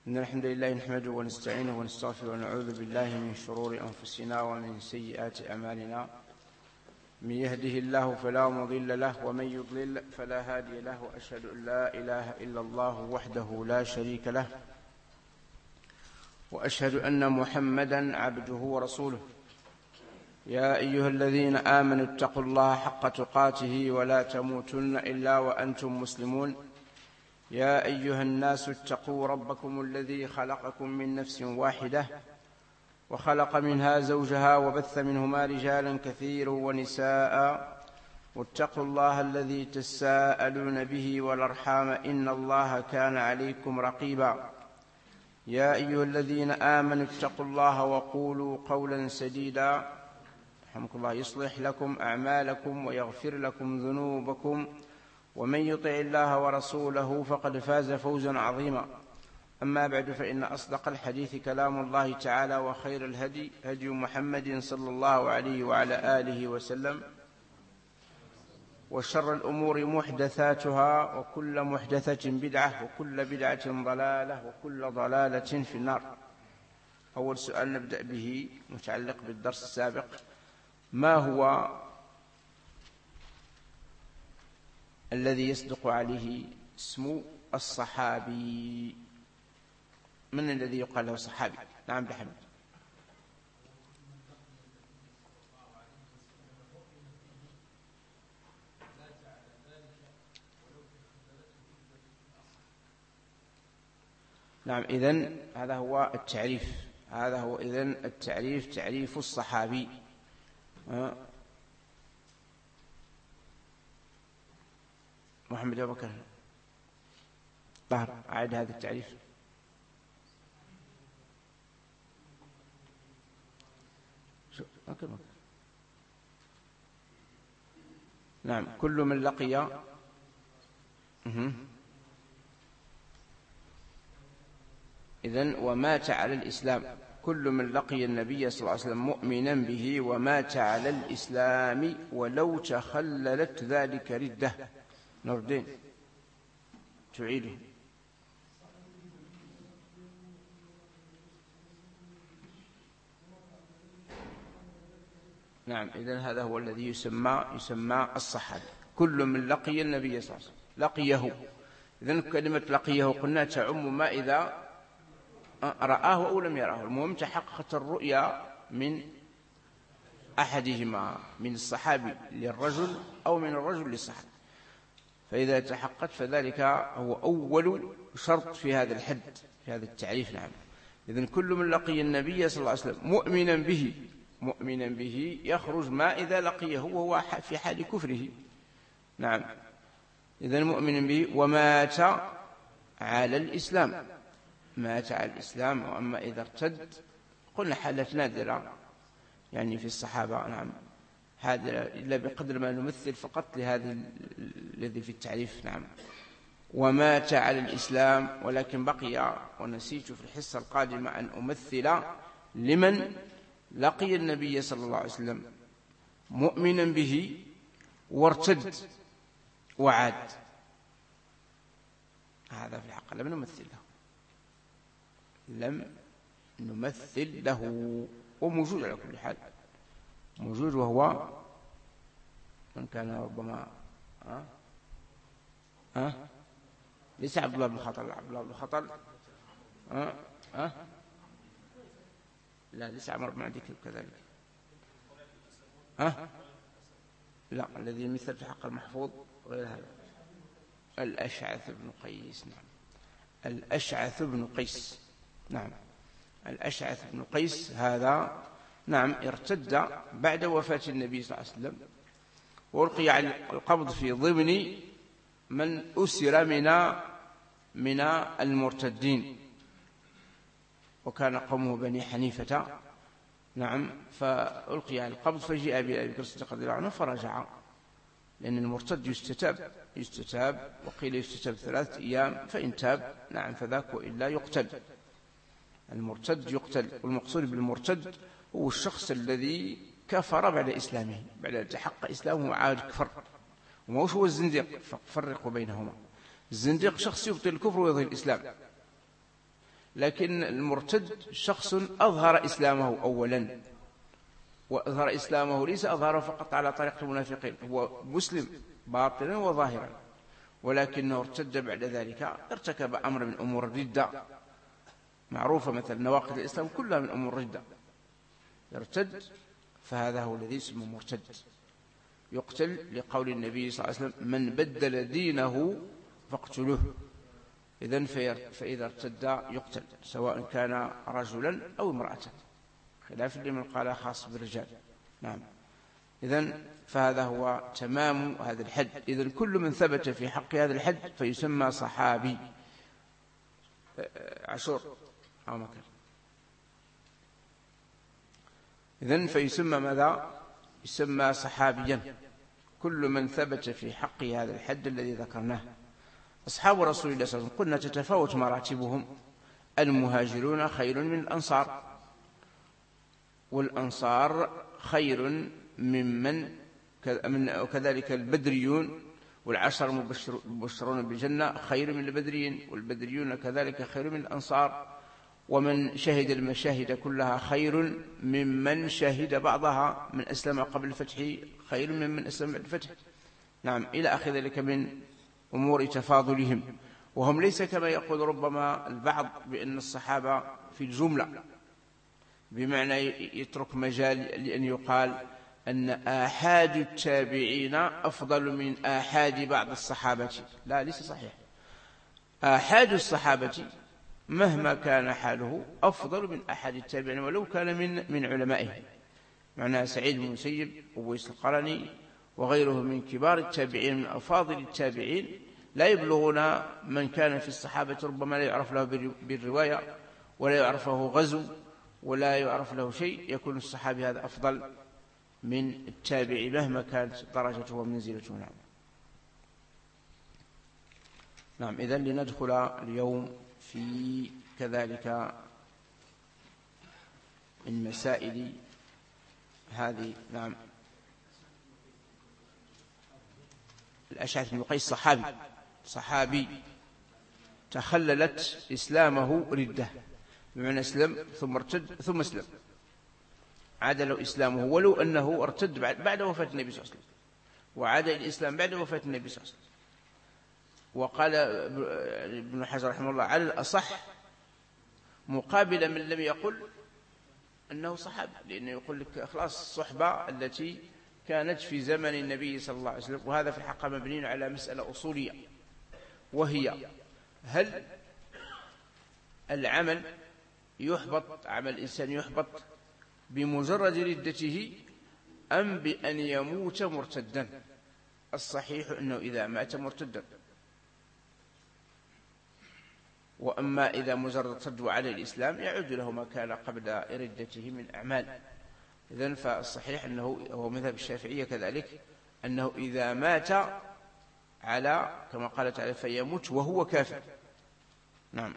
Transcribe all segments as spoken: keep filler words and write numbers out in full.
إن الحمد لله نحمده ونستعينه ونستغفره ونعوذ بالله من شرور أنفسنا ومن سيئات أعمالنا. من يهده الله فلا مضل له ومن يضلل فلا هادي له، وأشهد أن لا إله إلا الله وحده لا شريك له، وأشهد أن محمدا عبده ورسوله. يا أيها الذين آمنوا اتقوا الله حق تقاته ولا تموتن إلا وأنتم مسلمون. يا أيها الناس اتقوا ربكم الذي خلقكم من نفس واحدة وخلق منها زوجها وبث منهما رجالا كثيرا ونساء، واتقوا الله الذي تساءلون به والأرحام إن الله كان عليكم رقيبا. يا أيها الذين آمنوا اتقوا الله وقولوا قولا سديدا رحمكم الله يصلح لكم أعمالكم ويغفر لكم ذنوبكم، ومن يطع الله ورسوله فقد فاز فوزا عظيما. أما بعد، فإن أصدق الحديث كلام الله تعالى، وخير الهدي هدي محمد صلى الله عليه وعلى آله وسلم، وشر الأمور محدثاتها، وكل محدثة بدعة، وكل بدعة ضلالة، وكل ضلالة في النار. أول سؤال نبدأ به متعلق بالدرس السابق: ما هو الذي يصدق عليه اسم الصحابي؟ من الذي يقال له صحابي؟ نعم بحمد. نعم، إذن هذا هو التعريف، هذا هو إذن التعريف، تعريف الصحابي. محمد أبو بكر طاهر، أعد هذا التعريف. نعم، كل من لقي إذن ومات على الإسلام، كل من لقي النبي صلى الله عليه وسلم مؤمنا به ومات على الإسلام ولو تخللت ذلك ردة. نور الدين تعيده. نعم، إذن هذا هو الذي يسمى يسمى الصحابي، كل من لقي النبي صلى الله عليه وسلم لقيه. إذن كلمة لقيه قلنا تعم ما إذا رآه أو لم يراه، المهم تحققت الرؤيا من أحدهما، من الصحابي للرجل أو من الرجل للصحابي، فإذا تحققت فذلك هو أول شرط في هذا الحد، في هذا التعريف. نعم، إذن كل من لقي النبي صلى الله عليه وسلم مؤمنا به، مؤمنا به يخرج ما إذا لقيه وهو في حال كفره. نعم، إذن مؤمنا به ومات على الإسلام، مات على الإسلام. وأما إذا ارتد قلنا حالة نادرة يعني في الصحابة. نعم، هذا إلا بقدر ما نمثل فقط لهذه الذي في التعريف. نعم، ومات على الإسلام. ولكن بقي ونسيت في الحصة القادمة أن أمثل لمن لقي النبي صلى الله عليه وسلم مؤمنا به وارتد وعاد، هذا في الحق لم نمثل له، لم نمثل له، وموجود على كل حال، موجود، وهو من كان ربما ها ها ليس عبد الله بن خطل، عبد الله بن خطل ها ها لا، ليس عمر بن عدي كذلك. ها لا، الذي مثل في حق المحفوظ غير هذا، الأشعث بن قيس. نعم، الأشعث بن قيس. نعم، الأشعث بن قيس هذا نعم ارتد بعد وفاة النبي صلى الله عليه وسلم، وألقي على القبض في ضمن من أسر من من المرتدين، وكان قومه بني حنيفة. نعم، فألقي على القبض فجاء بأبي بكر الصديق رضي الله عنه فرجع، لأن المرتد يستتاب يستتاب وقيل يستتاب ثلاثة أيام، فإن تاب نعم فذاك، وإلا يقتل. المرتد يقتل، والمقصود بالمرتد هو الشخص الذي كفر بعد إسلامه، بعد أن تحقق إسلامه عاد كفر، وما هو الزنديق، فرقوا بينهما. الزنديق شخص يبطل الكفر ويظهر الإسلام، لكن المرتد شخص أظهر إسلامه أولا، وأظهر إسلامه ليس أظهره فقط على طريقة المنافقين، هو مسلم باطنا وظاهرا، ولكنه ارتد بعد ذلك، ارتكب أمر من أمور الردة معروفة، مثل نواقض الإسلام كلها من أمور الردة، يرتد، فهذا هو الذي يسمى مرتد، يقتل لقول النبي صلى الله عليه وسلم: من بدل دينه فاقتلوه. إذن فإذا ارتد يقتل، سواء كان رجلا أو امرأة، خلاف لمن قال خاص بالرجال. نعم. إذن فهذا هو تمام هذا الحد. إذن كل من ثبت في حق هذا الحد فيسمى صحابي. عشر أو مكان. إذن فيسمى ماذا؟ يسمى صحابيا كل من ثبت في حق هذا الحد الذي ذكرناه. أصحاب رسول الله صلى الله عليه وسلم قلنا تتفاوت مراتبهم. المهاجرون خير من الأنصار، والأنصار خير ممن، وكذلك البدريون والعشر المبشرون بالجنة خير من البدريين، والبدريون كذلك خير من الأنصار، ومن شهد المشاهد كلها خير ممن شهد بعضها، من أسلم قبل الفتح خير ممن أسلم بعد الفتح. نعم، إلى آخر ذلك من أمور تفاضلهم. وهم ليس كما يقول ربما البعض بأن الصحابة في الجملة، بمعنى يترك مجال لأن يقال أن آحاد التابعين أفضل من آحاد بعض الصحابة. لا، ليس صحيح. آحاد الصحابة مهما كان حاله أفضل من أحد التابعين ولو كان من من علمائه. معنى سعيد بن المسيب وويس القرني وغيره من كبار التابعين من أفاضل التابعين لا يبلغون من كان في الصحابة، ربما لا يعرف له بالرواية ولا يعرف له غزو ولا يعرف له شيء، يكون الصحابي هذا أفضل من التابعي مهما كانت درجته ومنزلته. نعم. نعم. إذن لندخل اليوم في كذلك من مسائل هذه. نعم. الأشعث بن قيس صحابي صحابي تخللت إسلامه ردة، بمعنى أسلم ثم ارتد ثم اسلم، عاد له إسلامه ولو أنه ارتد بعد وفاة النبي صلى الله عليه وسلم، وعاد الإسلام بعد وفاة النبي صلى الله عليه وسلم. وقال ابن حجر رحمه الله على الأصح مقابل من لم يقل أنه صحابي، لأنه يقول لك خلاص الصحبة التي كانت في زمن النبي صلى الله عليه وسلم. وهذا في الحق مبني على مسألة أصولية، وهي: هل العمل يحبط، عمل الإنسان يحبط بمجرد ردته أم بأن يموت مرتدا؟ الصحيح أنه إذا مات مرتدا، وأما إذا مجرد ارتد على الإسلام يعود له ما كان قبل ردته من أعمال. إذن فالصحيح أنه هو مذهب الشافعية كذلك، أنه إذا مات على كما قال تعالى فيموت وهو كافر. نعم.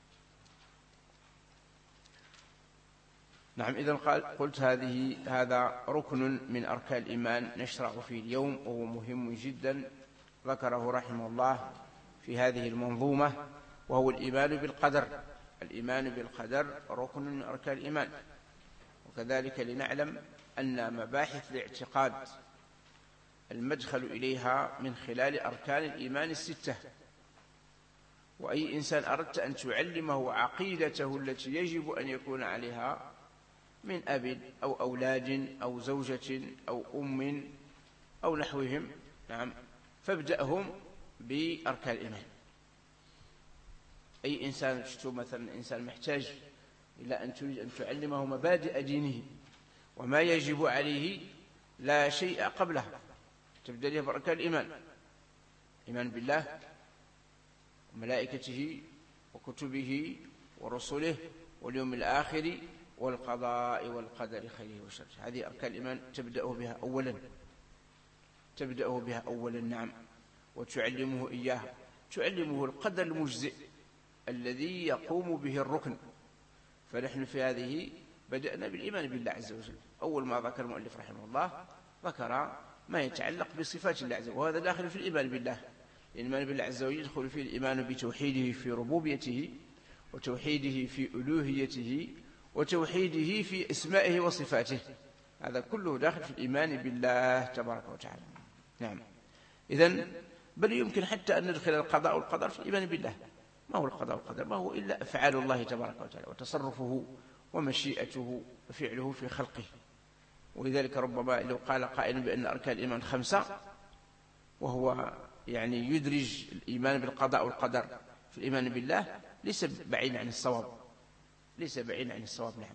نعم. إذن قال قلت هذه هذا ركن من أركان الإيمان نشرع فيه اليوم، وهو مهم جدا ذكره رحمه الله في هذه المنظومة، وهو الإيمان بالقدر. الإيمان بالقدر ركن من أركان الإيمان. وكذلك لنعلم أن مباحث الاعتقاد المدخل إليها من خلال أركان الإيمان الستة، وأي إنسان أردت أن تعلمه عقيدته التي يجب أن يكون عليها من أب أو أولاد أو زوجة أو أم أو نحوهم، نعم، فابدأهم بأركان الإيمان. أي إنسان تشتو مثلا إنسان محتاج إلى أن تريد أن تعلمه مبادئ دينه وما يجب عليه لا شيء قبله، تبدأ له بأركان الإيمان: إيمان بالله وملائكته وكتبه ورسله واليوم الآخر والقضاء والقدر خيره وشره. هذه أركان الإيمان تبدأ بها أولا تبدأ بها أولا نعم. وتعلمه إياها، تعلمه القدر المجزئ الذي يقوم به الركن. فنحن في هذه بدأنا بالإيمان بالله عز وجل. أول ما ذكر المؤلف رحمه الله ذكر ما يتعلق بصفات الله عز وجل، وهذا داخل في الإيمان بالله. الإيمان بالله عز وجل يدخل فيه الإيمان بتوحيده في ربوبيته، وتوحيده في ألوهيته وتوحيده في اسمائه وصفاته، هذا كله داخل في الإيمان بالله تبارك وتعالى. نعم. إذن بل يمكن حتى أن ندخل القضاء والقدر في الإيمان بالله. ما هو القضاء والقدر؟ ما هو إلا أفعال الله تبارك وتعالى وتصرفه ومشيئته وفعله في خلقه. ولذلك ربما لو قال قائل بأن أركان الإيمان خمسة وهو يعني يدرج الإيمان بالقضاء والقدر في الإيمان بالله ليس بعيد عن الصواب، ليس بعيد عن الصواب. نعم.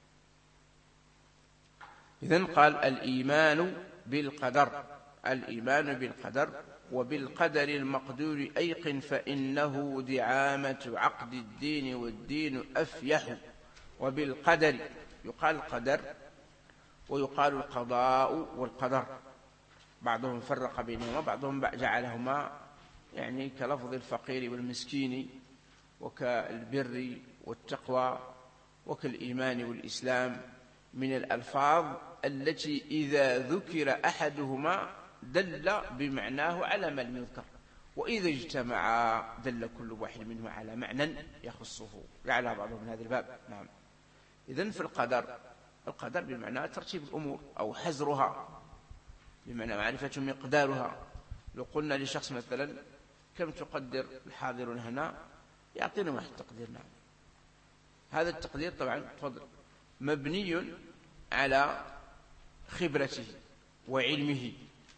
إذن قال الإيمان بالقدر، الإيمان بالقدر وبالقدر المقدور أيقن فإنه دعامة عقد الدين والدين أفيح. وبالقدر يقال القدر ويقال القضاء والقدر، بعضهم فرق بينهما، بعضهم جعلهما يعني كلفظ الفقير والمسكين وكالبر والتقوى وكالإيمان والإسلام من الألفاظ التي إذا ذكر أحدهما دل بمعناه على ما لم يذكر، وإذا اجتمعا دل كل واحد منهما على معنى يخصه، لعل بعضهم من هذا الباب. نعم. إذن في القدر، القدر بمعنى ترتيب الأمور أو حزرها، بمعنى معرفة مقدارها. لو قلنا لشخص مثلا كم تقدر الحاضرون هنا، يعطينا واحد التقدير. نعم. هذا التقدير طبعا تفضل مبني على خبرته وعلمه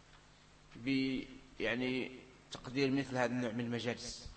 يعني تقدير مثل هذا النوع من المجالس،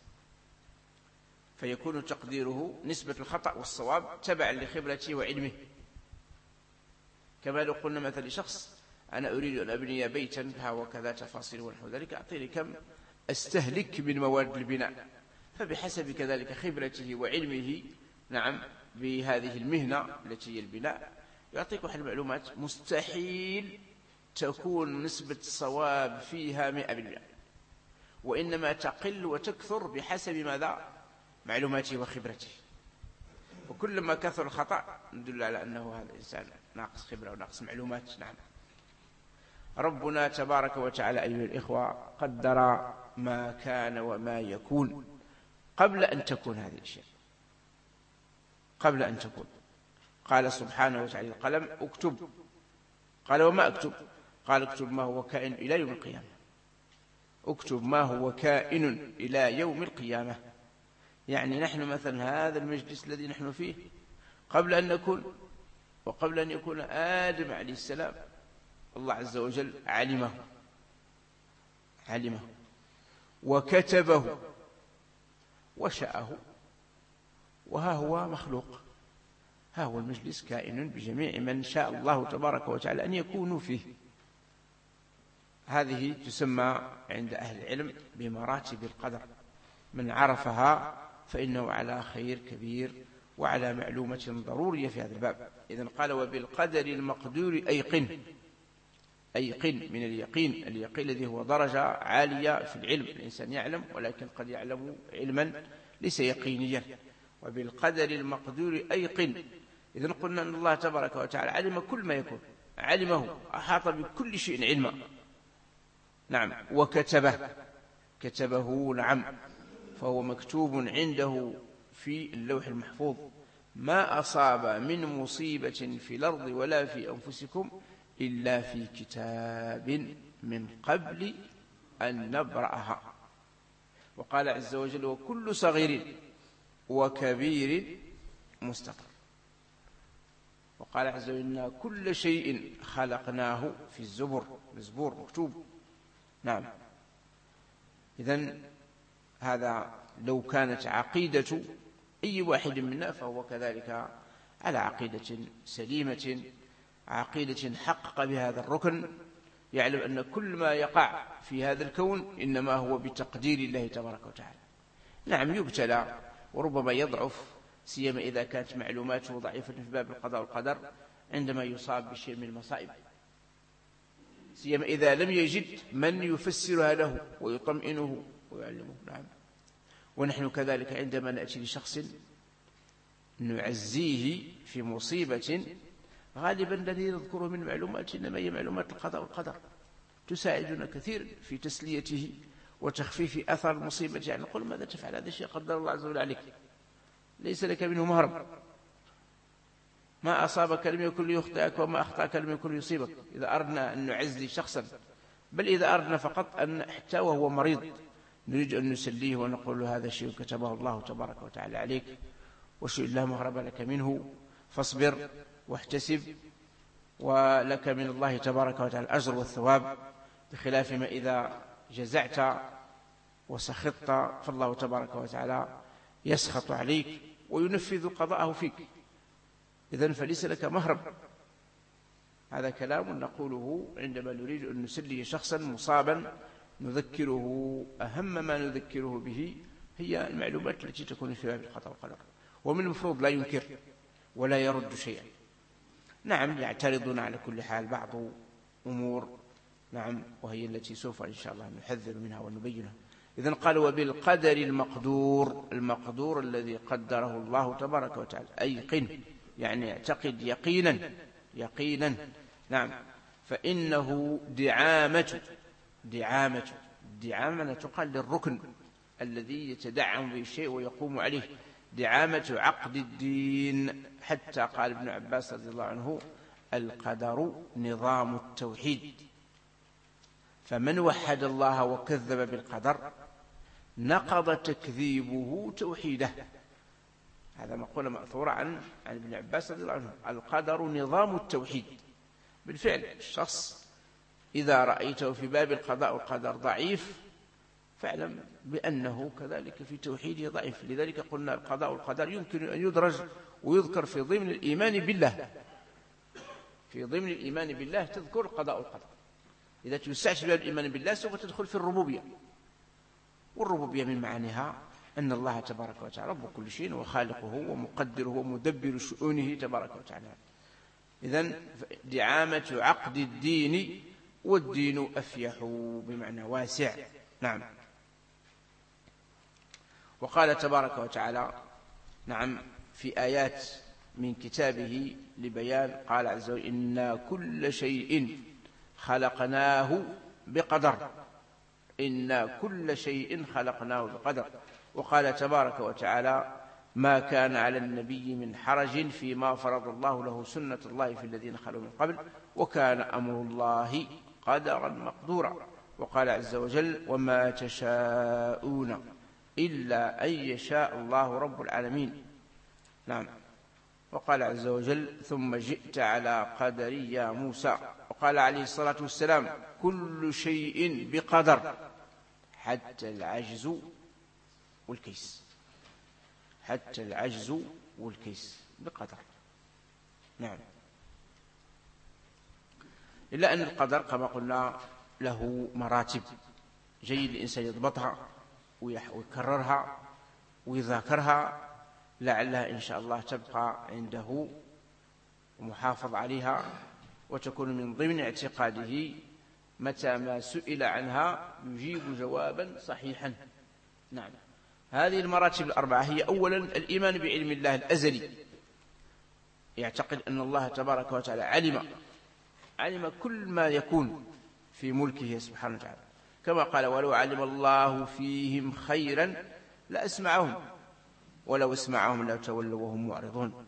فيكون تقديره نسبة الخطأ والصواب تبعا لخبرته وعلمه. كما لو قلنا مثلا لشخص أنا أريد أن أبني بيتا ها وكذا تفاصيل ونحو ذلك، أعطيني كم أستهلك من مواد البناء، فبحسب كذلك خبرته وعلمه نعم بهذه المهنة التي هي البناء يعطيك واحد المعلومات مستحيل تكون نسبة الصواب فيها مئة بالمئة، وإنما تقل وتكثر بحسب ماذا؟ معلوماته وخبرته. وكلما كثر الخطأ ندل على أنه هذا الإنسان ناقص خبرة وناقص معلومات. نعم. ربنا تبارك وتعالى أيها الإخوة قدر ما كان وما يكون قبل أن تكون هذه الأشياء، قبل أن تكون. قال سبحانه وتعالى القلم اكتب، قال وما أكتب؟ قال اكتب ما هو كائن إلى يوم القيامة، اكتب ما هو كائن إلى يوم القيامة. يعني نحن مثلا هذا المجلس الذي نحن فيه قبل أن نكون وقبل أن يكون آدم عليه السلام الله عز وجل علمه علمه وكتبه وشاءه، وها هو مخلوق، ها هو المجلس كائن بجميع من شاء الله تبارك وتعالى أن يكونوا فيه. هذه تسمى عند أهل العلم بمراتب القدر، من عرفها فإنه على خير كبير وعلى معلومة ضرورية في هذا الباب. إذن قال وبالقدر المقدور أيقن، أيقن من اليقين، اليقين الذي هو درجة عالية في العلم، الإنسان يعلم ولكن قد يعلم علما ليس يقينيا. وبالقدر المقدور أيقن، إذن قلنا أن الله تبارك وتعالى علم كل ما يكون، علمه أحاط بكل شيء علما. نعم. وكتبه، كتبه نعم، فهو مكتوب عنده في اللوح المحفوظ. ما أصاب من مصيبة في الأرض ولا في أنفسكم إلا في كتاب من قبل أن نبرأها. وقال عز وجل وكل صغير وكبير مستطر. وقال عز وجل إن كل شيء خلقناه في الزبر، الزبور مكتوب. نعم. إذن هذا لو كانت عقيدة أي واحد منا فهو كذلك على عقيدة سليمة، عقيدة حقق بهذا الركن، يعلم أن كل ما يقع في هذا الكون إنما هو بتقدير الله تبارك وتعالى. نعم يبتلى وربما يضعف، سيما إذا كانت معلوماته ضعيفة في باب القضاء والقدر عندما يصاب بشيء من المصائب، سيما إذا لم يجد من يفسرها له ويطمئنه ويعلمه. نعم. ونحن كذلك عندما نأتي لشخص نعزيه في مصيبة غالبا الذي نذكره من معلومات إنما هي معلومات القضاء والقدر تساعدنا كثير في تسليته وتخفيف أثر المصيبة. يعني نقول ماذا تفعل، هذا الشيء قدر الله عز وجل عليك. ليس لك منه مهرب. ما أصابك لم يكن ليخطئك وما أخطأك لم يكن ليصيبك. إذا أردنا أن نعزي شخصا، بل إذا أردنا فقط أن حتى وهو مريض نريد أن نسليه ونقول له هذا شيء كتبه الله تبارك وتعالى عليك وشيء لا مهرب لك منه، فاصبر واحتسب ولك من الله تبارك وتعالى الأجر والثواب، بخلاف ما إذا جزعت وسخطت فالله تبارك وتعالى يسخط عليك وينفذ قضاءه فيك. إذن فليس لك مهرب. هذا كلام نقوله عندما نريد أن نسلي شخصا مصابا، نذكره أهم ما نذكره به هي المعلومات التي تكون في باب القضاء والقدر. ومن المفروض لا ينكر ولا يرد شيئا. نعم يعترضون على كل حال بعض أمور، نعم، وهي التي سوف إن شاء الله نحذر منها ونبينها. إذن قال وبالقدر المقدور، المقدور الذي قدره الله تبارك وتعالى، أيقن يعني اعتقد يقينا يقينا. نعم. فإنه دعامة دعامة دعامة تقال للركن الذي يتدعم به الشيء ويقوم عليه، دعامة عقد الدين. حتى قال ابن عباس رضي الله عنه القدر نظام التوحيد، فمن وحد الله وكذب بالقدر نقض تكذيبه توحيده. هذا مقولة مأثورة عن عن ابن عباس رضي الله عنه. القدر نظام التوحيد. بالفعل الشخص إذا رأيته في باب القضاء والقدر ضعيف فاعلم بأنه كذلك في توحيده ضعيف. لذلك قلنا القضاء والقدر يمكن أن يدرج ويذكر في ضمن الإيمان بالله. في ضمن الإيمان بالله تذكر القضاء والقدر. إذا توسعت باب الإيمان بالله سوف تدخل في الربوبية، والربوبية من معانيها أن الله تبارك وتعالى رب كل شيء وخالقه ومقدره ومدبر شؤونه تبارك وتعالى. إذن دعامة عقد الدين، والدين أفيح بمعنى واسع. نعم. وقال تبارك وتعالى نعم في آيات من كتابه لبيان، قال عز وجل إنا كل شيء خلقناه بقدر، إنا كل شيء خلقناه بقدر. وقال تبارك وتعالى ما كان على النبي من حرج فيما فرض الله له سنة الله في الذين خلوا من قبل وكان أمر الله قدرا مقدورا. وقال عز وجل وما تشاءون إلا أن يشاء الله رب العالمين. نعم. وقال عز وجل ثم جئت على قدر يا موسى. وقال عليه الصلاة والسلام كل شيء بقدر حتى العجز والكيس، حتى العجز والكيس بقدر. نعم. إلا أن القدر كما قلنا له مراتب، جيد الإنسان يضبطها ويكررها ويذاكرها لعلها إن شاء الله تبقى عنده ومحافظ عليها وتكون من ضمن اعتقاده، متى ما سئل عنها يجيب جوابا صحيحا. نعم. هذه المراتب الأربعة هي أولا الإيمان بعلم الله الأزلي، يعتقد أن الله تبارك وتعالى علم علم كل ما يكون في ملكه سبحانه وتعالى، كما قال ولو علم الله فيهم خيرا لأسمعهم ولو اسمعهم لتولوا وهم معرضون.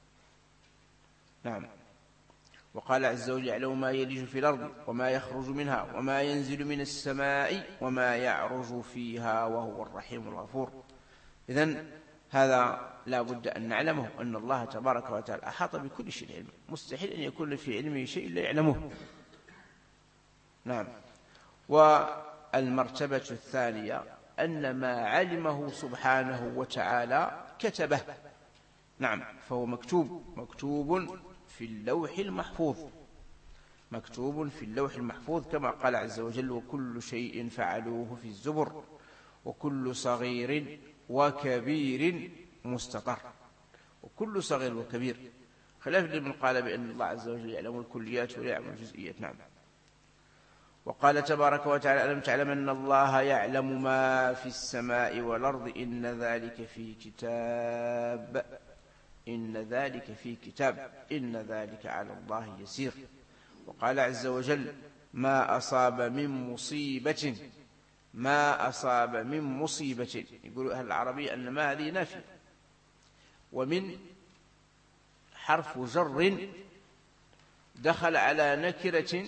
نعم. وقال عز وجل يعلم ما يلج في الأرض وما يخرج منها وما ينزل من السماء وما يعرج فيها وهو الرحيم الغفور. إذن هذا لا بد أن نعلمه، أن الله تبارك وتعالى أحاط بكل شيء علم، مستحيل أن يكون في علمه شيء لا يعلمه. نعم. والمرتبة الثانية أن ما علمه سبحانه وتعالى كتبه. نعم. فهو مكتوب مكتوب في اللوح المحفوظ، مكتوب في اللوح المحفوظ كما قال عز وجل وكل شيء فعلوه في الزبر وكل صغير وكبير مستطر. وكل صغير وكبير، خلاف لمن قال بأن الله عز وجل يعلم الكليات ولا يعلم الجزئيات. نعم. وقال تبارك وتعالى ألم تعلم أن الله يعلم ما في السماء والأرض إن ذلك في كتاب إن ذلك في كتاب إن ذلك على الله يسير. وقال عز وجل ما أصاب من مصيبة ما أصاب من مصيبة. يقول أهل العربية أن ما هذه نافية، ومن حرف جر دخل على نكرة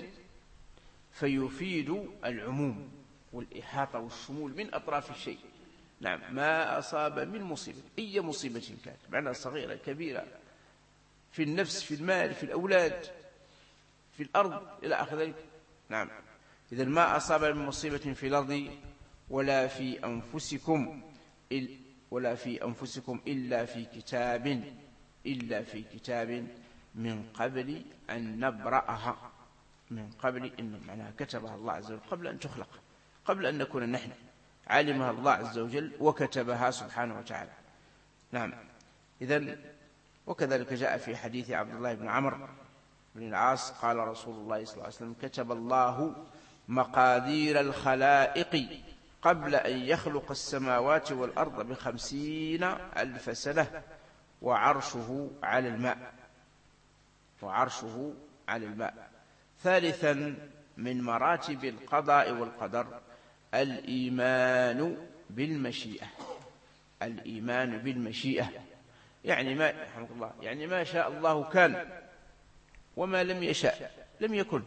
فيفيد العموم والإحاطة والشمول من أطراف الشيء. نعم، ما أصاب من مصيبة، أي مصيبة كانت، معنى صغيرة كبيرة، في النفس، في المال، في الأولاد، في الأرض، إلى آخر ذلك. نعم، إذن ما أصاب من مصيبة في الأرض ولا في أنفسكم ولا في أنفسكم إلا في كتاب إلا في كتاب من قبل أن نبرأها. من قبل، إن معناها كتبها الله عز وجل قبل أن تخلق، قبل أن نكون نحن، علمها الله عز وجل وكتبها سبحانه وتعالى. نعم، إذن وكذلك جاء في حديث عبد الله بن عمرو بن العاص قال رسول الله صلى الله عليه وسلم: كتب الله مقادير الخلائق قبل أن يخلق السماوات والأرض بخمسين ألف سنة وعرشه على الماء وعرشه على الماء. ثالثا من مراتب القضاء والقدر الإيمان بالمشيئة. الإيمان بالمشيئة يعني ما رحمك الله يعني ما شاء الله كان، وما لم يشاء لم يكن.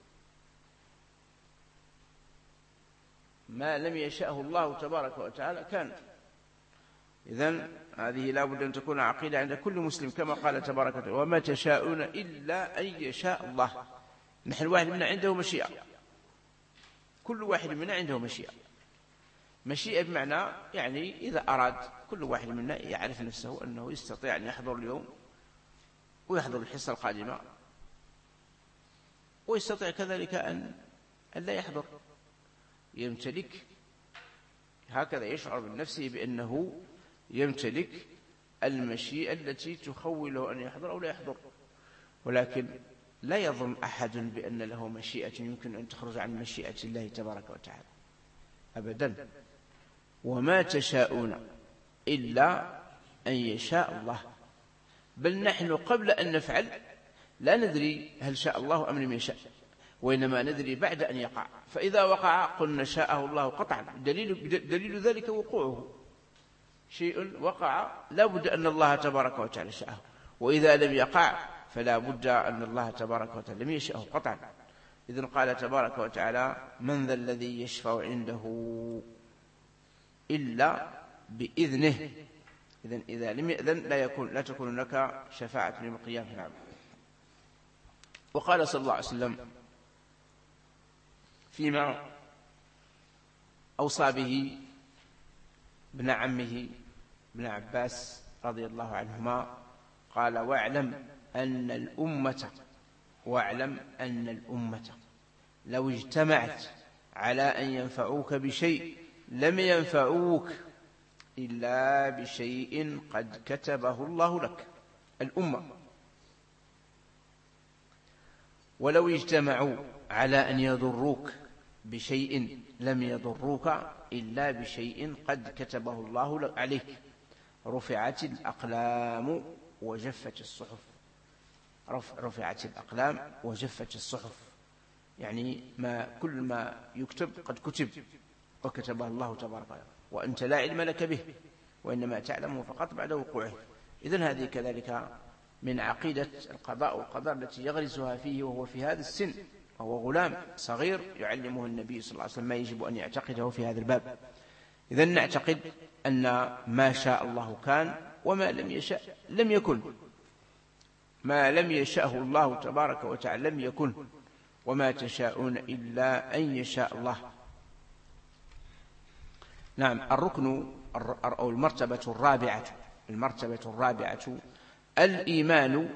ما لم يشاءه الله تبارك وتعالى كان. إذن هذه لا بد أن تكون عقيدة عند كل مسلم، كما قال تبارك وتعالى: وما تشاءون إلا أن يشاء الله. نحن واحد منا عنده مشيئة، كل واحد منا عنده مشيئة. مشيئة بمعنى يعني إذا أراد كل واحد منا يعرف نفسه أنه يستطيع أن يحضر اليوم ويحضر الحصة القادمة، ويستطيع كذلك أن لا يحضر. يمتلك هكذا، يشعر من نفسه بأنه يمتلك المشيئة التي تخوله أن يحضر أو لا يحضر. ولكن لا يظن أحد بأن له مشيئة يمكن أن تخرج عن مشيئة الله تبارك وتعالى أبدا. وما تشاءون إلا أن يشاء الله. بل نحن قبل أن نفعل لا ندري هل شاء الله أم لم يشاء، وإنما ندري بعد أن يقع. فإذا وقع قلنا شاءه الله قطعا. دليل, دليل ذلك وقوعه. شيء وقع لا بد أن الله تبارك وتعالى شاءه، وإذا لم يقع فلا بد أن الله تبارك وتعالى لم يشاءه قطعا. إذن قال تبارك وتعالى: من ذا الذي يشفع عنده إلا بإذنه. إذن إذا لم يأذن لا يكون لا تكون لك شفاعة يوم القيامة. نعم. وقال صلى الله عليه وسلم فيما أوصى به ابن عمه ابن عباس رضي الله عنهما، قال: واعلم أن الأمة واعلم أن الأمة لو اجتمعت على أن ينفعوك بشيء لم ينفعوك إلا بشيء قد كتبه الله لك. الأمة ولو اجتمعوا على أن يضروك بشيء لم يضروك إلا بشيء قد كتبه الله عليك. رفعت الأقلام وجفت الصحف. رفعت الأقلام وجفت الصحف يعني ما كل ما يكتب قد كتب وكتبه الله تبارك وتعالى، وأنت لا علم لك به، وإنما تعلمه فقط بعد وقوعه. إذن هذه كذلك من عقيدة القضاء والقدر التي يغرسها فيه وهو في هذا السن، وهو غلام صغير يعلمه النبي صلى الله عليه وسلم ما يجب أن يعتقده في هذا الباب. إذن نعتقد أن ما شاء الله كان، وما لم يشاء لم يكن. ما لم يشاءه الله تبارك وتعالى لم يكن. وما تشاءون إلا أن يشاء الله. نعم. الركن أو المرتبة الرابعة المرتبة الرابعة الإيمان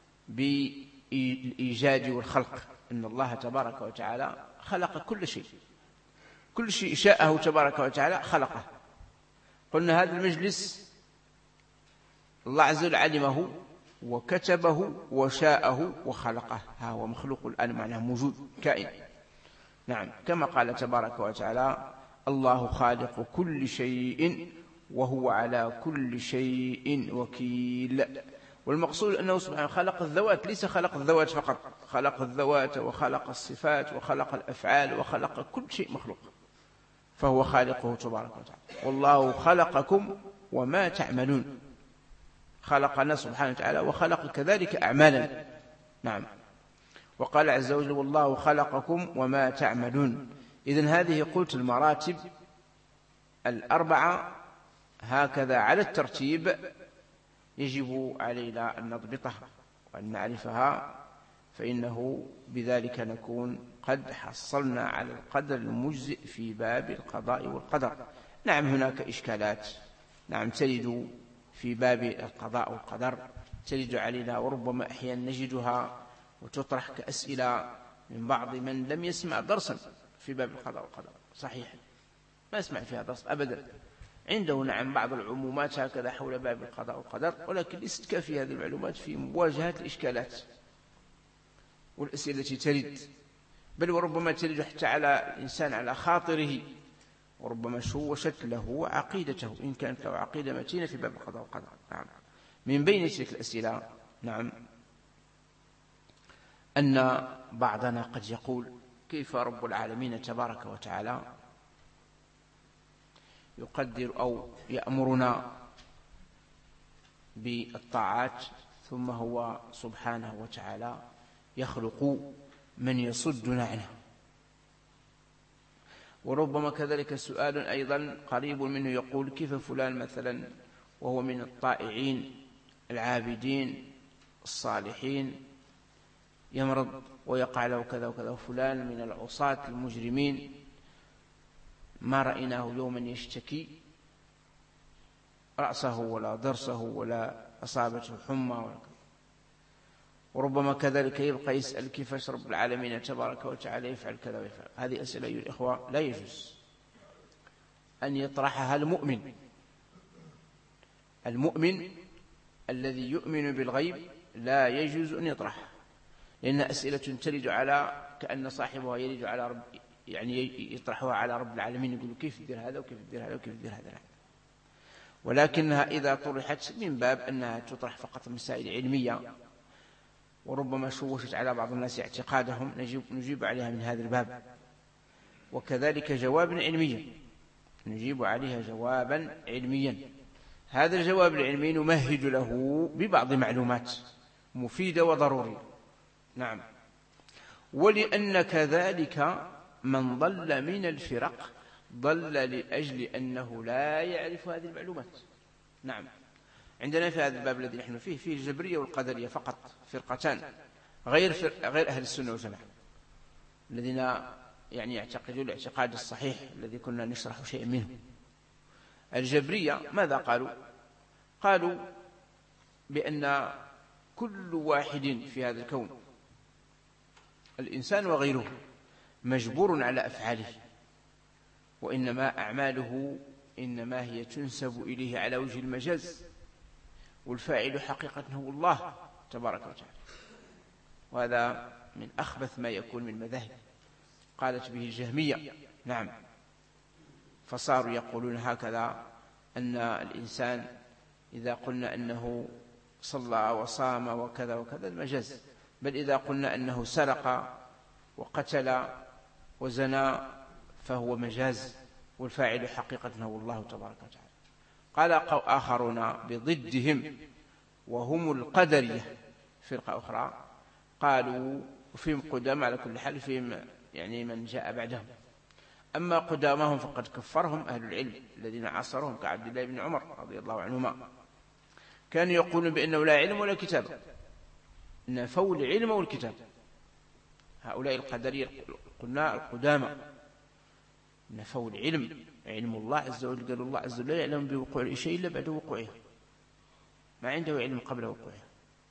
بالإيجاد والخلق. إن الله تبارك وتعالى خلق كل شيء، كل شيء شاءه تبارك وتعالى خلقه. قلنا هذا المجلس الله عز وجل علمه وكتبه وشاءه وخلقه. ها هو مخلوق الآن، معناه موجود كائن. نعم، كما قال تبارك وتعالى: الله خالق كل شيء وهو على كل شيء وكيل. والمقصود أنه سبحانه خلق الذوات، ليس خلق الذوات فقط، خلق الذوات وخلق الصفات وخلق الأفعال وخلق كل شيء مخلوق، فهو خالقه تبارك وتعالى. والله خلقكم وما تعملون. خلقنا سبحانه وتعالى وخلق كذلك أعمالنا. نعم. وقال عز وجل والله خلقكم وما تعملون. إذن هذه قلت المراتب الأربعة هكذا على الترتيب يجب علينا أن نضبطها وأن نعرفها، فإنه بذلك نكون قد حصلنا على القدر المجزئ في باب القضاء والقدر. نعم هناك إشكالات، نعم ترد في باب القضاء والقدر، ترد علينا وربما أحيانا نجدها وتطرح كأسئلة من بعض من لم يسمع درسا في باب القضاء والقدر. صحيح ما يسمع فيها درس أبدا، عنده نعم بعض العمومات هكذا حول باب القضاء والقدر، ولكن ليست كافية هذه المعلومات في مواجهة الإشكالات والأسئلة التي ترد، بل وربما ترد حتى على الإنسان على خاطره، وربما شوشت له عقيدته إن كانت له عقيدة متينة في باب القضاء والقدر. نعم. من بين تلك الأسئلة نعم أن بعضنا قد يقول كيف رب العالمين تبارك وتعالى يقدر أو يأمرنا بالطاعات ثم هو سبحانه وتعالى يخلق من يصدنا عنه. وربما كذلك سؤال أيضا قريب منه يقول كيف فلان مثلا وهو من الطائعين العابدين الصالحين يمرض ويقع له كذا وكذا، وفلان من العصاة المجرمين ما رأيناه يوما يشتكي رأسه ولا ضرسه ولا أصابته حمى ولا كذا. وربما كذلك يبقى يسأل كيف رب العالمين تبارك وتعالى يفعل كذا ويفعل. هذه أسئلة أيها الإخوة لا يجوز أن يطرحها المؤمن. المؤمن الذي يؤمن بالغيب لا يجوز أن يطرحها، لأن أسئلة ترد على كأن صاحبها يرد على رب، يعني يطرحها على رب العالمين، يقول كيف يدير هذا وكيف يدير هذا وكيف يدير هذا. ولكنها إذا طرحت من باب أنها تطرح فقط مسائل علمية وربما شوشت على بعض الناس اعتقادهم نجيب, نجيب عليها من هذا الباب. وكذلك جواب علميا نجيب عليها جوابا علميا، هذا الجواب العلمي نمهد له ببعض معلومات مفيدة وضرورية. نعم. ولأن كذلك من ضل من الفرق ضل لأجل أنه لا يعرف هذه المعلومات. نعم. عندنا في هذا الباب الذي نحن فيه فيه الجبرية والقدرية فقط، فرقتان غير فرق غير أهل السنة والجماعة الذين يعني يعتقدون الاعتقاد الصحيح الذي كنا نشرح شيئا منه. الجبرية ماذا قالوا؟ قالوا بأن كل واحد في هذا الكون الإنسان وغيره مجبور على أفعاله، وإنما أعماله إنما هي تنسب إليه على وجه المجاز، والفاعل حقيقة هو الله تبارك وتعالى. وهذا من أخبث ما يكون من مذاهب قالت به الجهمية. نعم. فصاروا يقولون هكذا أن الإنسان إذا قلنا أنه صلى وصام وكذا وكذا المجاز، بل إذا قلنا أنه سرق وقتل وزنى فهو مجاز، والفاعل حقيقة هو الله تبارك وتعالى. قال آخرون بضدهم وهم القدرية فرقة أخرى، قالوا وفيهم قدام على كل حال، فيهم يعني من جاء بعدهم. أما قدامهم فقد كفرهم أهل العلم الذين عاصرهم كعبد الله بن عمر رضي الله عنهما، كانوا يقولون بأنه لا علم ولا كتاب، نفوا العلم والكتاب. هؤلاء القدرية قلنا القدامى نفوا العلم، علم الله عز وجل، قالوا الله عز وجل لا يعلم بوقوع شيء إلا بعد وقوعه، ما عنده علم قبل وقوعه.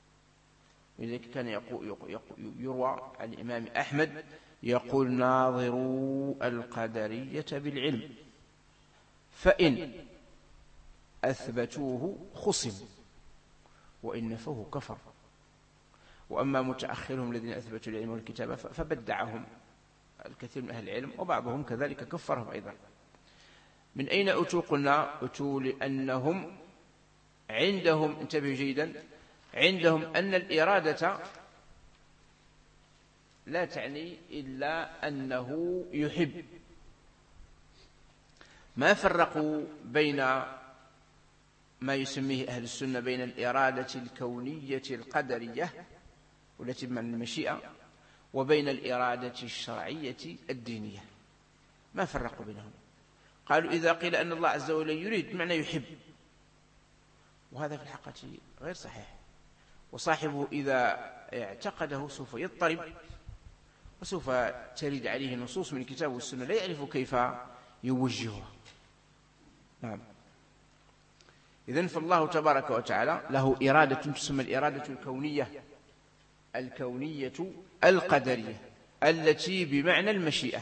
لذلك كان يروى عن الإمام أحمد يقول ناظروا القدرية بالعلم فإن أثبتوه خصم وإن نفوه كفر. وأما متأخرهم الذين أثبتوا العلم والكتابة فبدعهم الكثير من أهل العلم، وبعضهم كذلك كفرهم أيضا. من أين أتوا؟ قلنا أتوا لأنهم عندهم، انتبهوا جيدا، عندهم أن الإرادة لا تعني إلا أنه يحب. ما فرقوا بين ما يسميه أهل السنة بين الإرادة الكونية القدرية والتي بمعنى المشيئة وبين الإرادة الشرعية الدينية، ما فرقوا بينهم. قالوا إذا قيل أن الله عز وجل يريد معنى يحب، وهذا في الحقيقة غير صحيح، وصاحبه إذا اعتقده سوف يضطرب وسوف ترد عليه نصوص من الكتاب والسنة لا يعرف كيف يوجهها. نعم. إذن فالله تبارك وتعالى له إرادة تسمى الإرادة الكونية الكونية القدرية التي بمعنى المشيئة.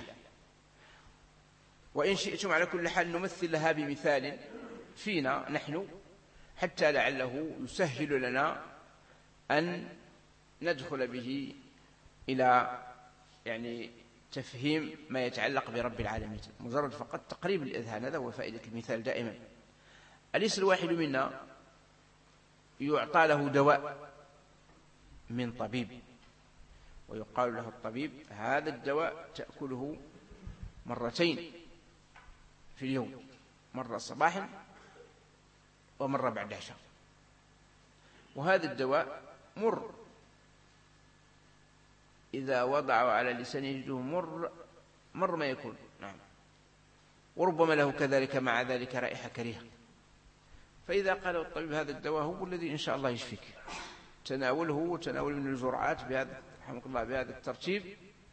وإن شئتم على كل حال نمثل لها بمثال فينا نحن حتى لعله يسهل لنا أن ندخل به إلى يعني تفهيم ما يتعلق برب العالمين، مجرد فقط تقريب الأذهان. هذا هو فائدة المثال دائما. أليس الواحد منا يعطى له دواء من طبيب ويقال له الطبيب هذا الدواء تأكله مرتين في اليوم، مرة صباحا ومرة بعد عشاء، وهذا الدواء مر، إذا وضعه على لسانه يجده مر مر ما يكون. نعم. وربما له كذلك مع ذلك رائحة كريهة. فإذا قال الطبيب هذا الدواء هو الذي إن شاء الله يشفيك، تناوله وتناول من الجرعات بهذا رحمك الله بهذا الترتيب،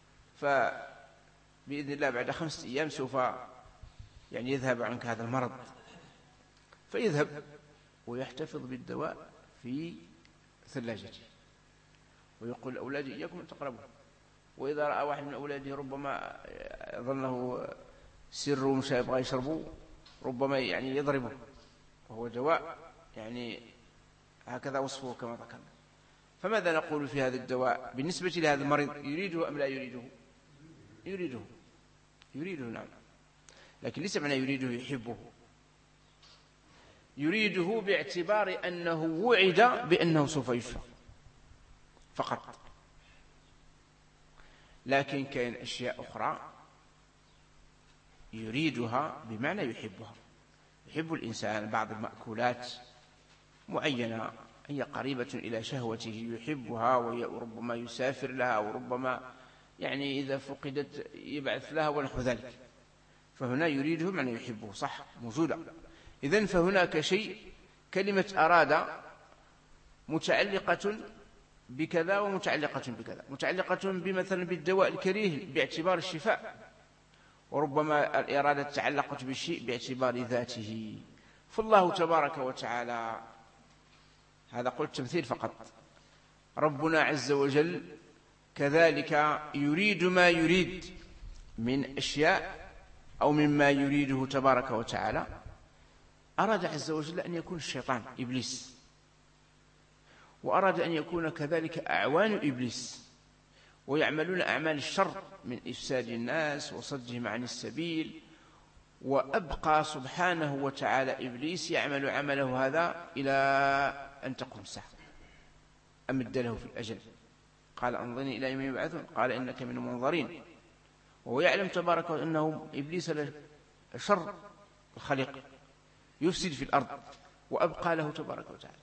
فبإذن الله بعد خمسة أيام سوف يعني يذهب عنك هذا المرض. فيذهب ويحتفظ بالدواء في ثلاجته ويقول لأولادي إياكم أن تقربوا، وإذا رأى واحد من أولاده ربما ظنه سر ومش يبغى يشربه ربما يعني يضربه، وهو دواء يعني هكذا وصفه كما ذكرنا. فماذا نقول في هذا الدواء بالنسبة لهذا المريض؟ يريده أم لا يريده؟ يريده يريده نعم، لكن ليس معنى يريده يحبه، يريده باعتبار أنه وعد بأنه سوف يشفى فقط. لكن كاين أشياء أخرى يريدها بمعنى يحبها. يحب الإنسان بعض المأكولات معينة هي قريبة إلى شهوته يحبها، وربما يسافر لها، وربما يعني إذا فقدت يبعث لها ونحو ذلك، فهنا يريده معنى يحبه، صح موجودة. إذن فهناك شيء كلمة أراد متعلقة بكذا ومتعلقة بكذا، متعلقة بمثلا بالدواء الكريه باعتبار الشفاء، وربما الإرادة تعلقت بالشيء باعتبار ذاته. فالله تبارك وتعالى، هذا قلت تمثيل فقط، ربنا عز وجل كذلك يريد ما يريد من أشياء أو مما يريده تبارك وتعالى. أراد عز وجل أن يكون الشيطان إبليس، وأراد أن يكون كذلك أعوان إبليس ويعملون أعمال الشر من إفساد الناس وصدهم عن السبيل، وأبقى سبحانه وتعالى إبليس يعمل عمله هذا إلى أن تقوم الساعة. أمد له في الأجل، قال أنظرني إلى يوم يبعثون، قال إنك من المنظرين، وهو يعلم تبارك أنه إبليس شر الخليقة يفسد في الأرض، وأبقى له تبارك وتعالى.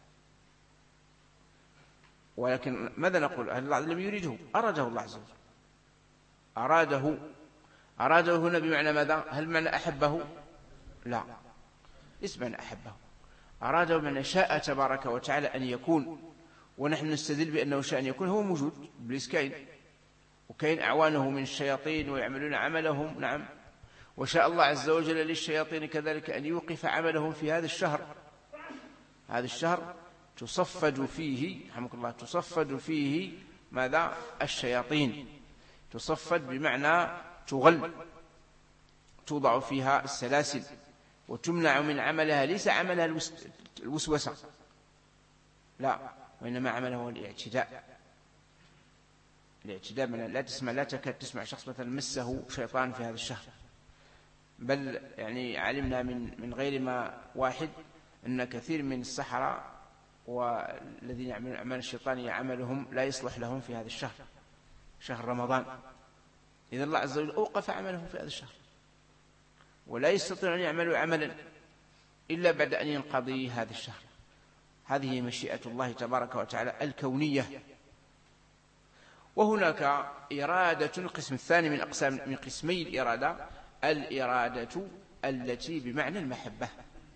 ولكن ماذا نقول؟ الله لم يريده، أراده الله عز وجل، أراده أراده هنا بمعنى ماذا؟ هل معنى أحبه؟ لا، ليس معنى أحبه، أراده بمعنى شاء تبارك وتعالى أن يكون، ونحن نستدل بأنه شاء أن يكون. هو موجود، إبليس كاين، وكاين أعوانه من الشياطين ويعملون عملهم. نعم. وشاء الله عز وجل للشياطين كذلك أن يوقف عملهم في هذا الشهر. هذا الشهر تصفد فيه رحمك الله تصفد فيه ماذا؟ الشياطين. تصفد بمعنى تغل، توضع فيها السلاسل وتمنع من عملها، ليس عملها الوسوسة، لا، وإنما عمله هو الاعتداء. الاعتداء من لا تسمع لا تكاد تسمع شخص مثلا مسه شيطان في هذا الشهر، بل يعني علمنا من من غير ما واحد أن كثير من السحرة والذين يعملون أعمال الشيطانية عملهم لا يصلح لهم في هذا الشهر، شهر رمضان. إذا الله عز وجل أوقف عملهم في هذا الشهر، ولا يستطيعون أن يعملوا عملا إلا بعد أن ينقضي هذا الشهر. هذه مشيئة الله تبارك وتعالى الكونية. وهناك إرادة، القسم الثاني من أقسام من قسمي الإرادة، الإرادة التي بمعنى المحبة.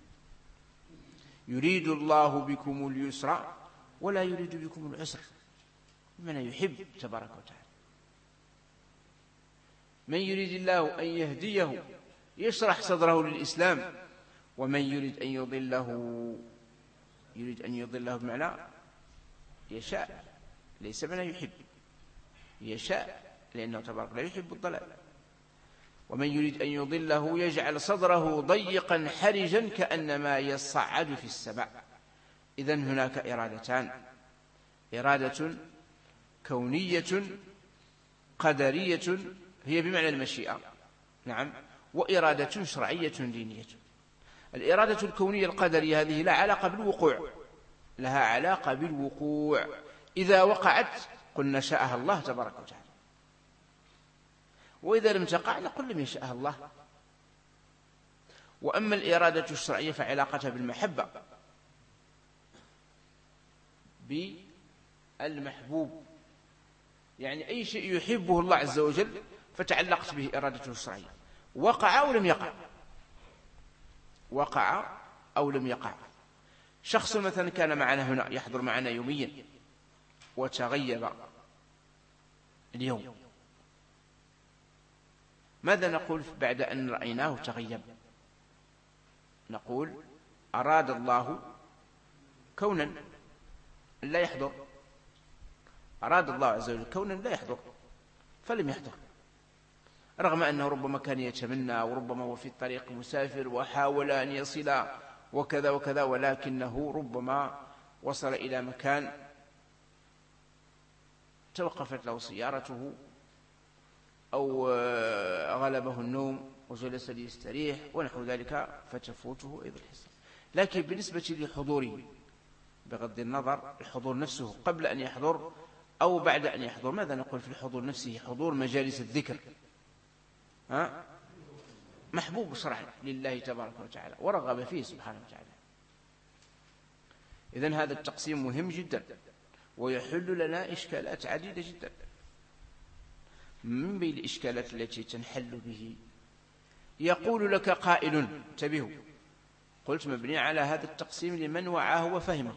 يريد الله بكم اليسر ولا يريد بكم العسر، بمعنى يحب تبارك وتعالى. من يريد الله أن يهديه يشرح صدره للإسلام، ومن يريد أن يضله يريد أن يضله بمعنى يشاء، ليس بمعنى يحب، يشاء، لأنه تبارك لا يحب الضلال. ومن يريد أن يضله يجعل صدره ضيقا حرجا كأنما يصعد في السماء. إذن هناك إرادتان: إرادة كونية قدرية هي بمعنى المشيئة، نعم، وإرادة شرعية دينية. الإرادة الكونية القدرية هذه لا علاقة بالوقوع، لها علاقة بالوقوع. إذا وقعت قلنا شاءها الله تبارك وتعالى، وإذا لم تقع نقول لم يشاءها الله. وأما الإرادة الشرعية فعلاقتها بالمحبة، بالمحبوب، يعني أي شيء يحبه الله عز وجل فتعلقت به إرادته الشرعية، وقع أو لم يقع، وقع أو لم يقع. شخص مثلا كان معنا هنا يحضر معنا يوميا وتغيب اليوم، ماذا نقول بعد أن رأيناه تغيب؟ نقول أراد الله كونا لا يحضر، أراد الله عز وجل كونا لا يحضر فلم يحضر، رغم أنه ربما كان يتمنى، وربما هو في الطريق مسافر وحاول أن يصل وكذا وكذا، ولكنه ربما وصل إلى مكان توقفت له سيارته أو غلبه النوم وجلس ليستريح ونحو ذلك فتفوته أيضا الحصة. لكن بالنسبة لحضوره، بغض النظر الحضور نفسه قبل أن يحضر أو بعد أن يحضر، ماذا نقول في الحضور نفسه؟ حضور مجالس الذكر، ها؟ محبوب شرعا لله تبارك وتعالى ورغب فيه سبحانه وتعالى. إذن هذا التقسيم مهم جدا ويحل لنا إشكالات عديدة جدا. من بين الإشكالات التي تنحل به، يقول لك قائل، انتبهوا، قلت مبني على هذا التقسيم لمن وعاه وفهمه،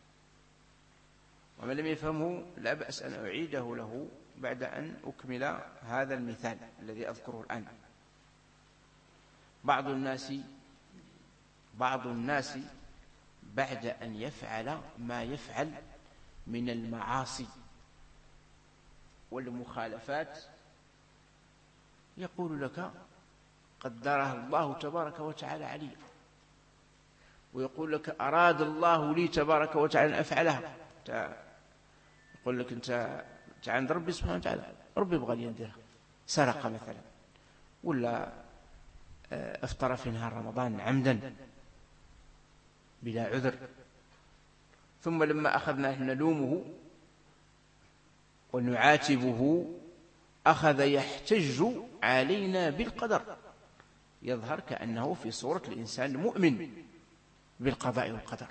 ومن لم يفهمه لا بأس أن أعيده له بعد أن أكمل هذا المثال الذي أذكره الآن. بعض الناس بعض الناس بعد أن يفعل ما يفعل من المعاصي والمخالفات يقول لك قدرها الله تبارك وتعالى علي، ويقول لك أراد الله لي تبارك وتعالى أن أفعلها. يقول لك أنت عند ربي سبحانه وتعالى، ربي يبغى لي نديرها، سرق مثلا ولا أفطر في نهار رمضان عمدا بلا عذر، ثم لما أخذنا نلومه ونعاتبه أخذ يحتج علينا بالقدر، يظهر كأنه في صورة الإنسان المؤمن بالقضاء والقدر.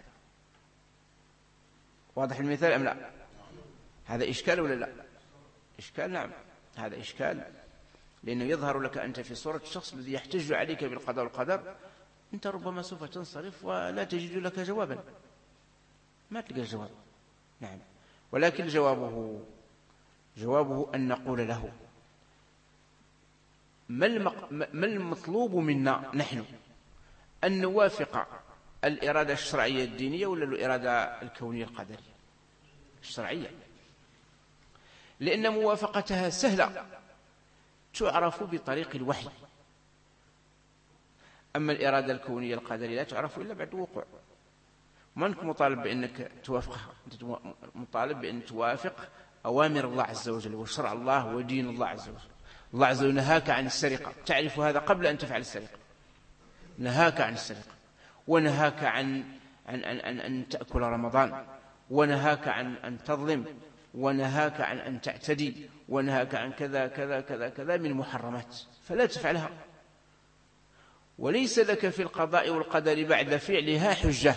واضح المثال أم لا؟ هذا إشكال ولا لا؟ إشكال، نعم، هذا إشكال، لأنه يظهر لك أنت في صورة الشخص الذي يحتج عليك بالقضاء والقدر، أنت ربما سوف تنصرف ولا تجد لك جوابا، ما تلقى الجواب، نعم. ولكن جوابه جوابه أن نقول له ما المطلوب منا نحن؟ أن نوافق الإرادة الشرعية الدينية ولا الإرادة الكونية القدرية؟ الشرعية، لأن موافقتها سهلة تعرف بطريق الوحي، أما الإرادة الكونية القدرية لا تعرف إلا بعد وقوع. ما أنك مطالب بأنك توافقها، أنت مطالب بأن توافق أوامر الله عز وجل وشرع الله ودين الله عز وجل. الله عز وجل نهاك عن السرقة، تعرف هذا قبل أن تفعل السرقة، نهاك عن السرقة، ونهاك عن عن أن, أن, أن تأكل رمضان، ونهاك عن أن تظلم، ونهاك عن أن تعتدي، ونهاك عن كذا كذا كذا كذا من محرمات، فلا تفعلها. وليس لك في القضاء والقدر بعد فعلها حجة.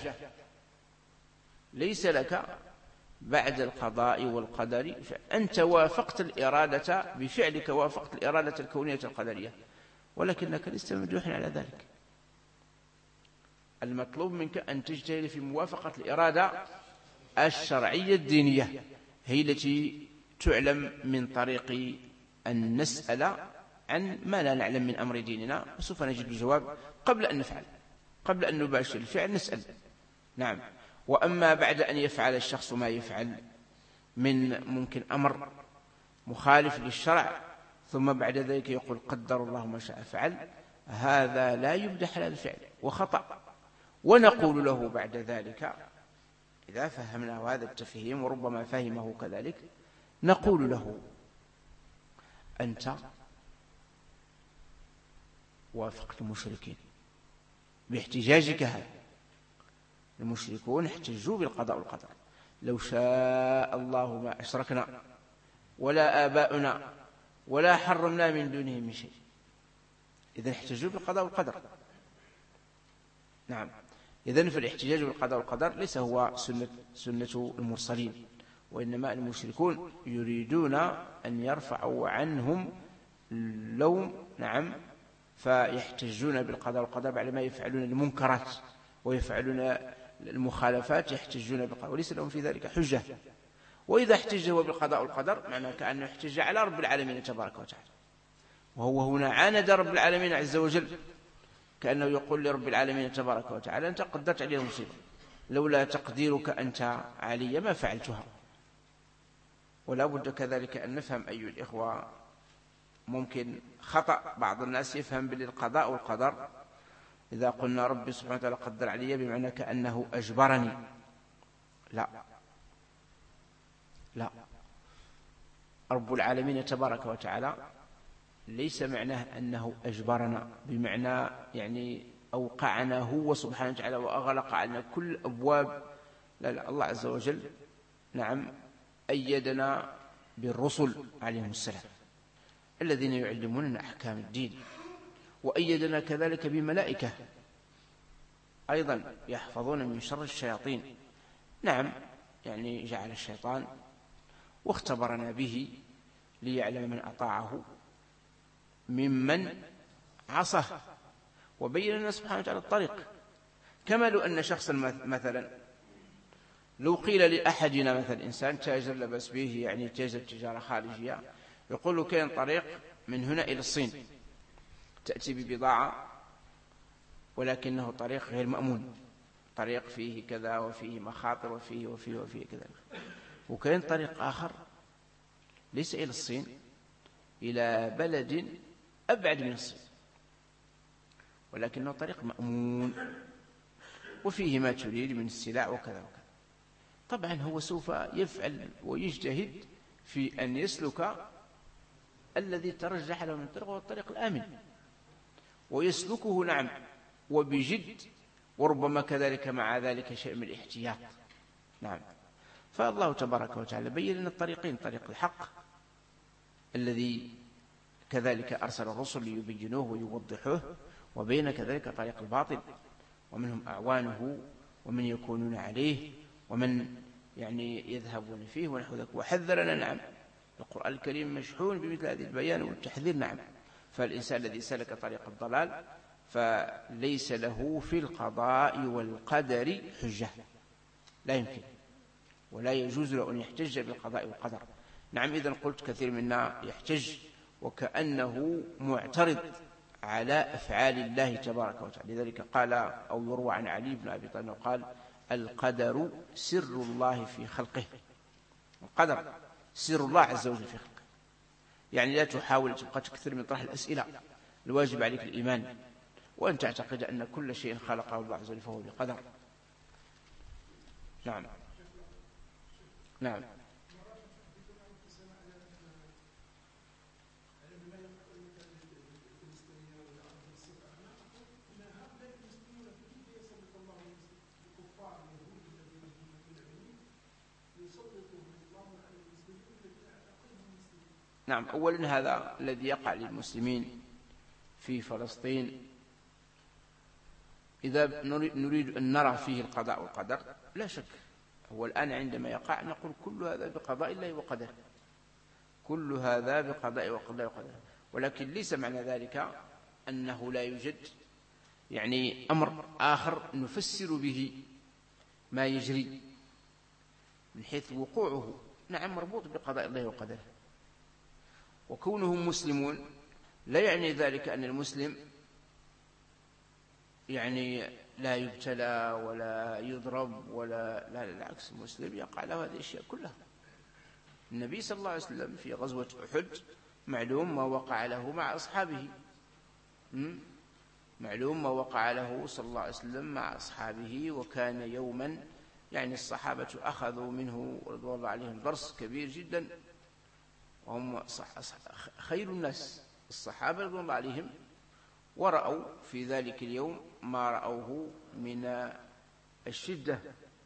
ليس لك بعد القضاء والقدر، أنت وافقت الإرادة بفعلك، وافقت الإرادة الكونية القدرية، ولكنك لست ممدوحا على ذلك. المطلوب منك أن تجتهد في موافقة الإرادة الشرعية الدينية، هي التي تعلم من طريق أن نسأل عن ما لا نعلم من أمر ديننا، وسوف نجد الجواب قبل أن نفعل، قبل أن نباشر الفعل نسأل. نعم. وأما بعد أن يفعل الشخص ما يفعل من ممكن أمر مخالف للشرع، ثم بعد ذلك يقول قدر الله ما شاء فعل، هذا لا يمدح على الفعل وخطأ. ونقول له بعد ذلك إذا فهمنا هذا التفهيم، وربما فهمه كذلك، نقول له أنت وافقت المشركين باحتجاجك هذا. المشركون احتجوا بالقضاء والقدر، لو شاء الله ما أشركنا ولا آباؤنا ولا حرمنا من دونه من شيء. إذن احتجوا بالقضاء والقدر. نعم. إذن فالاحتجاج بالقضاء والقدر ليس هو سنة, سنة المرسلين، وإنما المشركون يريدون أن يرفعوا عنهم اللوم. نعم. فيحتجون بالقضاء والقدر بعد ما يفعلون المنكرات ويفعلون المخالفات، يحتجون بالقضاء وليس لهم في ذلك حجة. وإذا احتج هو بالقضاء والقدر معناه كأنه احتج على رب العالمين تبارك وتعالى، وهو هنا عاند رب العالمين عز وجل، كأنه يقول لرب العالمين تبارك وتعالى أنت قدرت علي المصيبة، لولا تقديرك أنت علي ما فعلتها. ولا بد كذلك أن نفهم أيها الإخوة، ممكن خطأ بعض الناس يفهم بالقضاء والقدر إذا قلنا ربي سبحانه وتعالى قدر علي بمعنى كأنه أجبرني. لا لا، رب العالمين تبارك وتعالى ليس معناه أنه أجبرنا بمعنى يعني أوقعنا هو سبحانه وتعالى وأغلق علينا كل أبواب. لا لا، الله عز وجل نعم أيدنا بالرسل عليهم السلام الذين يعلموننا أحكام الدين، وأيدنا كذلك بملائكة أيضا يحفظون من شر الشياطين. نعم، يعني جعل الشيطان واختبرنا به ليعلم من أطاعه ممن عصاه، وبين لنا سبحانه وتعالى الطريق. كما لو أن شخصا مثلا لو قيل لأحدنا مثلا إنسان تاجر لبس به، يعني تاجر تجارة خارجية، يقول له كاين طريق من هنا إلى الصين تأتي ببضاعة، ولكنه طريق غير مأمون، طريق فيه كذا وفيه مخاطر وفيه وفيه وفيه كذا. وكاين طريق آخر ليس إلى الصين، إلى بلد أبعد من الصين، ولكنه طريق مأمون وفيه ما تريد من السلع وكذا وكذا. طبعا هو سوف يفعل ويجتهد في أن يسلك الذي ترجح له من الطريق هو الطريق الآمن، ويسلكه نعم وبجد، وربما كذلك مع ذلك شيء من الاحتياط. نعم. فالله تبارك وتعالى بين لنا الطريقين، طريق الحق الذي كذلك أرسل الرسل ليبينوه ويوضحوه، وبين كذلك طريق الباطل ومنهم أعوانه ومن يكونون عليه ومن يعني يذهبون فيه ونحو ذلك. وحذرنا نعم القرآن الكريم مشحون بمثل هذه البيان والتحذير. نعم. فالإنسان الذي سلك طريق الضلال فليس له في القضاء والقدر حجة، لا يمكن ولا يجوز له أن يحتج بالقضاء والقدر. نعم. إذن قلت كثير منا يحتج وكأنه معترض على أفعال الله تبارك وتعالى. لذلك قال أو يروى عن علي بن أبي طالب قال القدر سر الله في خلقه. القدر سر الله عز وجل في خلقه، يعني لا تحاول تبقى تكثر من طرح الأسئلة، الواجب عليك الإيمان وأن تعتقد أن كل شيء خلقه الله عز وجل فهو بقدر. نعم. نعم. نعم. أولا هذا الذي يقع للمسلمين في فلسطين إذا نريد أن نرى فيه القضاء والقدر لا شك، هو الآن عندما يقع نقول كل هذا بقضاء الله وقدره، كل هذا بقضاء وقضاء وقدره، ولكن ليس معنى ذلك أنه لا يوجد يعني أمر آخر نفسر به ما يجري من حيث وقوعه، نعم مربوط بقضاء الله وقدره. وكونهم مسلمون لا يعني ذلك أن المسلم يعني لا يبتلى ولا يضرب ولا لا، بالعكس المسلم يقع له هذه الأشياء كلها. النبي صلى الله عليه وسلم في غزوة أحد معلوم ما وقع له مع أصحابه، معلوم ما وقع له صلى الله عليه وسلم مع أصحابه، وكان يوما يعني الصحابة أخذوا منه رضوان الله عليهم درس كبير جدا، وهم خير الناس الصحابة رضوان الله عليهم، ورأوا في ذلك اليوم ما رأوه من الشدة،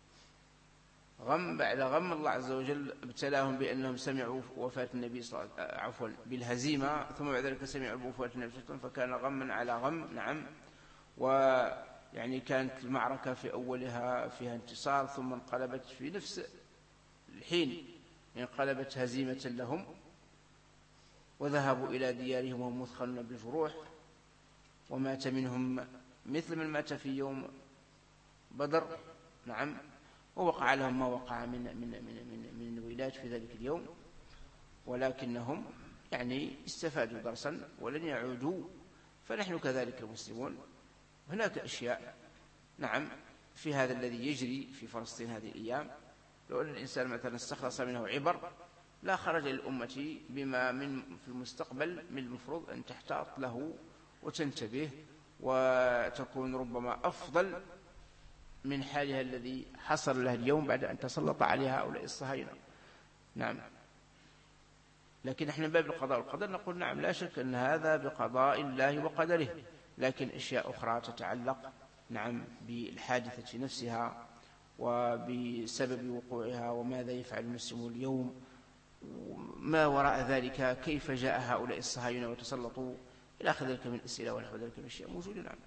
غم بعد غم. الله عز وجل ابتلاهم بأنهم سمعوا وفاة النبي صلى الله عليه وسلم، عفوا بالهزيمة، ثم بعد ذلك سمعوا بوفاة النبي صلى الله عليه وسلم، فكان غما على غم. نعم، ويعني كانت المعركة في أولها فيها انتصار، ثم انقلبت في نفس الحين انقلبت هزيمة لهم، وذهبوا إلى ديارهم وهم مثخنون بالجروح، ومات منهم مثل من مات في يوم بدر. نعم، ووقع لهم ما وقع من من من من, من الويلات في ذلك اليوم، ولكنهم يعني استفادوا درسا ولن يعودوا. فنحن كذلك المسلمون هناك أشياء نعم في هذا الذي يجري في فلسطين هذه الأيام، لو أن الإنسان مثلا استخلص منه عبر لا خرج للأمة بما من في المستقبل من المفروض أن تحتاط له وتنتبه، وتكون ربما أفضل من حالها الذي حصل له اليوم بعد أن تسلط عليها هؤلاء الصهاينة. نعم، لكن احنا باب القضاء والقدر نقول نعم لا شك أن هذا بقضاء الله وقدره، لكن أشياء أخرى تتعلق نعم بالحادثة نفسها وبسبب وقوعها، وماذا يفعل المسلمون اليوم، ما وراء ذلك، كيف جاء هؤلاء الصهاينة وتسلطوا إلى آخر ذلك من الأسئلة ونحو ذلك من الأشياء موجودة. نعم.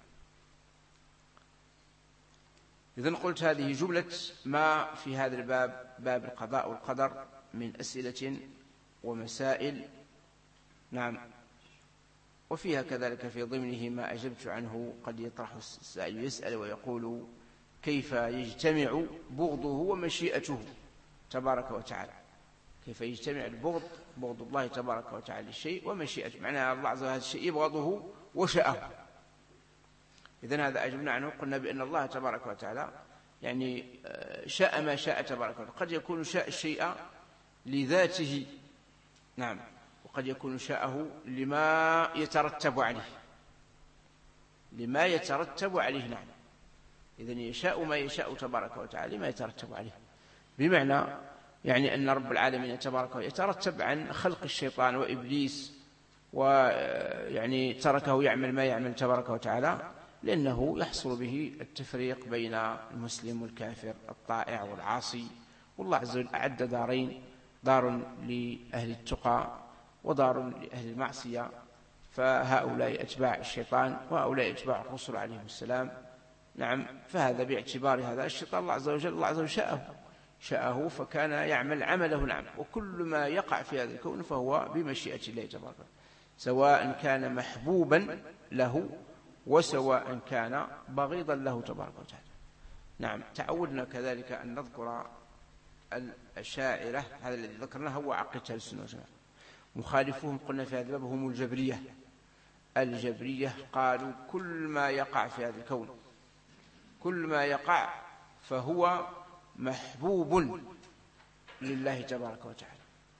إذن قلت هذه جملة ما في هذا الباب، باب القضاء والقدر، من أسئلة ومسائل. نعم، وفيها كذلك في ضمنه ما أجبت عنه. قد يطرح السائل يسأل ويقول كيف يجتمع بغضه ومشيئته تبارك وتعالى، كيف يجتمع البغض، بغض الله تبارك وتعالى للشيء، ومشيئته، معناها الله عز وجل هذا الشيء يبغضه وشاءه. إذن هذا أجبنا عنه، قلنا بأن الله تبارك وتعالى يعني شاء ما شاء تبارك وتعالى، قد يكون شاء الشيء لذاته، نعم، وقد يكون شاءه لما يترتب عليه، لما يترتب عليه. نعم، إذن يشاء ما يشاء تبارك وتعالى لما يترتب عليه، بمعنى يعني أن رب العالمين تبارك وتعالى يترتب عن خلق الشيطان وإبليس، ويعني تركه يعمل ما يعمل تبارك وتعالى، لأنه يحصل به التفريق بين المسلم والكافر، الطائع والعاصي. والله عز وجل أعد دارين، دار لأهل التقى ودار لأهل المعصية، فهؤلاء أتباع الشيطان وهؤلاء أتباع الرسل عليهم السلام. نعم، فهذا باعتبار هذا الشيطان الله عز وجل الله عز وجل شاءه شاءه فكان يعمل عمله. نعم، وكل ما يقع في هذا الكون فهو بمشيئة الله تبارك وتعالى، سواء كان محبوبا له وسواء كان بغيضا له تبارك وتعالى. نعم، تعودنا كذلك أن نذكر الأشاعرة، هذا الذي ذكرناه هو عقيدة السنة والجماعة. مخالفوهم قلنا في هذا الباب هم الجبرية. الجبرية قالوا كل ما يقع في هذا الكون، كل ما يقع فهو محبوب لله تبارك وتعالى،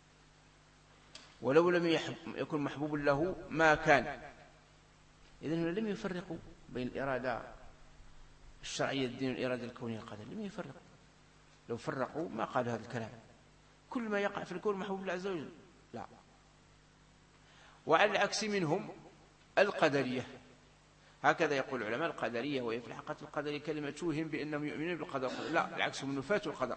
ولو لم يكن محبوب له ما كان. إذن لم يفرقوا بين الإرادة الشرعية الدين والإرادة الكونية القدر، لم يفرقوا. لو فرقوا ما قالوا هذا الكلام، كل ما يقع في الكون محبوب لله عز وجل، لا. وعلى العكس منهم القدرية، هكذا يقول العلماء القدرية، وهي في الحقيقة القدرية كلمة توهم بأنهم يؤمنون بالقدر، لا، العكس هم نفاة القدر،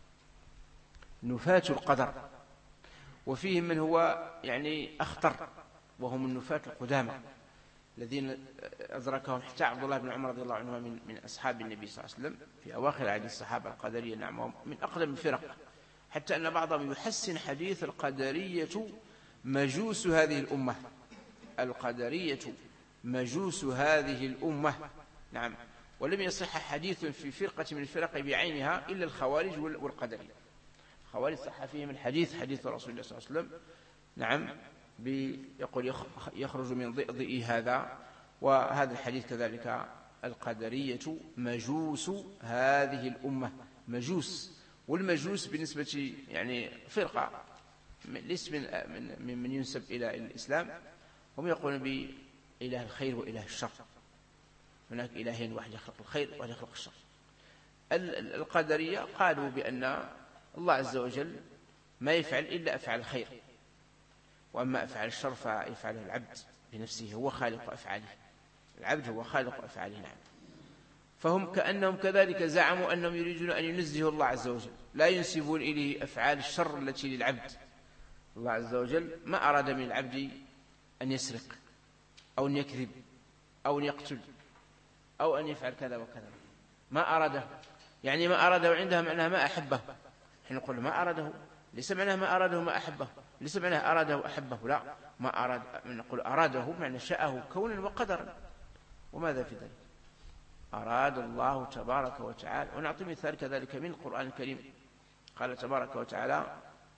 نفاة القدر. وفيهم من هو يعني أخطر، وهم النفاة القدامى، الذين أدركهم حتى عبد الله بن عمر رضي الله عنه من من أصحاب النبي صلى الله عليه وسلم في أواخر عهد الصحابة القدرية، نعم، من أقدم الفرق، حتى أن بعضهم يحسن حديث القدرية مجوس هذه الأمة. القدرية مجوس هذه الأمة، نعم. ولم يصح حديث في فرقة من الفرق بعينها إلا الخوارج والقدرية. الخوارج صح فيهم الحديث، حديث رسول الله صلى الله عليه وسلم، نعم، يقول يخرج من ضئضئ هذا، وهذا الحديث كذلك. القدرية مجوس هذه الأمة، مجوس. والمجوس بالنسبة يعني فرقة ليس من من من ينسب إلى الإسلام، هم يقولون بإله الخير وإله الشر. هناك إلهين، واحد يخلق الخير وواحد يخلق الشر. القدرية قالوا بأن الله عز وجل ما يفعل إلا أفعال الخير، وأما أفعال الشر فيفعله العبد بنفسه، هو خالق أفعاله. العبد هو خالق أفعاله، نعم. فهم كأنهم كذلك زعموا أنهم يريدون أن ينزهوا الله عز وجل، لا ينسبون إليه أفعال الشر التي للعبد. الله عز وجل ما أراد من العبد أن يسرق أو أن يكذب أو أن يقتل أو أن يفعل كذا وكذا، ما أراده. يعني ما أراده عندها معناها ما أحبه. حين نقول ما أراده ليس معناه ما أراده ما أحبه، ليس معناه أراده أحبه، لا، ما أراد، نقول أراده معنى شاءه كونا وقدرا. وماذا في ذلك؟ أراد الله تبارك وتعالى. ونعطي مثال كذلك من القرآن الكريم. قال تبارك وتعالى: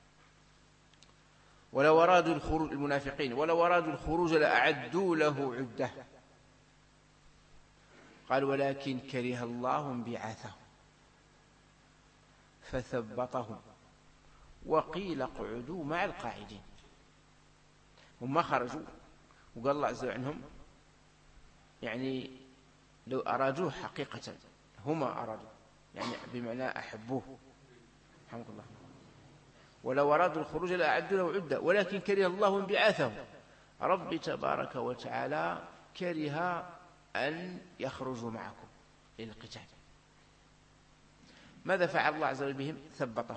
ولو أرادوا الخروج، المنافقين، ولو أرادوا الخروج لأعدوا له عدة، قال ولكن كره الله انبعاثهم فثبطهم وقيل اقعدوا مع القاعدين. هم ما خرجوا، وقال الله عز وجل عنهم يعني لو أرادوه حقيقة، هما أرادوا يعني بمعنى أحبوه، رحمك الله. ولو أرادوا الخروج لأعدوا له عدة ولكن كره الله انبعاثهم. رب تبارك وتعالى كره أن يخرجوا معكم للقتال. ماذا فعل الله عز وجل بهم؟ ثبطهم،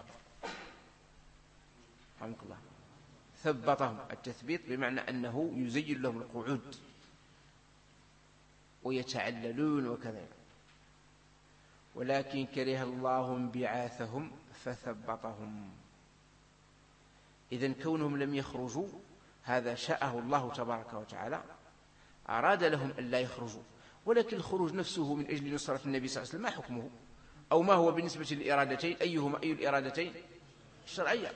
رحمك الله. ثبطهم، التثبيط بمعنى أنه يزين لهم القعود ويتعللون وكذا. ولكن كره الله انبعاثهم فثبطهم. إذن كونهم لم يخرجوا هذا شاءه الله تبارك وتعالى، أراد لهم أن لا يخرجوا. ولكن الخروج نفسه من أجل نصرة النبي صلى الله عليه وسلم ما حكمه؟ أو ما هو بالنسبة للإرادتين؟ أيهما أي الإرادتين؟ الشرعية.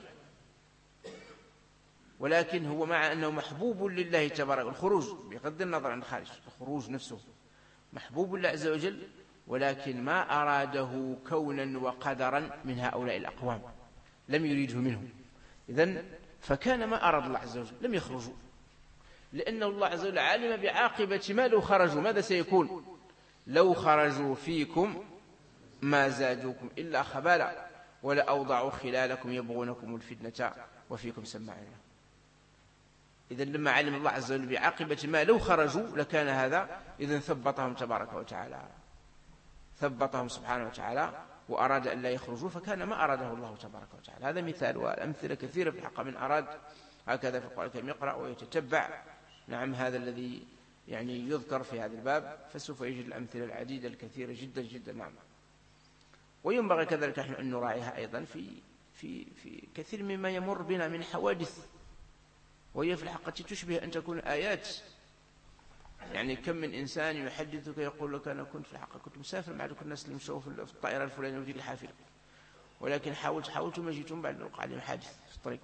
ولكن هو مع أنه محبوب لله تبارك، الخروج بغض النظر عن الخارج، الخروج نفسه محبوب لله عز وجل، ولكن ما أراده كونا وقدرا من هؤلاء الأقوام، لم يريده منهم. إذن فكان ما أراد الله عز وجل، لم يخرجوا، لأن الله عز وجل علم بعاقبة ما لو خرجوا ماذا سيكون. لو خرجوا فيكم ما زادوكم إلا خبالا ولأوضعوا خلالكم يبغونكم الفتنة وفيكم سماعون. إذن لما علم الله عز وجل بعاقبة ما لو خرجوا لكان هذا، إذن ثبطهم تبارك وتعالى، ثبطهم سبحانه وتعالى، وأراد أن لا يخرجوا، فكان ما أراده الله تبارك وتعالى. هذا مثال، والأمثلة كثيرة في الحق. من أراد هكذا في القرآن الكريم يقرأ ويتتبع، نعم، هذا الذي يعني يذكر في هذا الباب، فسوف يجد الأمثلة العديدة الكثيرة جدا جدا، نعم. وينبغي كذلك أن نراعيها أيضا في في في كثير مما يمر بنا من حوادث، وهي في الحقيقة تشبه أن تكون آيات. يعني كم من إنسان يحدثك يقول لك أنا كنت في الحقيقة كنت مسافر مع ذلك الناس اللي مشوا في الطائرة الفلانية وديك الحافلة، ولكن حاولت حاولت وما جيتم بعد وقع عليهم حادث في الطريق.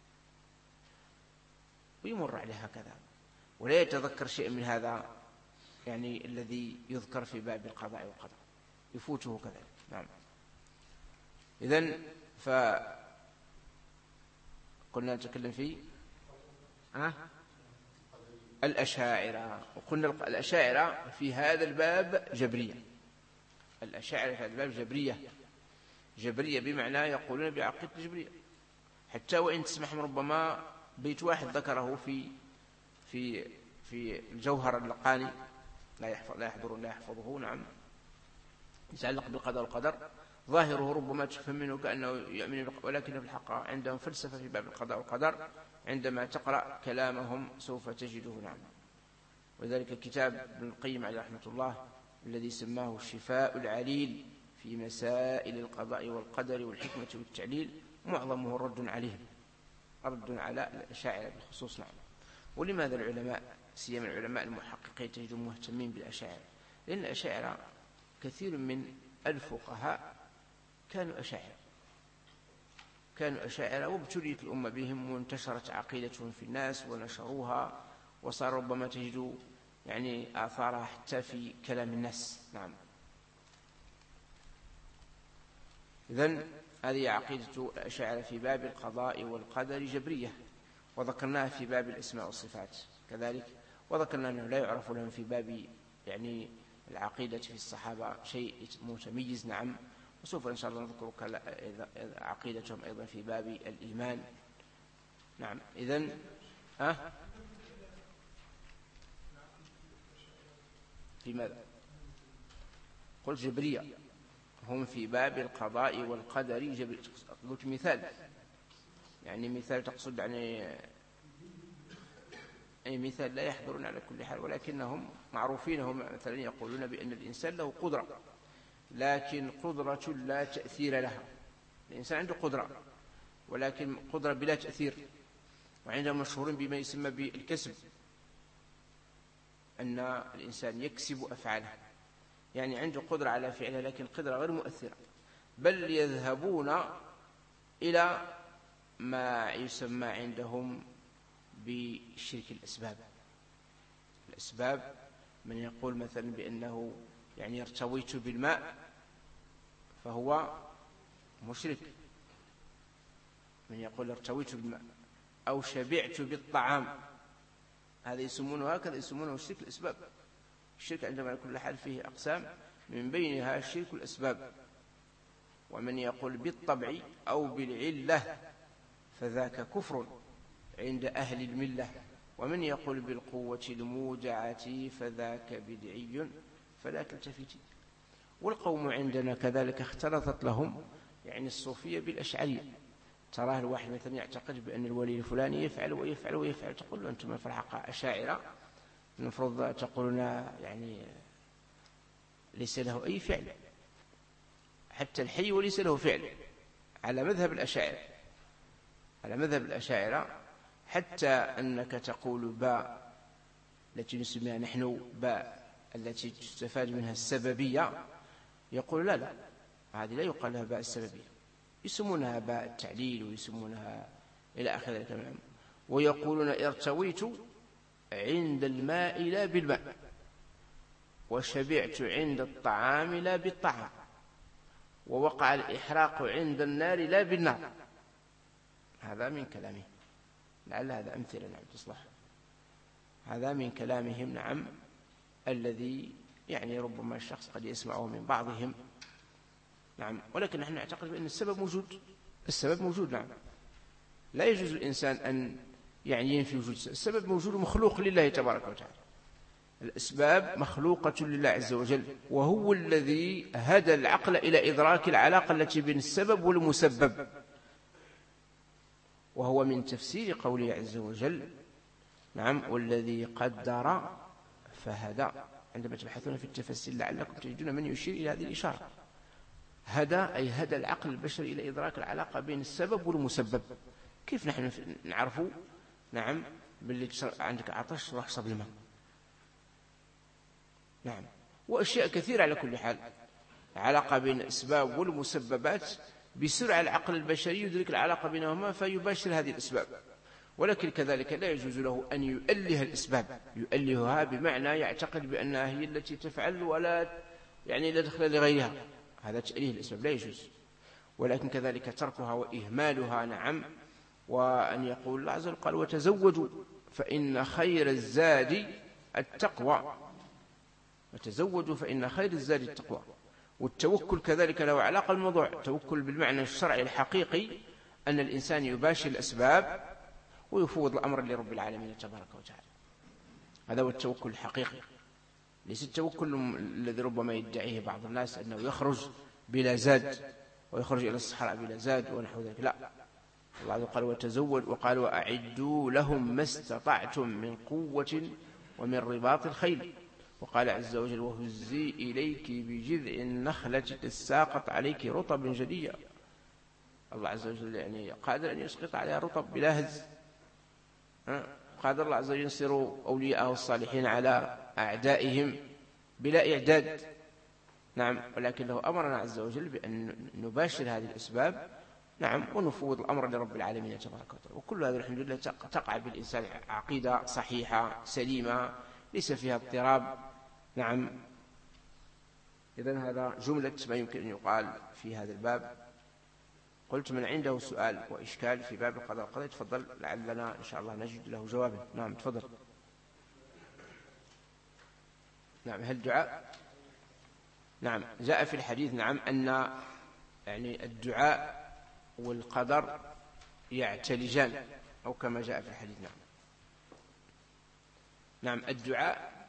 ويمر عليه هكذا ولا يتذكر شيء من هذا، يعني الذي يذكر في باب القضاء والقدر يفوته كذلك، نعم. إذن فقلنا نتكلم في أه؟ الأشاعرة، وقلنا الأشاعرة في هذا الباب جبرية. الأشاعرة في هذا الباب جبرية، جبرية بمعنى يقولون بعقيدة جبرية. حتى وإن تسمح ربما بيت واحد ذكره في في في الجوهر اللقاني لا يحفظ لا يحضر لا يحفظه، نعم، يتعلق بالقضاء والقدر، ظاهره ربما تفهم منه كأنه يؤمن، ولكن في الحقيقة عندهم فلسفة في باب القضاء والقدر. عندما تقرأ كلامهم سوف تجده، نعم. وذلك كتاب ابن القيم عليه رحمة الله الذي سماه الشفاء العليل في مسائل القضاء والقدر والحكمة والتعليل معظمه رد عليهم، رد على الأشاعرة بالخصوص. نعم. ولماذا العلماء سيما العلماء المحققين تجدون مهتمين بالأشاعرة؟ لأن الأشاعرة كثير من الفقهاء كانوا أشاعرة كانوا أشاعرة وابتليت الأمة بهم وانتشرت عقيدتهم في الناس ونشروها، وصار ربما تجد يعني آثارها حتى في كلام الناس. نعم. إذن هذه عقيدة الأشاعرة في باب القضاء والقدر جبرية، وذكرناها في باب الأسماء والصفات كذلك، وذكرنا أنه لا يعرف لهم في باب يعني العقيدة في الصحابة شيء متميز. نعم. وسوف إن شاء الله نذكر عقيدتهم أيضا في باب الإيمان. نعم. إذن أه؟ في ماذا؟ قلت جبرية، هم في باب القضاء والقدر جبرية. قلت مثال، يعني مثال تقصد يعني أي مثال لا يحضرون على كل حال، ولكنهم معروفين. هم مثلا يقولون بأن الإنسان له قدرة، لكن قدرة لا تأثير لها. الإنسان عنده قدرة ولكن قدرة بلا تأثير. وعندهم مشهورين بما يسمى بالكسب، أن الإنسان يكسب أفعاله، يعني عنده قدرة على فعلها لكن قدرة غير مؤثرة، بل يذهبون إلى ما يسمى عندهم بشرك الأسباب. الأسباب من يقول مثلا بأنه يعني ارتويت بالماء فهو مشرك، من يقول ارتويت بالماء، أو شبعت بالطعام، هذا يسمونه هكذا، يسمونه شرك الأسباب. الشرك عندما كل حال فيه أقسام، من بينها شرك الأسباب. ومن يقول بالطبع أو بالعلة فذاك كفر عند أهل الملة، ومن يقول بالقوة الموجعة فذاك بدعي فلا تلتفتي. والقوم عندنا كذلك اختلطت لهم يعني الصوفية بالأشعرية. تراه الواحد مثلا يعتقد بأن الولي الفلاني يفعل ويفعل ويفعل، تقول له أنتم في الحقيقة أشاعرة، المفروض تقولون يعني ليس له أي فعل، حتى الحي وليس له فعل، على مذهب الأشاعرة على مذهب الأشاعرة حتى أنك تقول باء التي نسميها نحن باء التي تستفاد منها السببية، يقول لا لا هذه لا يقال لها باء السببية، يسمونها باء التعليل ويسمونها إلى آخر ذلك. ويقولون ارتويت عند الماء لا بالماء، وشبعت عند الطعام لا بالطعام، ووقع الإحراق عند النار لا بالنار. هذا من كلامهم، لعل هذا أمثلة نعم تصلح. هذا من كلامهم نعم، الذي يعني ربما الشخص قد يسمعه من بعضهم. نعم. ولكن نحن نعتقد بأن السبب موجود، السبب موجود. نعم. لا يجوز الإنسان أن يعني ينفي وجود السبب. السبب موجود مخلوق لله تبارك وتعالى، الأسباب مخلوقة لله عز وجل، وهو الذي هدى العقل إلى إدراك العلاقة التي بين السبب والمسبب، وهو من تفسير قوله عز وجل نعم والذي قدر فهدى. عندما تبحثون في التفسير لعلكم تجدون من يشير إلى هذه الإشارة. هدى أي هدى العقل البشري إلى إدراك العلاقة بين السبب والمسبب. كيف نحن نعرف نعم باللي عندك عطش روح صب الماء؟ نعم. وأشياء كثيرة على كل حال، علاقة بين الأسباب والمسببات بسرعة العقل البشري يدرك العلاقة بينهما فيباشر هذه الأسباب. ولكن كذلك لا يجوز له أن يؤله الأسباب، يؤلهها بمعنى يعتقد بأنها هي التي تفعل ولا يعني لا دخل لغيرها، هذا تأليه الأسباب لا يجوز. ولكن كذلك تركها وإهمالها نعم. وأن يقول الله عز وجل قال وتزودوا فإن خير الزاد التقوى، وتزودوا فإن خير الزاد التقوى. والتوكل كذلك له علاقة بالموضوع. التوكل بالمعنى الشرعي الحقيقي أن الإنسان يباشر الأسباب ويفوض الأمر لرب العالمين تبارك وتعالى، هذا هو التوكل الحقيقي. ليس التوكل الذي ربما يدعيه بعض الناس أنه يخرج بلا زاد ويخرج إلى الصحراء بلا زاد ونحو ذلك، لا. الله قال وتزود، وقال وأعدوا لهم ما استطعتم من قوة ومن رباط الخيل. وقال عز وجل وهزي إليك بجذع النخلة تساقط عليك رطبا جديا. الله عز وجل يعني قادر أن يسقط عليها رطب بلا هز. قادر الله عز وجل ينصر أولياءه الصالحين على أعدائهم بلا إعداد. نعم، ولكنه أمرنا عز وجل بأن نباشر هذه الأسباب، نعم، ونفوض الأمر لرب العالمين تبارك وتعالى. وكل هذا الحمد لله تقع بالإنسان عقيدة صحيحة سليمة ليس فيها اضطراب. نعم، إذن هذا جملة ما يمكن أن يقال في هذا الباب. قلت من عنده سؤال وإشكال في باب القضاء والقدر تفضل، لعلنا إن شاء الله نجد له جوابا. نعم تفضل. نعم، هل دعاء؟ نعم، جاء في الحديث نعم أن يعني الدعاء والقدر يعتلجان، أو كما جاء في الحديث. نعم نعم الدعاء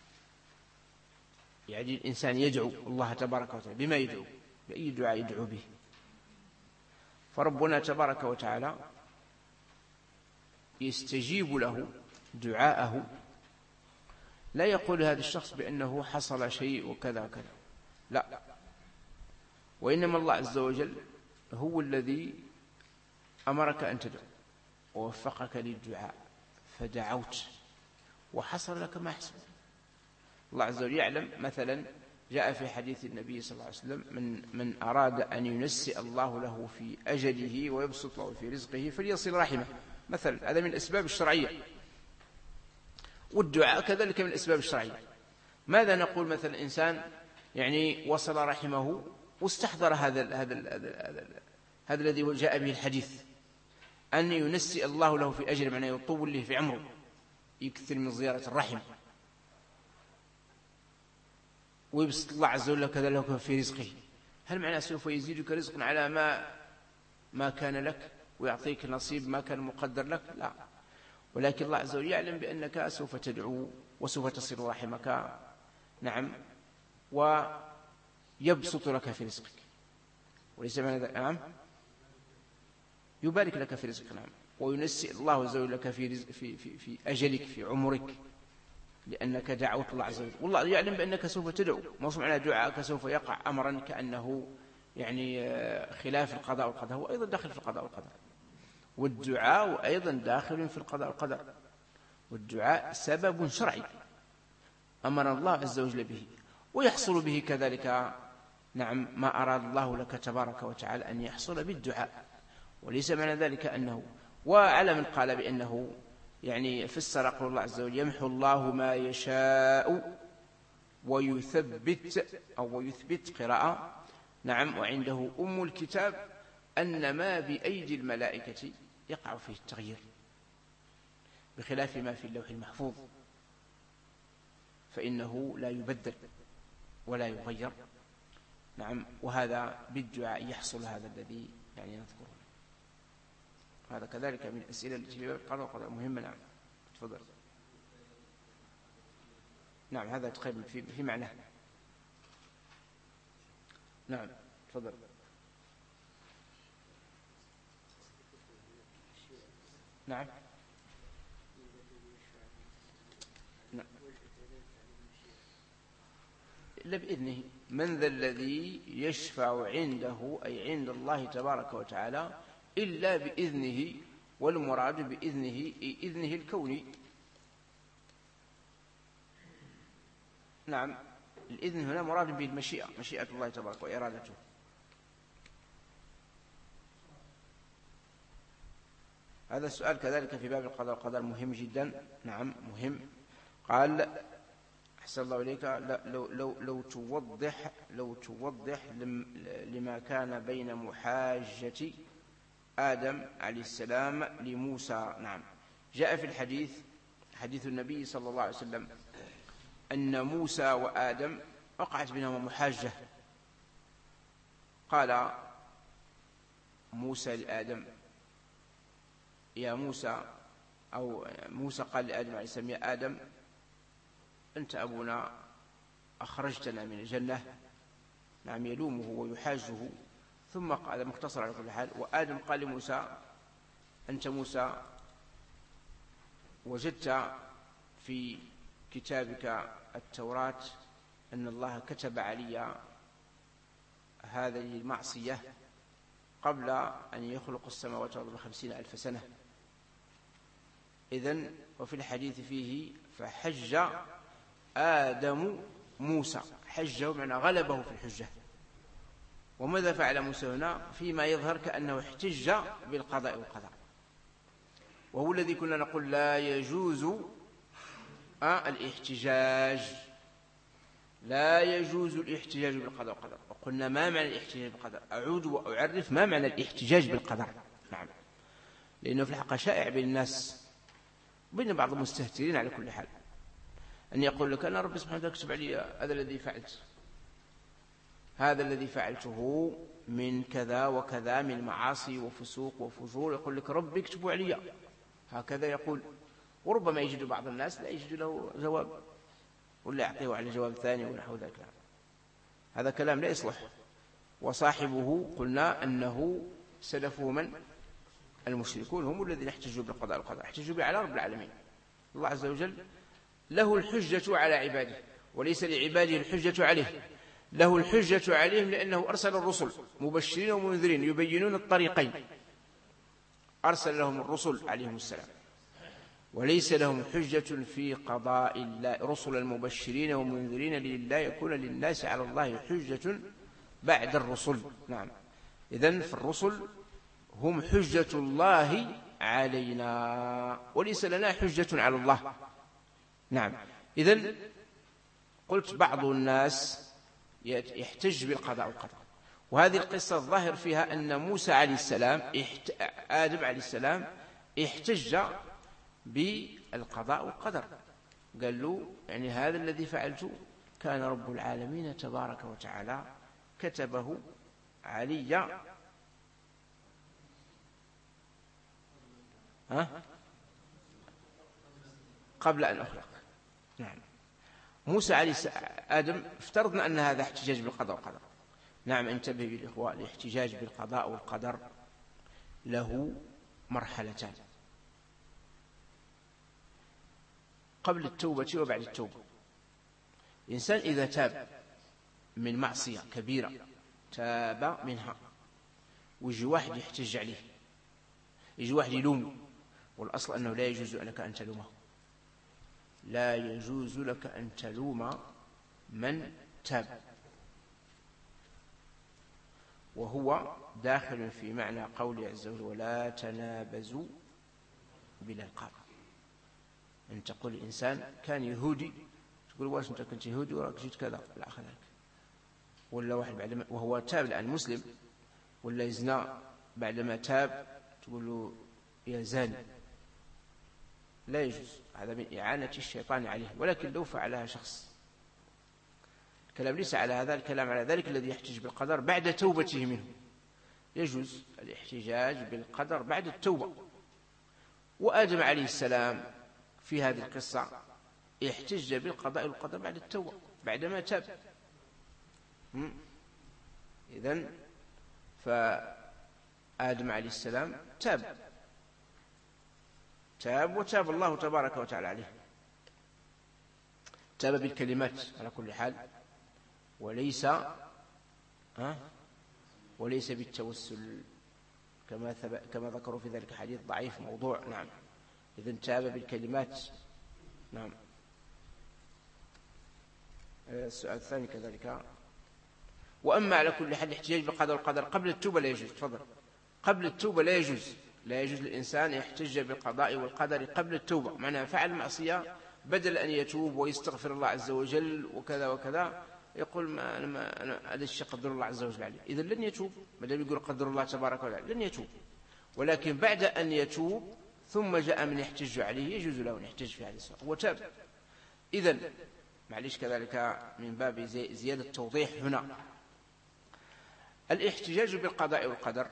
يعني الإنسان يدعو الله تبارك وتعالى بما يدعو، بأي دعاء يدعو به. فربنا تبارك وتعالى يستجيب له دعاءه، لا يقول هذا الشخص بأنه حصل شيء وكذا وكذا، لا، وإنما الله عز وجل هو الذي أمرك أن تدعو ووفقك للدعاء فدعوت وحصل لك ما حصل. الله عز وجل يعلم. مثلا جاء في حديث النبي صلى الله عليه وسلم من, من أراد أن ينسئ الله له في أجله ويبسط له في رزقه فليصل رحمه، مثلا هذا من الأسباب الشرعية، والدعاء كذلك من الأسباب الشرعية. ماذا نقول مثلا إنسان يعني وصل رحمه واستحضر هذا هذا هذا هذا الذي جاء به الحديث أن ينسئ الله له في أجله، معناه يطول له في عمره، يكثر من زيارة الرحم، ويبسط الله عز وجل كذلك في رزقه. هل معناه سوف يزيدك رزقا على ما ما كان لك ويعطيك نصيب ما كان مقدر لك؟ لا، ولكن الله عز وجل يعلم بأنك سوف تدعو وسوف تصل رحمك، نعم، ويبسط لك في رزقك، وليس معنى ذلك نعم يبارك لك في رزقك، نعم، وينسئ الله عز وجل لك في, رزق في, في, في أجلك في عمرك لأنك دعوت الله عز وجل. والله يعلم بأنك سوف تدعو، ما معنى دعاءك سوف يقع أمرا كأنه يعني خلاف القضاء والقدر، هو أيضا داخل في القضاء والقدر، والدعاء أيضا داخل في القضاء والقدر، والدعاء سبب شرعي أمر الله عز وجل به، ويحصل به كذلك نعم ما أراد الله لك تبارك وتعالى أن يحصل بالدعاء، وليس معنى ذلك أنه. وعلى من قال بأنه يعني فسر قول الله عز وجل يمحو الله ما يشاء ويثبت أو ويثبت قراءة، نعم، وعنده أم الكتاب أن ما بأيدي الملائكة يقع فيه التغيير بخلاف ما في اللوح المحفوظ، فإنه لا يبدل ولا يغير، نعم، وهذا بالدعاء يحصل هذا الذي يعني نذكره. هذا كذلك من الأسئلة التي في باب القضاء والقدر مهمة. نعم تفضل. نعم هذا تقريبا في, في معناه. نعم تفضل. نعم نعم إلا بإذنه. من ذا الذي يشفع عنده أي عند الله تبارك وتعالى إلا بإذنه، والمراد بإذنه إذنه الكوني. نعم الإذن هنا مراد به المشيئة، مشيئة الله تبارك وإرادته. هذا السؤال كذلك في باب القضاء والقدر مهم جدا. نعم مهم. قال أحسن الله إليك لو, لو, لو توضح لو توضح لما كان بين محاجة آدم عليه السلام لموسى. نعم جاء في الحديث حديث النبي صلى الله عليه وسلم أن موسى وآدم وقعت بينهما محاجة. قال موسى لآدم يا موسى، أو موسى قال لآدم عليه السلام يا آدم أنت أبونا أخرجتنا من الجنة. نعم يلومه ويحاجه. ثم قال مختصر على كل حال، وآدم قال لموسى أنت موسى وجدت في كتابك التوراة أن الله كتب علي هذه المعصية قبل أن يخلق السماوات والأرض بخمسين ألف سنة. إذن وفي الحديث فيه فحج آدم موسى، حجه معنى غلبه في الحجة. وماذا فعل موسى هنا؟ فيما يظهر كأنه احتج بالقضاء والقدر، وهو الذي كنا نقول لا يجوز آه الاحتجاج، لا يجوز الاحتجاج بالقضاء والقدر. وقلنا ما معنى الاحتجاج بالقدر؟ أعود وأعرف ما معنى الاحتجاج بالقدر. نعم، لأنه في الحقيقة شائع بين الناس، بين بعض المستهترين على كل حال، أن يقول لك أنا رب سبحانه وتعالى كتب علي هذا الذي فعلت، هذا الذي فعلته من كذا وكذا من معاصي وفسوق وفجور، يقول لك ربي اكتب علي، هكذا يقول. وربما يجد بعض الناس لا يجد له جواب، ولا يعطيه على جواب ثاني ونحو ذلك. هذا كلام لا يصلح. وصاحبه قلنا أنه سلفه من؟ المشركون، هم الذين احتجوا بالقضاء والقدر، احتجوا به على رب العالمين. الله عز وجل له الحجة على عباده، وليس لعباده الحجة عليه. له الحجة عليهم لأنه أرسل الرسل مبشرين ومنذرين يبينون الطريقين، أرسل لهم الرسل عليهم السلام، وليس لهم حجة في قضاء الله. رسل المبشرين ومنذرين لله يكون للناس على الله حجة بعد الرسل. نعم، إذن فالرسل هم حجة الله علينا، وليس لنا حجة على الله. نعم، إذن قلت بعض الناس يحتج بالقضاء والقدر، وهذه القصة الظاهر فيها أن موسى عليه السلام آدم عليه السلام احتج بالقضاء والقدر، قال له يعني هذا الذي فعلته كان رب العالمين تبارك وتعالى كتبه علي ها قبل أن أخلق. نعم، موسى عليه آدم افترضنا أن هذا احتجاج بالقضاء والقدر. نعم، انتبه بالإخوة، الاحتجاج بالقضاء والقدر له مرحلتان، قبل التوبة وبعد التوبة. الإنسان إذا تاب من معصية كبيرة تاب منها، ويجي واحد يحتج عليه، يجي واحد يلومه، والأصل أنه لا يجوز لك أن تلومه، لا يجوز لك أن تلوم من تاب، وهو داخل في معنى قوله عز وجل ولا تنابزوا بالألقاب. أن تقول الإنسان كان يهودي، تقول واش أنت كنت يهودي وراك جيت كذا لا أخذك، ولا واحد بعدما وهو تاب الآن مسلم، ولا يزنى بعدما تاب تقول له يا زاني، لا يجوز. هذا من إعانة الشيطان عليه. ولكن لو فعلها شخص، الكلام ليس على هذا، الكلام على ذلك الذي يحتج بالقدر بعد توبته منه. يجوز الاحتجاج بالقدر بعد التوبة. وآدم عليه السلام في هذه القصة احتج بالقضاء والقدر بعد التوبة، بعدما تاب. إذن فآدم عليه السلام تاب تاب وتاب الله تبارك وتعالى عليه. تاب بالكلمات على كل حال، وليس ها وليس بالتوسل كما كما ذكروا في ذلك حديث ضعيف موضوع. نعم، إذن تاب بالكلمات. نعم. السؤال الثاني كذلك. وأما على كل حال الاحتجاج بالقضاء والقدر قبل التوبة لا يجوز. تفضل. قبل التوبة لا يجوز، لا يجوز للإنسان يحتج بالقضاء والقدر قبل التوبة. معنى فعل معصية بدل أن يتوب ويستغفر الله عز وجل وكذا وكذا يقول ما أنا ما أنا هذا الشيء قدر الله عز وجل عليه، إذن لن يتوب. ما دام يقول قدر الله تبارك وتعالى لن يتوب. ولكن بعد أن يتوب ثم جاء من يحتج عليه يجوز له أن يحتج في هذه الصورة وتاب. إذن معليش كذلك من باب زيادة التوضيح هنا، الاحتجاج بالقضاء والقدر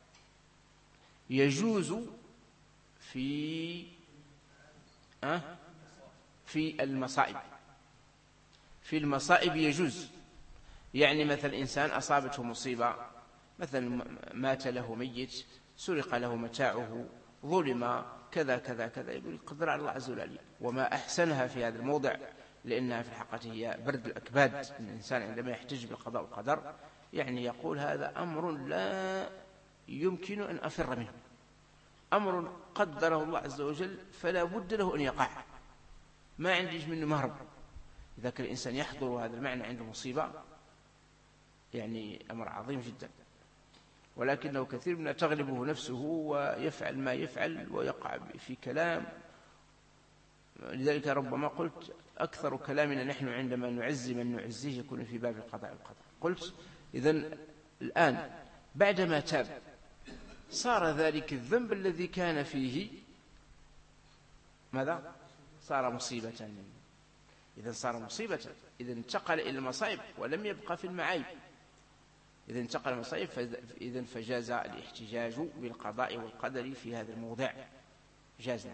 يجوز في أه في المصائب. في المصائب يجوز، يعني مثلا إنسان أصابته مصيبة، مثلا مات له ميت، سرق له متاعه، ظلم، كذا كذا كذا، يقول قدر على الله عز وجل. وما أحسنها في هذا الموضع، لأنها في الحقيقة هي برد الأكباد. الإنسان عندما يحتج بالقضاء والقدر يعني يقول هذا أمر لا يمكن أن أفر منه، أمر قدره الله عز وجل فلا بد له أن يقع، ما عنديش منه مهرب. إذا كان الإنسان يحضر هذا المعنى عند مصيبة يعني أمر عظيم جدا، ولكنه كثير من تغلبه نفسه ويفعل ما يفعل ويقع في كلام. لذلك ربما قلت أكثر كلامنا نحن عندما نعزي من نعزيه يكون في باب القضاء والقدر. قلت إذن الآن بعدما تاب صار ذلك الذنب الذي كان فيه ماذا؟ صار مصيبة. إذن صار مصيبة، إذن انتقل إلى المصائب ولم يبقى في المعايب. إذن انتقل إلى المصائب إذن فجاز الاحتجاج بالقضاء والقدر في هذا الموضع، جازنا.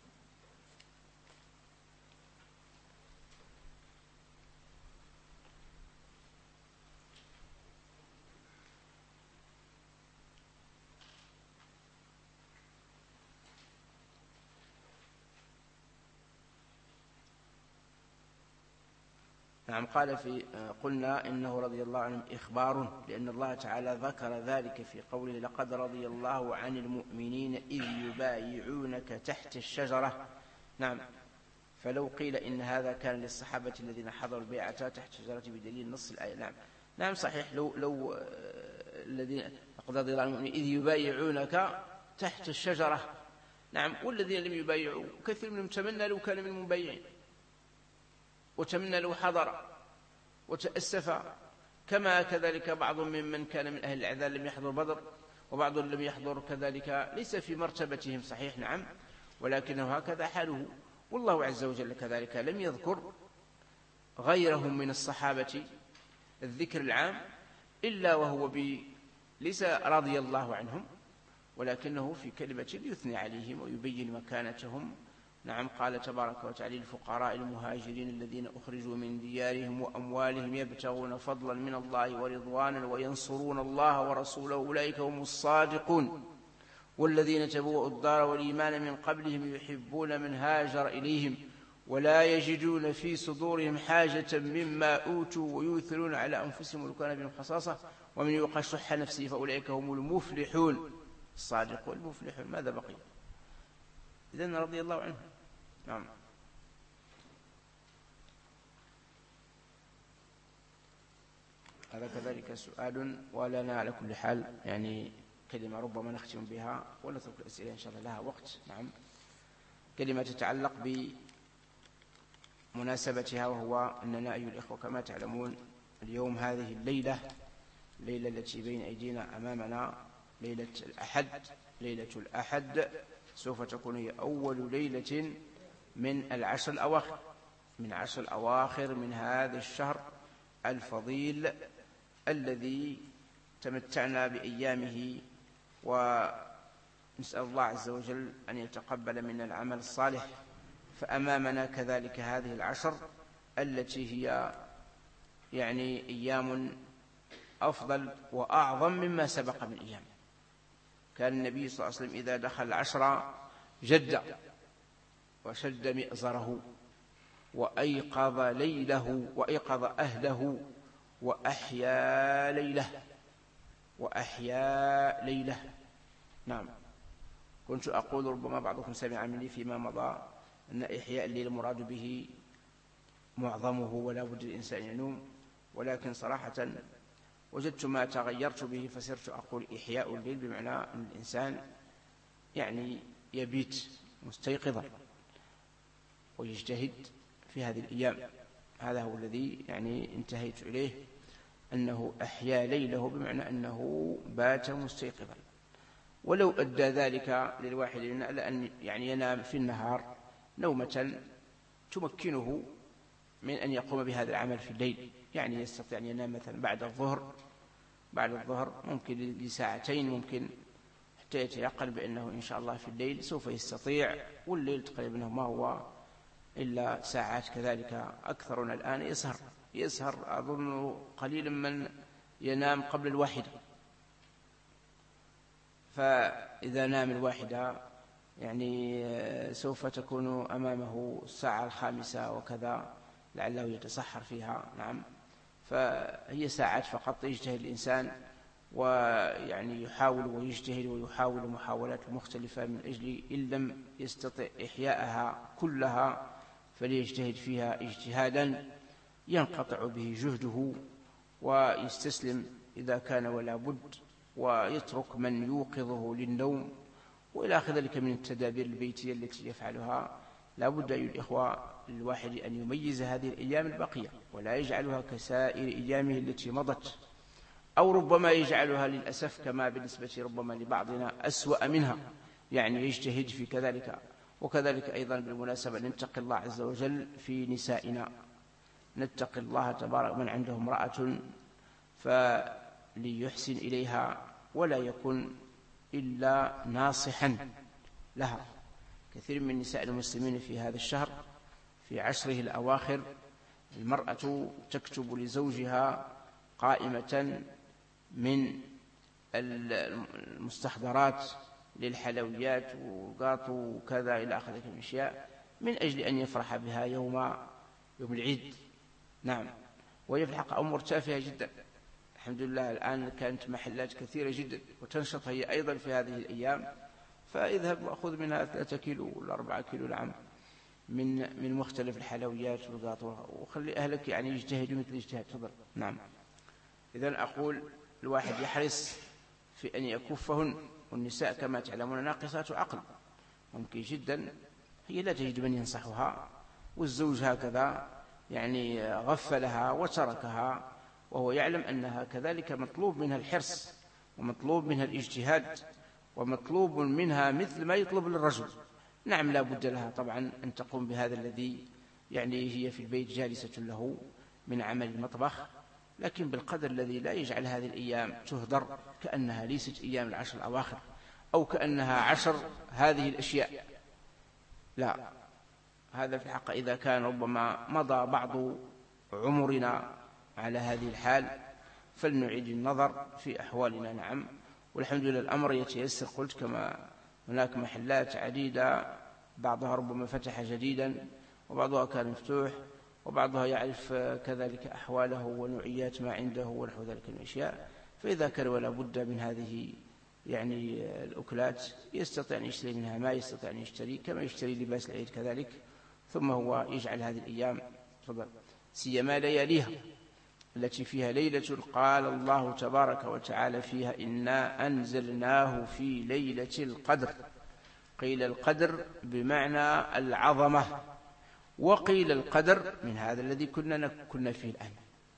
نعم. قال في قلنا إنه رضي الله عنهم إخبار، لأن الله تعالى ذكر ذلك في قوله لقد رضي الله عن المؤمنين إذ يبايعونك تحت الشجرة. نعم. فلو قيل إن هذا كان للصحابة الذين حضروا البيعة تحت الشجرة بدليل نص الآية. نعم نعم صحيح. لو لو الذين لقد رضي الله عن المؤمنين إذ يبايعونك تحت الشجرة. نعم. والذين لم يبايعوا كثير منهم تمنى لو كان من المبايعين، وتمنى لو حضر وتأسف، كما كذلك بعض ممن كان من أهل الأعذار لم يحضر بدر، وبعض لم يحضر كذلك ليس في مرتبتهم صحيح. نعم. ولكنه هكذا حاله. والله عز وجل كذلك لم يذكر غيرهم من الصحابة الذكر العام إلا وهو ب ليس رضي الله عنهم، ولكنه في كلمة يثني عليهم ويبين مكانتهم. نعم. قال تبارك وتعالى الفقراء المهاجرين الذين أخرجوا من ديارهم وأموالهم يبتغون فضلا من الله ورضوانا وينصرون الله ورسوله أولئك هم الصادقون والذين تبوأوا الدار والإيمان من قبلهم يحبون من هاجر إليهم ولا يجدون في صدورهم حاجة مما أوتوا ويؤثرون على أنفسهم ولو كان بهم خصاصة ومن يوق شح نفسه فأولئك هم المفلحون. الصادقون المفلحون. ماذا بقي؟ إذن رضي الله عنه. نعم. هذا كذلك سؤال، ولنا على كل حال يعني كلمة ربما نختم بها ونترك الأسئلة إن شاء الله لها وقت. نعم. كلمة تتعلق بمناسبتها، وهو أننا أيها الإخوة كما تعلمون اليوم هذه الليلة الليلة التي بين أيدينا أمامنا ليلة الأحد. ليلة الأحد سوف تكون هي أول ليلة من العشر الأواخر من عشر الأواخر من هذا الشهر الفضيل الذي تمتعنا بأيامه، ونسأل الله عز وجل أن يتقبل منا العمل الصالح. فأمامنا كذلك هذه العشر التي هي يعني أيام أفضل وأعظم مما سبق من أيام. كان النبي صلى الله عليه وسلم إذا دخل العشر جد وشد مئزره وأيقظ ليله وأيقظ أهله وأحيا ليله وأحيا ليله. نعم. كنت أقول ربما بعضكم سمع مني فيما مضى أن إحياء الليل مراد به معظمه ولا بد الإنسان ينوم، ولكن صراحة وجدت ما تغيرت به فصرت أقول إحياء الليل بمعنى أن الإنسان يعني يبيت مستيقظا ويجتهد في هذه الأيام. هذا هو الذي يعني انتهيت إليه، أنه أحيا ليله بمعنى أنه بات مستيقظا. ولو أدى ذلك للواحد منا أن يعني ينام في النهار نومة تمكنه من أن يقوم بهذا العمل في الليل، يعني يستطيع أن ينام مثلا بعد الظهر بعد الظهر ممكن لساعتين، ممكن حتى يتيقن بأنه إن شاء الله في الليل سوف يستطيع. والليل تقريبا ما هو إلا ساعات. كذلك أكثرنا الآن يسهر يسهر أظن قليلا من ينام قبل الواحدة. فإذا نام الواحدة يعني سوف تكون أمامه الساعة الخامسة وكذا لعله يتسحر فيها. نعم، فهي ساعات فقط يجتهد الإنسان ويعني يحاول ويجتهد ويحاول محاولات مختلفة من أجل إن لم يستطع إحياءها كلها فليجتهد فيها اجتهادا ينقطع به جهده ويستسلم إذا كان ولا بد، ويترك من يوقظه للنوم وإلى آخر ذلك من التدابير البيتية التي يفعلها. لا بد أيها الإخوة الواحد أن يميز هذه الأيام البقية ولا يجعلها كسائر أيامه التي مضت، أو ربما يجعلها للأسف كما بالنسبة ربما لبعضنا أسوأ منها، يعني يجتهد في كذلك. وكذلك أيضا بالمناسبة نتقي الله عز وجل في نسائنا، نتقي الله تبارك من عنده امرأة فليحسن إليها ولا يكن إلا ناصحا لها. كثير من نساء المسلمين في هذا الشهر في عشره الأواخر المرأة تكتب لزوجها قائمة من المستحضرات للحلويات وقاط وكذا إلى آخر ذلك الأشياء من أجل أن يفرح بها يوم يوم العيد. نعم، وهي في الحقيقة أمور تافهة جدا. الحمد لله الآن كانت محلات كثيرة جدا وتنشط هي أيضا في هذه الأيام، فاذهب وأخذ منها ثلاثة كيلو ولا أربعة كيلو العام من من مختلف الحلويات والقاط، وخلي أهلك يعني يجتهدوا مثل اجتهاد. تفضل. نعم، إذن أقول الواحد يحرص في أن يكفهن، والنساء كما تعلمون ناقصات عقل، ممكن جدا هي لا تجد من ينصحها، والزوج هكذا يعني غفلها وتركها، وهو يعلم أنها كذلك مطلوب منها الحرص ومطلوب منها الاجتهاد ومطلوب منها مثل ما يطلب للرجل. نعم، لا بد لها طبعا أن تقوم بهذا الذي يعني هي في البيت جالسة له من عمل المطبخ، لكن بالقدر الذي لا يجعل هذه الأيام تهدر كأنها ليست أيام العشر الأواخر أو كأنها عشر هذه الأشياء. لا، هذا في الحق إذا كان ربما مضى بعض عمرنا على هذه الحال فلنعيد النظر في أحوالنا. نعم، والحمد لله الأمر يتيسر. قلت كما هناك محلات عديدة بعضها ربما فتح جديدا وبعضها كان مفتوح وبعضها يعرف كذلك أحواله ونوعيات ما عنده ونحو ذلك من الأشياء، فإذا كان ولا بد من هذه يعني الأكلات يستطيع أن يشتري منها ما يستطيع أن يشتري، كما يشتري لباس العيد كذلك، ثم هو يجعل هذه الأيام سيما لياليها التي فيها ليلة قال الله تبارك وتعالى فيها إنا أنزلناه في ليلة القدر. قيل القدر بمعنى العظمة، وقيل القدر من هذا الذي كنا كنا فيه الآن،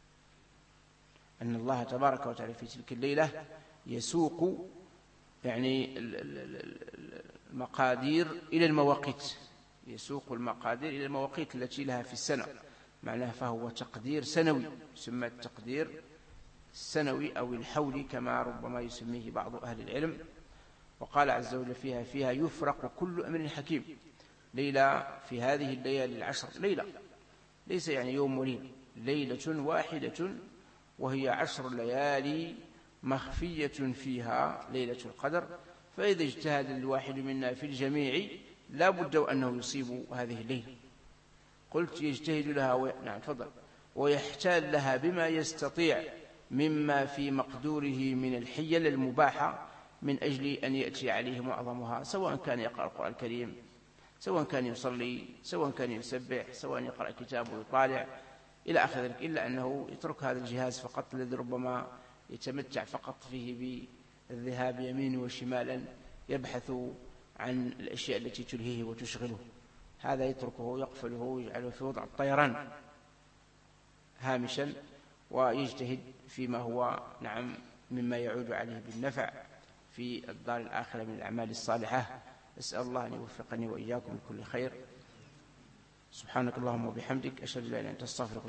أن الله تبارك وتعالى في تلك الليلة يسوق يعني المقادير إلى المواقيت، يسوق المقادير إلى المواقيت التي لها في السنة، معناه فهو تقدير سنوي، يسمى التقدير السنوي أو الحولي كما ربما يسميه بعض أهل العلم. وقال عز وجل فيها فيها يفرق كل أمر حكيم. ليلة في هذه الليالي العشر، ليلة ليس يعني يوم وليلة، ليلة واحدة وهي عشر ليالي مخفية فيها ليلة القدر، فإذا اجتهد الواحد منا في الجميع لا بد أنه يصيب هذه الليلة. قلت يجتهد لها و... نعم تفضل، ويحتال لها بما يستطيع مما في مقدوره من الحيل المباحة من أجل أن يأتي عليه معظمها، سواء كان يقرأ القرآن الكريم، سواء كان يصلي، سواء كان يسبح، سواء يقرأ كتابه ويطالع إلى آخر ذلك، إلا أنه يترك هذا الجهاز فقط الذي ربما يتمتع فقط فيه بالذهاب يمين وشمالا يبحث عن الأشياء التي تلهيه وتشغله، هذا يتركه يقفله ويجعله في وضع الطيران هامشا، ويجتهد فيما هو نعم مما يعود عليه بالنفع في الدار الآخرة من الأعمال الصالحة. أسأل الله أن يوفقني وإياكم لكل خير. سبحانك اللهم وبحمدك، أشهد أن لا إله إلا أنت، أستغفرك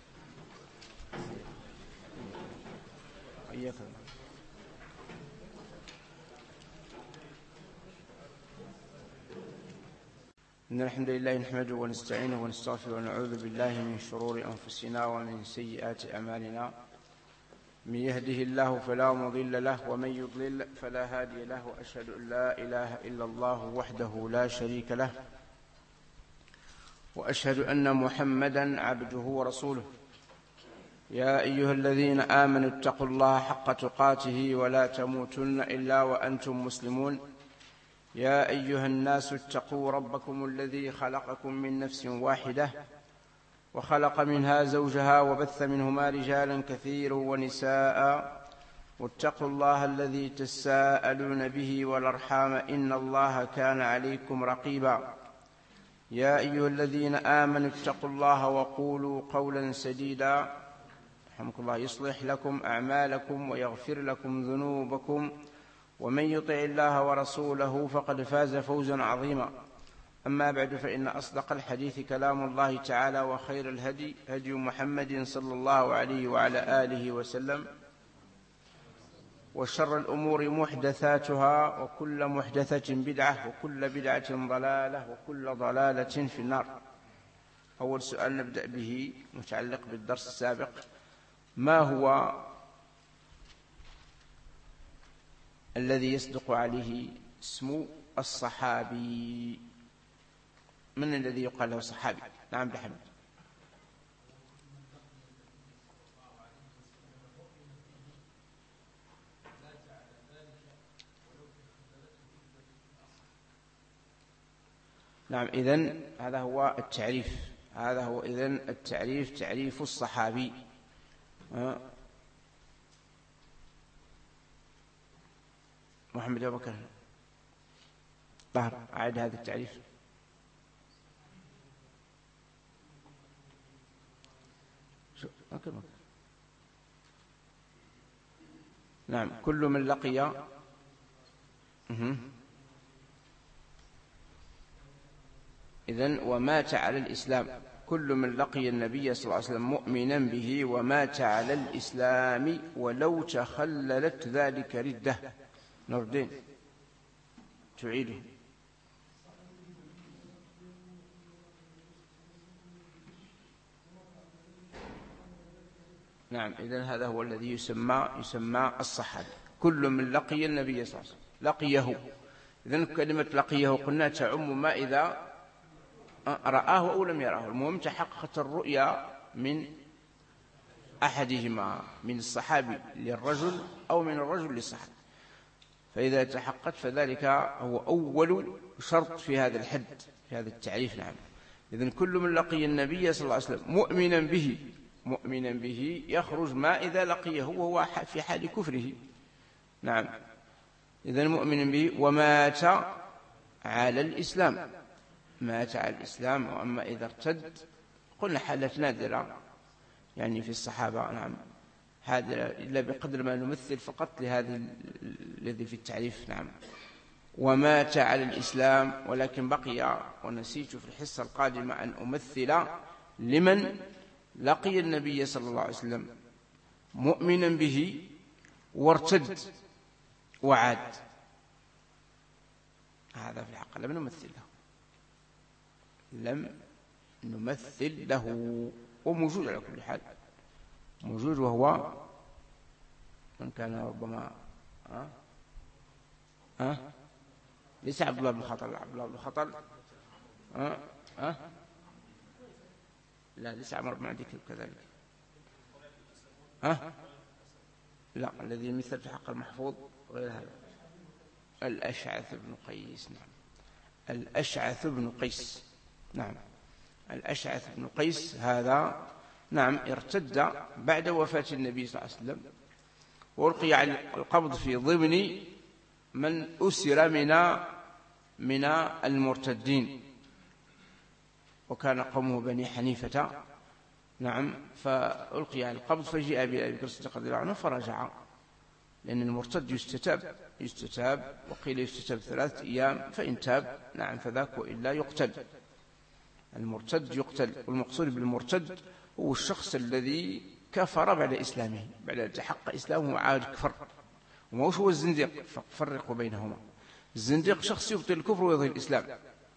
وإياك. إن الحمد لله نحمده ونستعينه ونستغفره ونعوذ بالله من شرور أنفسنا ومن سيئات أعمالنا. من يهده الله فلا مضل له ومن يضلل فلا هادي له وأشهد أن لا إله إلا الله وحده لا شريك له وأشهد أن محمدا عبده ورسوله يا أيها الذين آمنوا اتقوا الله حق تقاته ولا تموتن إلا وأنتم مسلمون يا أيها الناس اتقوا ربكم الذي خلقكم من نفس واحدة وخلق منها زوجها وبث منهما رجالا كثيرا ونساء واتقوا الله الذي تساءلون به والأرحام إن الله كان عليكم رقيبا يا أيها الذين آمنوا اتقوا الله وقولوا قولا سديدا رحمكم الله يصلح لكم أعمالكم ويغفر لكم ذنوبكم ومن يطع الله ورسوله فقد فاز فوزا عظيما أما بعد فإن أصدق الحديث كلام الله تعالى وخير الهدي هدي محمد صلى الله عليه وعلى آله وسلم وشر الأمور محدثاتها وكل محدثة بدعة وكل بدعة ضلالة وكل ضلالة في النار. أول سؤال نبدأ به متعلق بالدرس السابق: ما هو الذي يصدق عليه اسم الصحابي؟ من الذي يقال له صحابي؟ نعم بحمد. نعم، إذن هذا هو التعريف، هذا هو إذن التعريف، تعريف الصحابي. محمد أبو بكر طاهر أعد هذا التعريف. أكرمك. نعم، كل من لقي إذن ومات على الإسلام، كل من لقي النبي صلى الله عليه وسلم مؤمنا به ومات على الإسلام ولو تخللت ذلك ردة. نردين تعيده. نعم، إذن هذا هو الذي يسمى يسمى الصحابي، كل من لقي النبي صلى الله عليه وسلم لقيه. إذن كلمة لقيه قلنا تعم ما إذا رآه أو لم يراه، المهم تحققت الرؤيا من أحدهما، من الصحابي للرجل أو من الرجل للصحابي، فإذا تحققت فذلك هو أول شرط في هذا الحد، في هذا التعريف. نعم، إذن كل من لقي النبي صلى الله عليه وسلم مؤمنا به، مؤمنا به يخرج ما إذا لقيه وهو في حال كفره. نعم، إذن مؤمنا به ومات على الإسلام، مات على الإسلام. وأما إذا ارتد قلنا حالة نادرة يعني في الصحابة. نعم، هذا إلا بقدر ما نمثل فقط لهذه الذي في التعريف. نعم، ومات على الإسلام، ولكن بقي ونسيت في الحصة القادمة أن أمثل لمن لقي النبي صلى الله عليه وسلم مؤمنا به وارتد وعاد، هذا في الحق لم نمثل له، لم نمثل له، وموجود على كل حال، موجود، وهو من كان ربما أه؟ أه؟ ليس عبد الله بن خطل، عبد الله بن خطل أه؟ أه؟ لا، ليس عمر بن عدي كذلك. أه؟ لا، الذي مثل في حق المحفوظ غير هذا، الأشعث بن قيس. نعم، الأشعث بن قيس. نعم، الأشعث بن قيس هذا نعم ارتد بعد وفاة النبي صلى الله عليه وسلم، وألقي على القبض في ضمن من أسر من من المرتدين، وكان قومه بني حنيفة. نعم، فألقي على القبض فجاء بأبي بكر الصديق رضي الله عنه فرجع، لأن المرتد يستتاب يستتاب وقيل يستتاب ثلاثة أيام، فإن تاب نعم فذاك، وإلا يقتل. المرتد يقتل، والمقصود بالمرتد هو الشخص الذي كفر بعد إسلامه، بعد أن تحقق إسلامه عاد كفر، وما هو الزنديق، فرقوا بينهما. الزنديق شخص يبطل الكفر ويظهر الإسلام،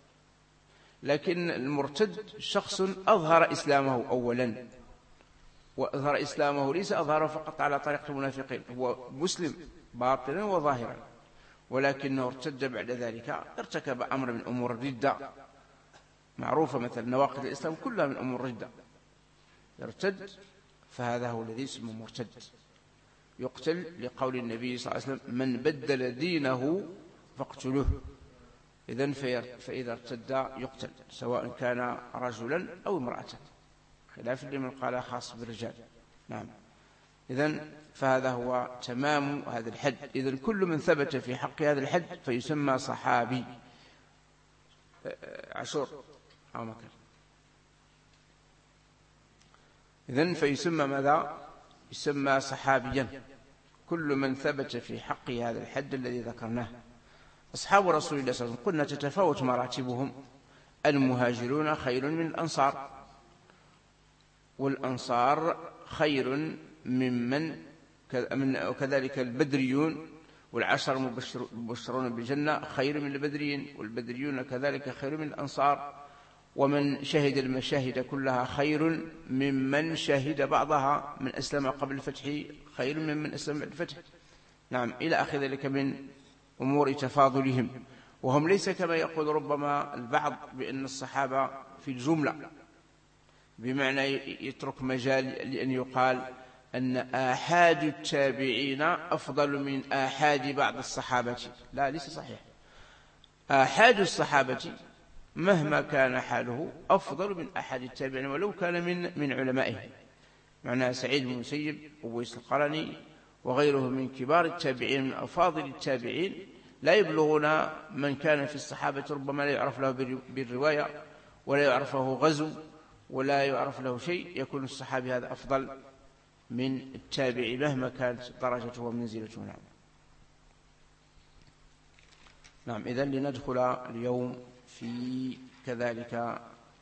لكن المرتد شخص أظهر إسلامه أولا وأظهر إسلامه ليس أظهره فقط على طريقة المنافقين، هو مسلم باطنا وظاهرا، ولكنه ارتد بعد ذلك، ارتكب أمر من أمور الردة معروفة، مثل نواقض الإسلام كلها من أمور الردة، يرتد، فهذا هو الذي يسمى مرتد، يقتل لقول النبي صلى الله عليه وسلم: من بدل دينه فاقتلوه. إذن فإذا ارتد يقتل، سواء كان رجلا أو امرأة، خلاف لمن قال خاص بالرجال. نعم. إذن فهذا هو تمام هذا الحد. إذن كل من ثبت في حق هذا الحد فيسمى صحابي. عشر أو مكان. إذن فيسمى ماذا؟ يسمى صحابيا كل من ثبت في حق هذا الحد الذي ذكرناه. أصحاب رسول الله صلى الله عليه وسلم قلنا تتفاوت مراتبهم. المهاجرون خير من الأنصار، والأنصار خير ممن، وكذلك البدريون والعشر المبشرون بالجنة خير من البدريين، والبدريون كذلك خير من الأنصار، ومن شهد المشاهد كلها خير ممن شهد بعضها، من أسلم قبل الفتح خير ممن أسلم بعد الفتح. نعم، إلى آخر ذلك من أمور تفاضلهم. وهم ليس كما يقول ربما البعض بأن الصحابة في الجملة، بمعنى يترك مجال لأن يقال أن آحاد التابعين أفضل من آحاد بعض الصحابة. لا، ليس صحيح. آحاد الصحابة مهما كان حاله أفضل من أحد التابعين ولو كان من من علمائه. معنى سعيد بن المسيب وويس القرني وغيره من كبار التابعين من أفاضل التابعين لا يبلغون من كان في الصحابة، ربما لا يعرف له بالرواية ولا يعرفه غزو ولا يعرف له شيء، يكون الصحابي هذا أفضل من التابعي مهما كانت درجته ومنزلته. نعم. نعم. إذن لندخل اليوم في كذلك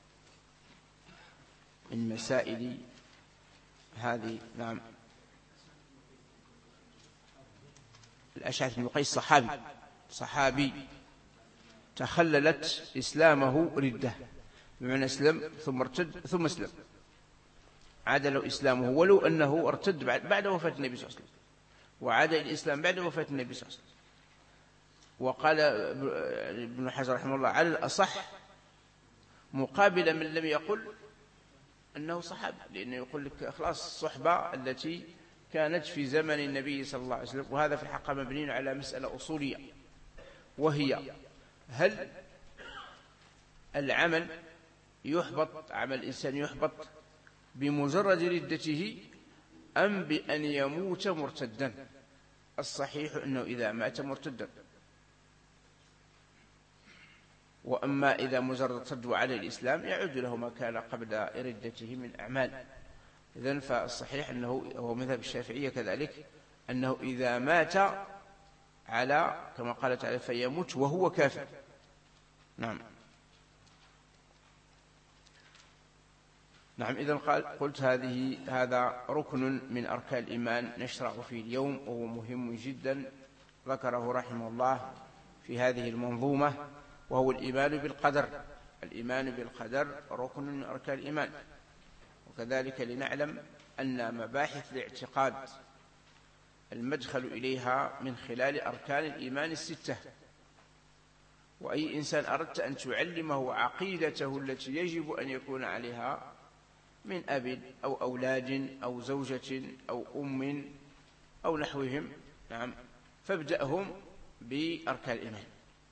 من مسائل هذه. نعم. الأشعث بن قيس صحابي صحابي تخللت إسلامه ردة، بمعنى أسلم ثم ارتد ثم اسلم، عاد له إسلامه ولو أنه ارتد بعد وفاة النبي صلى الله عليه وسلم، وعاد الإسلام بعد وفاة النبي صلى الله عليه وسلم. وقال ابن حجر رحمه الله على الأصح مقابل من لم يقل أنه صحابي، لأنه يقول لك خلاص الصحبة التي كانت في زمن النبي صلى الله عليه وسلم. وهذا في الحقيقة مبني على مسألة أصولية، وهي: هل العمل يحبط، عمل الإنسان يحبط بمجرد ردته أم بأن يموت مرتدا؟ الصحيح أنه إذا مات مرتدا، وأما إذا مجرد ارتد على الإسلام يعود له ما كان قبل ردته من أعمال. إذن فالصحيح أنه هو مذهب الشافعية كذلك، أنه إذا مات على كما قال تعالى فيموت وهو كافر. نعم. نعم. إذن قال قلت هذه هذا ركن من أركان الإيمان نشرع فيه اليوم، وهو مهم جدا ذكره رحمه الله في هذه المنظومة، وهو الإيمان بالقدر. الإيمان بالقدر ركن من أركان الإيمان. وكذلك لنعلم أن مباحث الاعتقاد المدخل إليها من خلال أركان الإيمان الستة، وأي إنسان أردت أن تعلمه عقيدته التي يجب أن يكون عليها من أب أو أولاد أو زوجة أو أم أو نحوهم، نعم، فابدأهم بأركان الإيمان.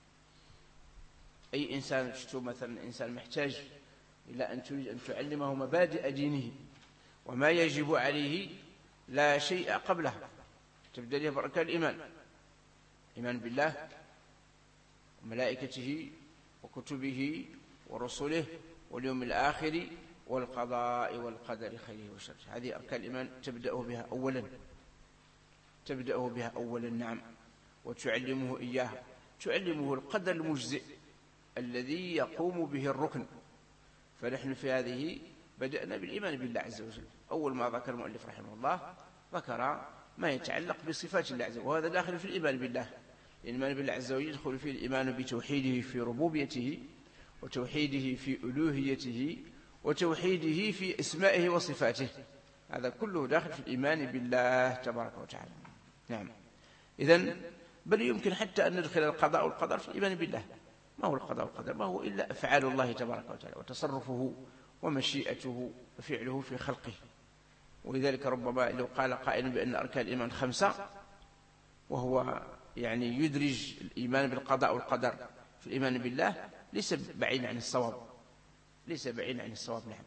أي إنسان تشتو مثلا إنسان محتاج إلى أن تريد أن تعلمه مبادئ دينه وما يجب عليه لا شيء قبله، تبدأ له بأركان الإيمان: إيمان بالله وملائكته وكتبه ورسله واليوم الآخر والقضاء والقدر خيره وشره. هذه أركان الإيمان تبدأ بها أولا تبدأ بها أولا نعم. وتعلمه إياها، تعلمه القدر المجزئ الذي يقوم به الركن. فنحن في هذه بدأنا بالإيمان بالله عز وجل. أول ما ذكر المؤلف رحمه الله ذكر ما يتعلق بصفات الله عز وجل، وهذا داخل في الإيمان بالله. الإيمان بالله عز وجل يدخل فيه الإيمان بتوحيده في ربوبيته، وتوحيده في ألوهيته، وتوحيده في أسمائه وصفاته. هذا كله داخل في الإيمان بالله تبارك وتعالى. نعم. إذن بل يمكن حتى أن ندخل القضاء والقدر في الإيمان بالله. ما هو القضاء والقدر؟ ما هو إلا أفعال الله تبارك وتعالى وتصرفه ومشيئته وفعله في خلقه. ولذلك ربما لو قال قائل بأن أركان الإيمان خمسة وهو يعني يدرج الإيمان بالقضاء والقدر في الإيمان بالله ليس بعيد عن الصواب، ليس بعيد عن الصواب. نعم.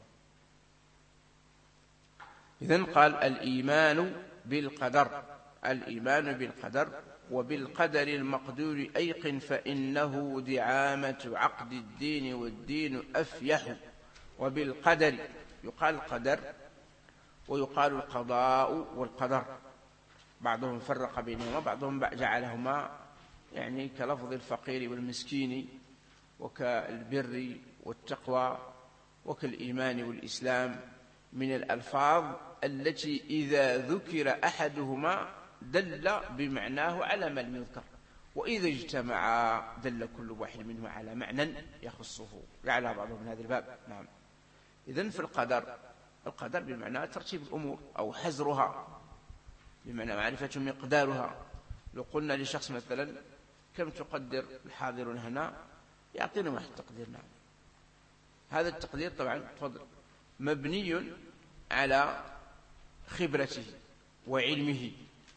إذن قال الإيمان بالقدر، الإيمان بالقدر وبالقدر المقدور أيقن فإنه دعامة عقد الدين والدين أفيح. وبالقدر يقال القدر ويقال القضاء والقدر، بعضهم فرق بينهما، بعضهم جعلهما يعني كلفظ الفقير والمسكين وكالبر والتقوى وكالإيمان والإسلام من الألفاظ التي إذا ذكر أحدهما دل بمعناه على ما لم يذكر، وإذا اجتمعا دل كل واحد منهما على معنى يخصه. لعل بعضهم من هذا الباب. نعم. إذن في القدر، القدر بمعنى ترتيب الأمور أو حزرها، بمعنى معرفة مقدارها. لو قلنا لشخص مثلا كم تقدر الحاضرون هنا، يعطينا واحد التقدير. نعم. هذا التقدير طبعا تفضل مبني على خبرته وعلمه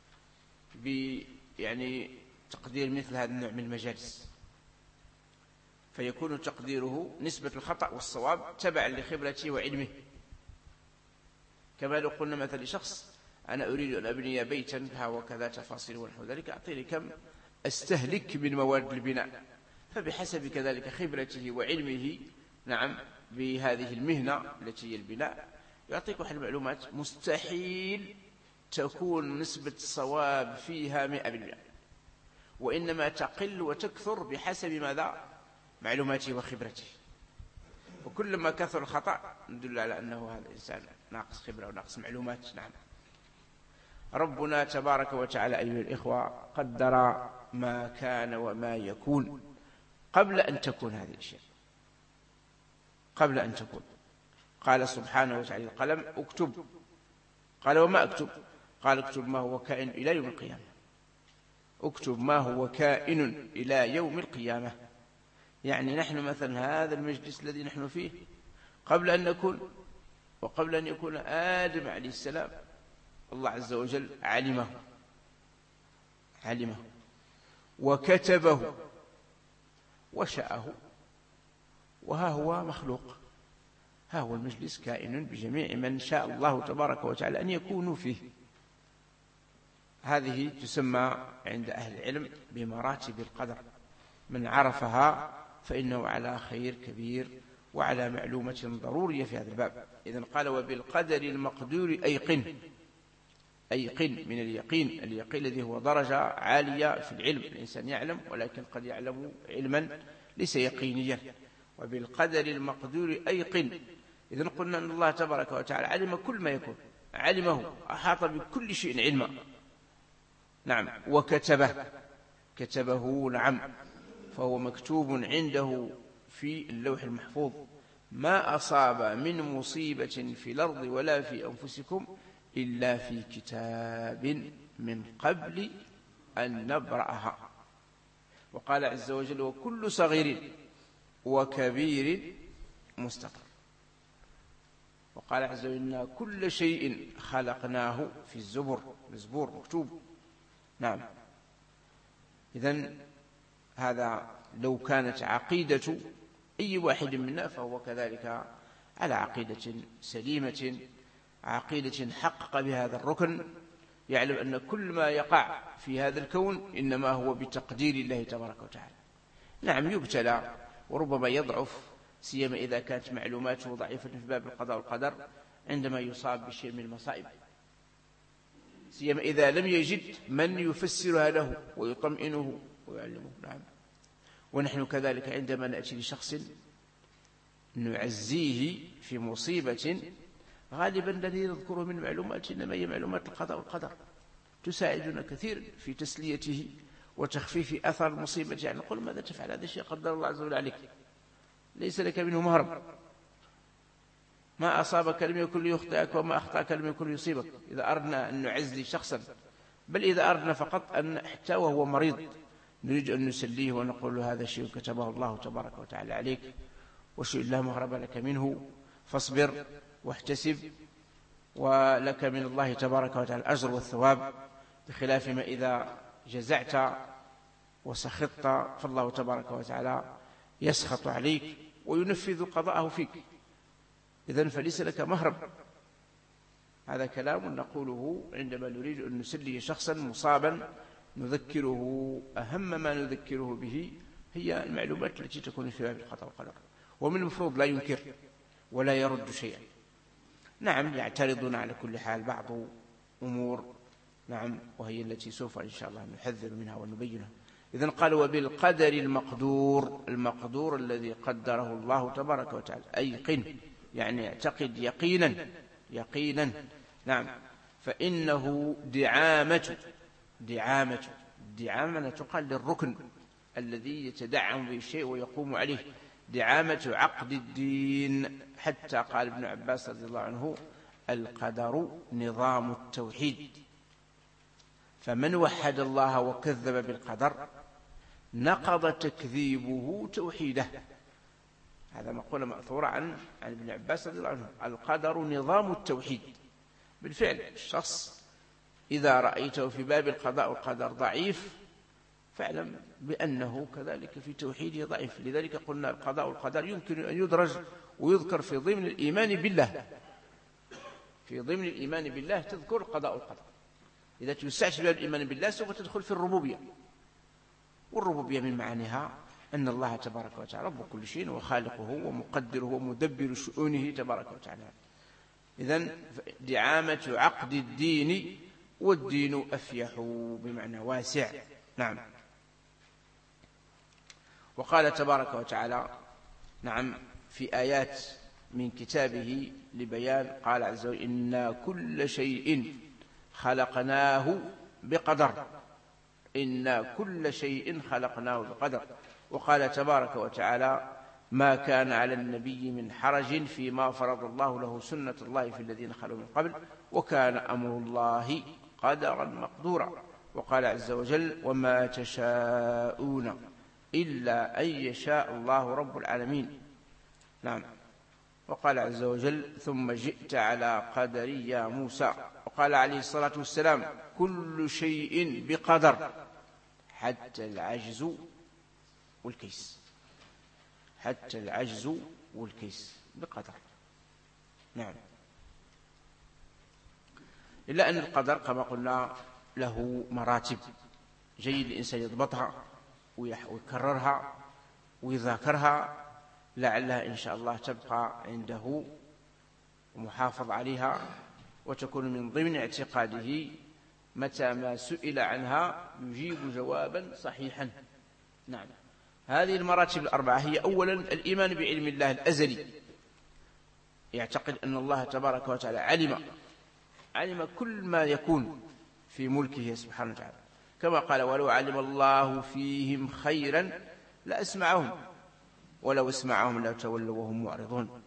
يعني تقدير مثل هذا النوع من المجالس، فيكون تقديره نسبة الخطأ والصواب تبعا لخبرته وعلمه. كما لو قلنا مثلا لشخص أنا أريد أن أبني بيتا ها وكذا تفاصيل ونحو ذلك، أعطيني كم أستهلك من موارد البناء، فبحسب كذلك خبرته وعلمه نعم بهذه المهنة التي هي البناء يعطيك واحد المعلومات مستحيل تكون نسبة الصواب فيها مئة بالمئة، وإنما تقل وتكثر بحسب ماذا؟ معلوماته وخبرته. وكلما كثر الخطأ ندل على أنه هذا الإنسان ناقص خبرة وناقص معلومات. نعم. ربنا تبارك وتعالى أيها الإخوة قدر ما كان وما يكون قبل أن تكون هذه الأشياء، قبل أن تكون. قال سبحانه وتعالى القلم اكتب، قال وما اكتب؟ قال اكتب ما هو كائن إلى يوم القيامة، اكتب ما هو كائن إلى يوم القيامة. يعني نحن مثلا هذا المجلس الذي نحن فيه قبل أن نكون وقبل أن يكون آدم عليه السلام الله عز وجل علمه علمه وكتبه وشاءه، وها هو مخلوق، ها هو المجلس كائن بجميع من شاء الله تبارك وتعالى أن يكونوا فيه. هذه تسمى عند أهل العلم بمراتب القدر، من عرفها فإنه على خير كبير وعلى معلومة ضرورية في هذا الباب. إذن قال وبالقدر المقدور أيقن، أيقن من اليقين، اليقين الذي هو درجة عالية في العلم، الإنسان يعلم ولكن قد يعلم علما ليس يقينيا. وبالقدر المقدور أيقن. إذن قلنا أن الله تبارك وتعالى علم كل ما يكون، علمه، أحاط بكل شيء علما. نعم. وكتبه، كتبه نعم، فهو مكتوب عنده في اللوح المحفوظ. ما أصاب من مصيبة في الأرض ولا في أنفسكم إلا في كتاب من قبل أن نبرأها. وقال عز وجل وكل صغير وكبير مستطر. وقال عز وجل إن كل شيء خلقناه في الزبر، الزبور مكتوب. نعم. إذن هذا لو كانت عقيدة أي واحد منا فهو كذلك على عقيدة سليمة، عقيدة حقق بهذا الركن، يعلم أن كل ما يقع في هذا الكون إنما هو بتقدير الله تبارك وتعالى. نعم يبتلى وربما يضعف، سيما إذا كانت معلوماته ضعيفة في باب القضاء والقدر عندما يصاب بشيء من المصائب، سيما إذا لم يجد من يفسرها له ويطمئنه ويعلمه. نعم. ونحن كذلك عندما نأتي لشخص نعزيه في مصيبة غالبا الذي نذكره من معلومات إنما هي معلومات القضاء والقدر تساعدنا كثير في تسليته وتخفيف أثر المصيبة. يعني نقول ماذا تفعل، هذا الشيء قدر الله عز وجل عليك، ليس لك منه مهرب. ما أصابك لم يكن ليخطئك وما أخطأك لم يكن ليصيبك. إذا أردنا أن نعزي شخصا، بل إذا أردنا فقط أن حتى وهو مريض نريد أن نسليه ونقول له هذا شيء كتبه الله تبارك وتعالى عليك وشيء لا مهرب لك منه، فاصبر واحتسب ولك من الله تبارك وتعالى الأجر والثواب، بخلاف ما إذا جزعت وسخطت فالله تبارك وتعالى يسخط عليك وينفذ قضاءه فيك. إذن فليس لك مهرب. هذا كلام نقوله عندما نريد أن نسلي شخصا مصابا، نذكره أهم ما نذكره به هي المعلومات التي تكون في باب القضاء والقدر، ومن المفروض لا ينكر ولا يرد شيئا. نعم يعترضون على كل حال بعض أمور، نعم، وهي التي سوف إن شاء الله نحذر منها ونبينها. إذن قال وبالقدر المقدور، المقدور الذي قدره الله تبارك وتعالى، أيقن يعني اعتقد يقينا يقينا. نعم. فإنه دعامة دعامة دعامة تقال للركن الذي يتدعم به الشيء ويقوم عليه، دعامة عقد الدين. حتى قال ابن عباس رضي الله عنه القدر نظام التوحيد، فمن وحد الله وكذب بالقدر نقض تكذيبه توحيده. هذا مقولة مأثورة عن عن ابن عباس رضي الله عنه، القدر نظام التوحيد. بالفعل الشخص إذا رأيته في باب القضاء والقدر ضعيف فاعلم بأنه كذلك في توحيده ضعيف. لذلك قلنا القضاء والقدر يمكن أن يدرج ويذكر في ضمن الإيمان بالله، في ضمن الإيمان بالله تذكر القضاء والقدر. إذا توسعت باب الإيمان بالله سوف تدخل في الربوبية، والربوبية من معانيها أن الله تبارك وتعالى رب كل شيء وخالقه ومقدره ومدبر شؤونه تبارك وتعالى. إذن دعامة عقد الدين، والدين أفيح بمعنى واسع. نعم. وقال تبارك وتعالى نعم في آيات من كتابه لبيان، قال عز وجل إنا كل شيء خلقناه بقدر، إنا كل شيء خلقناه بقدر. وقال تبارك وتعالى ما كان على النبي من حرج فيما فرض الله له سنة الله في الذين خلوا من قبل وكان أمر الله قدرا مقدورا. وقال عز وجل وما تشاءون إلا أن يشاء الله رب العالمين. نعم. وقال عز وجل ثم جئت على قدر يا موسى. وقال عليه الصلاة والسلام كل شيء بقدر حتى العجز والكيس، حتى العجز والكيس بقدر. نعم. إلا أن القدر كما قلنا له مراتب، جيد الإنسان يضبطها ويكررها ويذاكرها لعلها إن شاء الله تبقى عنده ومحافظ عليها وتكون من ضمن اعتقاده، متى ما سئل عنها يجيب جوابا صحيحا. نعم. هذه المراتب الأربعة هي أولا الإيمان بعلم الله الأزلي، يعتقد أن الله تبارك وتعالى علم علم كل ما يكون في ملكه سبحانه وتعالى، كما قال ولو علم الله فيهم خيرا لأسمعهم ولو اسمعهم لتولوا وهم معرضون.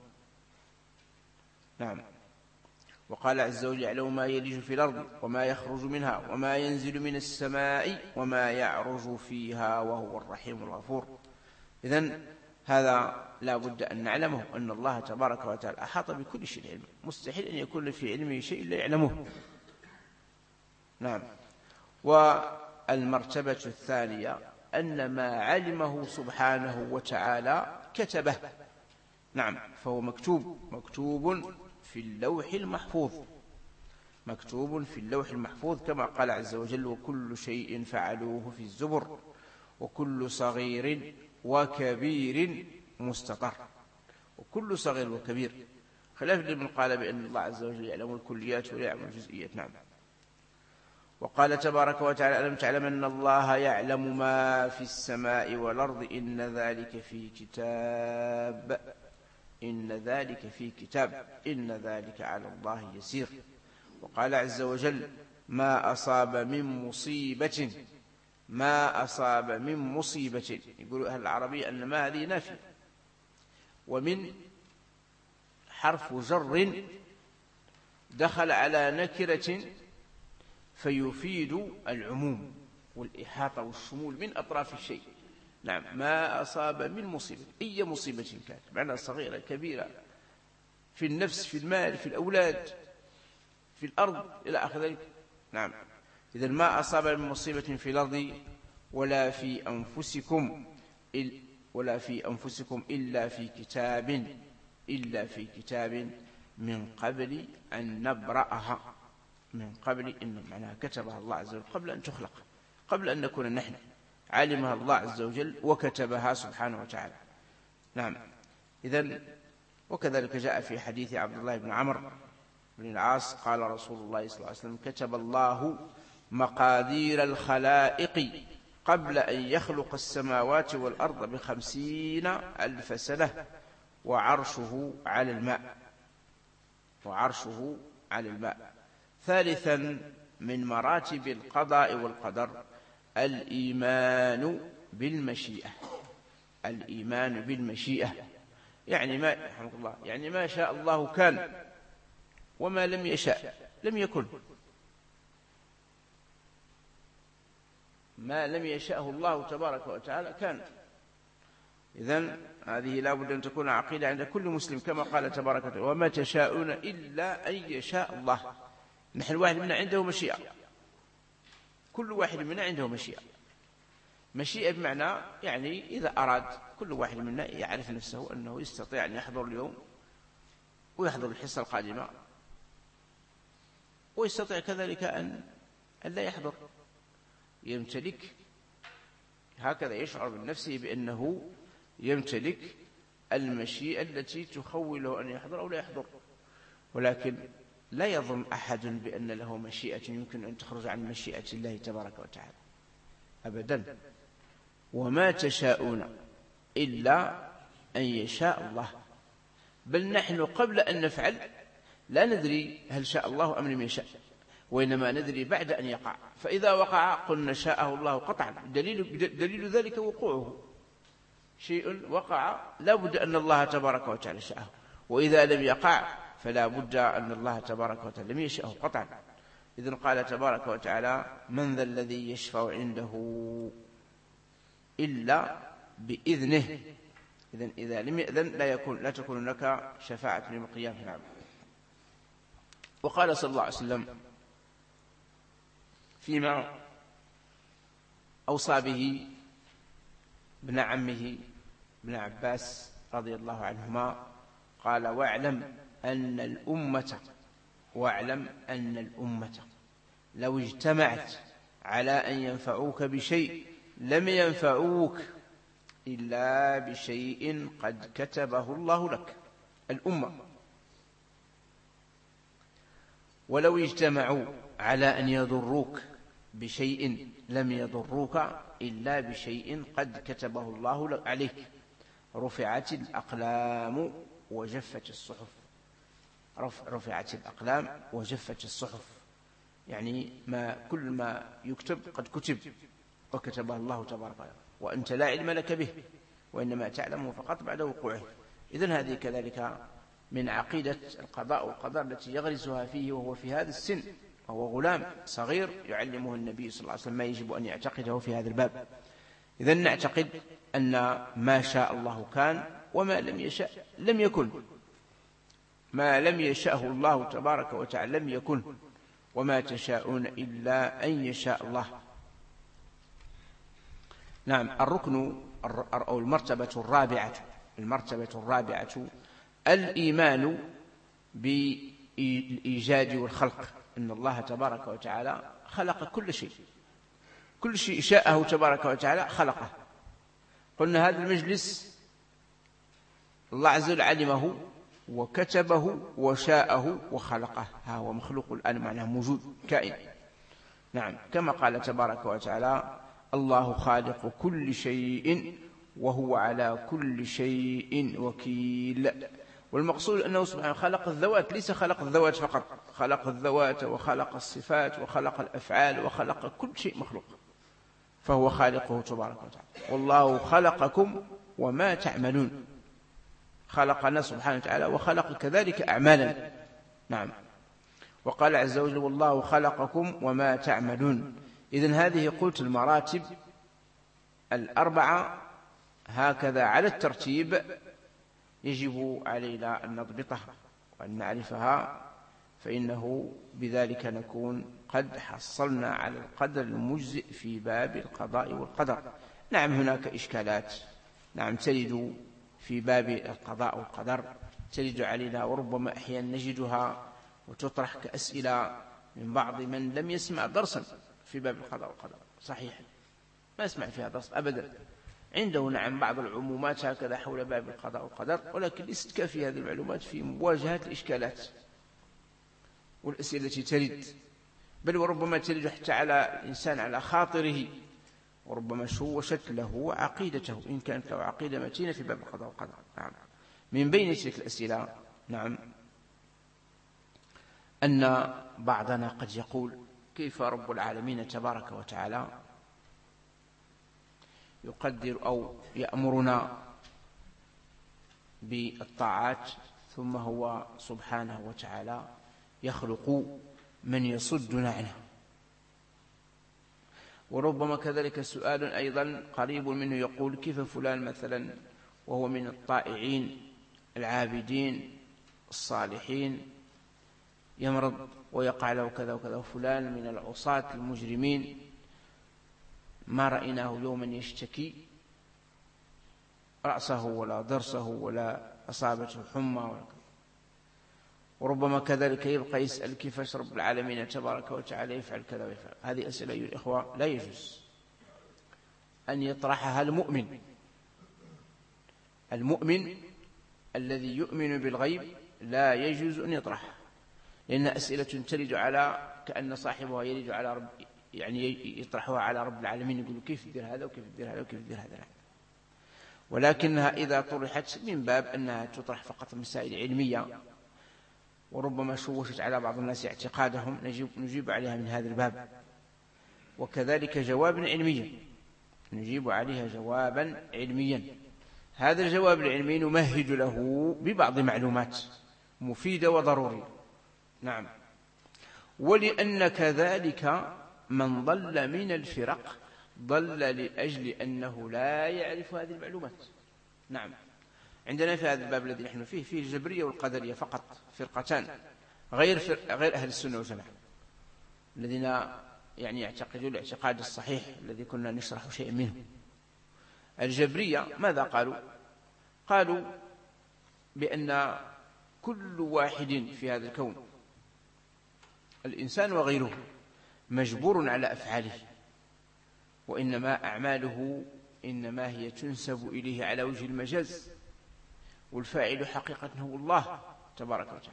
نعم. وقال عز وجل يعلم ما يلج في الأرض وما يخرج منها وما ينزل من السماء وما يعرج فيها وهو الرحيم الغفور. إذن هذا لا بد أن نعلمه، أن الله تبارك وتعالى أحاط بكل شيء علم، مستحيل أن يكون في علمه شيء لا يعلمه. نعم. والمرتبة الثانية أن ما علمه سبحانه وتعالى كتبه. نعم. فهو مكتوب مكتوب في اللوح المحفوظ، مكتوب في اللوح المحفوظ كما قال عز وجل وكل شيء فعلوه في الزبر وكل صغير وكبير مستطر. وكل صغير وكبير، خلاف لمن قال بأن الله عز وجل يعلم الكليات ولا يعلم الجزئيات. نعم. وقال تبارك وتعالى ألم تعلم أن الله يعلم ما في السماء والأرض إن ذلك في كتاب إن ذلك في كتاب إن ذلك على الله يسير. وقال عز وجل ما أصاب من مصيبة ما أصاب من مصيبة. يقول أهل العربية أن ما هذه نافية، ومن حرف جر دخل على نكرة فيفيد العموم والإحاطة والشمول من أطراف الشيء. نعم، ما أصاب من مصيبة، أي مصيبة كانت، معنى صغيرة كبيرة، في النفس، في المال، في الأولاد، في الأرض، إلى آخر ذلك. نعم، إذن ما أصاب من مصيبة في الأرض ولا في أنفسكم ولا في أنفسكم إلا في كتاب إلا في كتاب من قبل أن نبرأها. من قبل، إن معناها كتبها الله عز وجل قبل أن تخلق، قبل أن نكون نحن، علمها الله عز وجل وكتبها سبحانه وتعالى. نعم، إذن وكذلك جاء في حديث عبد الله بن عمرو بن العاص قال رسول الله صلى الله عليه وسلم: كتب الله مقادير الخلائق قبل أن يخلق السماوات والأرض بخمسين ألف سنة وعرشه على الماء وعرشه على الماء. ثالثا من مراتب القضاء والقدر الإيمان بالمشيئة. الإيمان بالمشيئة يعني ما رحمك الله يعني ما شاء الله كان، وما لم يشاء لم يكن. ما لم يشاءه الله تبارك وتعالى كان. إذن هذه لا بد أن تكون عقيدة عند كل مسلم، كما قال تبارك وتعالى: وما تشاءون إلا أن يشاء الله. نحن واحد منا عنده مشيئة، كل واحد منا عنده مشيئة. مشيئة بمعنى يعني إذا أراد كل واحد منا يعرف نفسه أنه يستطيع أن يحضر اليوم ويحضر الحصة القادمة، ويستطيع كذلك أن لا يحضر. يمتلك هكذا، يشعر بنفسه بأنه يمتلك المشيئة التي تخوله أن يحضر أو لا يحضر. ولكن لا يظن أحد بأن له مشيئة يمكن أن تخرج عن مشيئة الله تبارك وتعالى أبدا. وما تشاءون إلا أن يشاء الله. بل نحن قبل أن نفعل لا ندري هل شاء الله أم لم يشاء، وإنما ندري بعد أن يقع. فإذا وقع قلنا شاءه الله قطعا. دليل, دليل ذلك وقوعه. شيء وقع لا بد أن الله تبارك وتعالى شاءه، وإذا لم يقع فلا بد أن الله تبارك وتعالى لم يشاءه قطعا. إذن قال تبارك وتعالى: من ذا الذي يشفع عنده إلا بإذنه. إذن إذا لم يأذن لا يكون لا تكون لك شفاعة يوم القيامة. نعم. وقال صلى الله عليه وسلم فيما أوصى به ابن عمه ابن عباس رضي الله عنهما، قال: واعلم أن الأمة واعلم أن الأمة لو اجتمعت على أن ينفعوك بشيء لم ينفعوك إلا بشيء قد كتبه الله لك. الأمة ولو اجتمعوا على أن يضروك بشيء لم يضروك إلا بشيء قد كتبه الله عليك. رفعت الأقلام وجفت الصحف. رفعت الأقلام وجفت الصحف يعني ما كل ما يكتب قد كتب وكتبه الله تبارك وتعالى، وأنت لا علم لك به، وإنما تعلمه فقط بعد وقوعه. إذن هذه كذلك من عقيدة القضاء والقدر التي يغرسها فيه وهو في هذا السن، وهو غلام صغير يعلمه النبي صلى الله عليه وسلم ما يجب أن يعتقده في هذا الباب. إذن نعتقد أن ما شاء الله كان، وما لم يشاء لم يكن. ما لم يشاءه الله تبارك وتعالى لم يكن. وما تشاءون إلا أن يشاء الله. نعم. الركن أو المرتبة الرابعة المرتبة الرابعة الإيمان بالإيجاد والخلق. إن الله تبارك وتعالى خلق كل شيء، كل شيء شاءه تبارك وتعالى خلقه. قلنا هذا المجلس الله عز وجل علمه وكتبه وشاءه وخلقه. ها هو مخلوق الآن، معناه موجود كائن. نعم، كما قال تبارك وتعالى: الله خالق كل شيء وهو على كل شيء وكيل. والمقصود أنه سبحانه خلق الذوات، ليس خلق الذوات فقط، خلق الذوات وخلق الصفات وخلق الأفعال وخلق كل شيء مخلوق، فهو خالقه تبارك وتعالى. والله خلقكم وما تعملون. خلقنا سبحانه وتعالى وخلق كذلك أعمالنا. نعم. وقال عز وجل والله خلقكم وما تعملون. إذن هذه قلت المراتب الأربعة هكذا على الترتيب يجب علينا أن نضبطها وأن نعرفها، فإنه بذلك نكون قد حصلنا على القدر المجزئ في باب القضاء والقدر. نعم هناك إشكالات، نعم ترد في باب القضاء والقدر، ترد علينا وربما أحيانا نجدها وتطرح كأسئلة من بعض من لم يسمع درسا في باب القضاء والقدر. صحيح ما يسمع فيها درس أبدا، عنده نعم بعض العمومات هكذا حول باب القضاء والقدر، ولكن ليست كافية هذه المعلومات في مواجهة الإشكالات والأسئلة التي ترد، بل وربما ترد حتى على الإنسان على خاطره، وربما شوشت له عقيدته إن كانت له عقيدة متينة في باب القضاء والقدر. نعم. من بين تلك الأسئلة نعم أن بعضنا قد يقول كيف رب العالمين تبارك وتعالى يقدر أو يأمرنا بالطاعات ثم هو سبحانه وتعالى يخلق من يصدنا عنه. وربما كذلك سؤال أيضا قريب منه يقول كيف فلان مثلا وهو من الطائعين العابدين الصالحين يمرض ويقع له كذا وكذا، وفلان من العصاة المجرمين ما رأيناه يوما يشتكي رأسه ولا ضرسه ولا أصابته حمى ولا. وربما كذلك يبقى يسأل كيف رب العالمين تبارك وتعالى يفعل كذا ويفعل. هذه أسئلة أيها الإخوة لا يجوز أن يطرحها المؤمن. المؤمن الذي يؤمن بالغيب لا يجوز أن يطرحها، لأن أسئلة ترد على كأن صاحبها يرد على رب، يعني يطرحها على رب العالمين، يقول كيف تدير هذا وكيف تدير هذا وكيف تدير هذا. ولكنها إذا طرحت من باب أنها تطرح فقط مسائل علمية وربما شوشت على بعض الناس اعتقادهم نجيب, نجيب عليها من هذا الباب. وكذلك جواب علميا نجيب عليها جوابا علميا، هذا الجواب العلمي نمهد له ببعض معلومات مفيدة وضرورية. نعم. ولأن كذلك من ضل من الفرق ضل لأجل أنه لا يعرف هذه المعلومات. نعم. عندنا في هذا الباب الذي نحن فيه فيه الجبرية والقدرية فقط، فرقتان غير فرق غير أهل السنة والجماعة الذين يعني يعتقدون الاعتقاد الصحيح الذي كنا نشرح شيئا منه. الجبرية ماذا قالوا؟ قالوا بأن كل واحد في هذا الكون الإنسان وغيره مجبور على أفعاله، وإنما أعماله إنما هي تنسب إليه على وجه المجاز، والفاعل حقيقة هو الله تبارك وتعالى.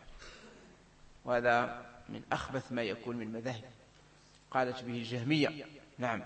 وهذا من أخبث ما يكون من مذاهب قالت به الجهمية. نعم.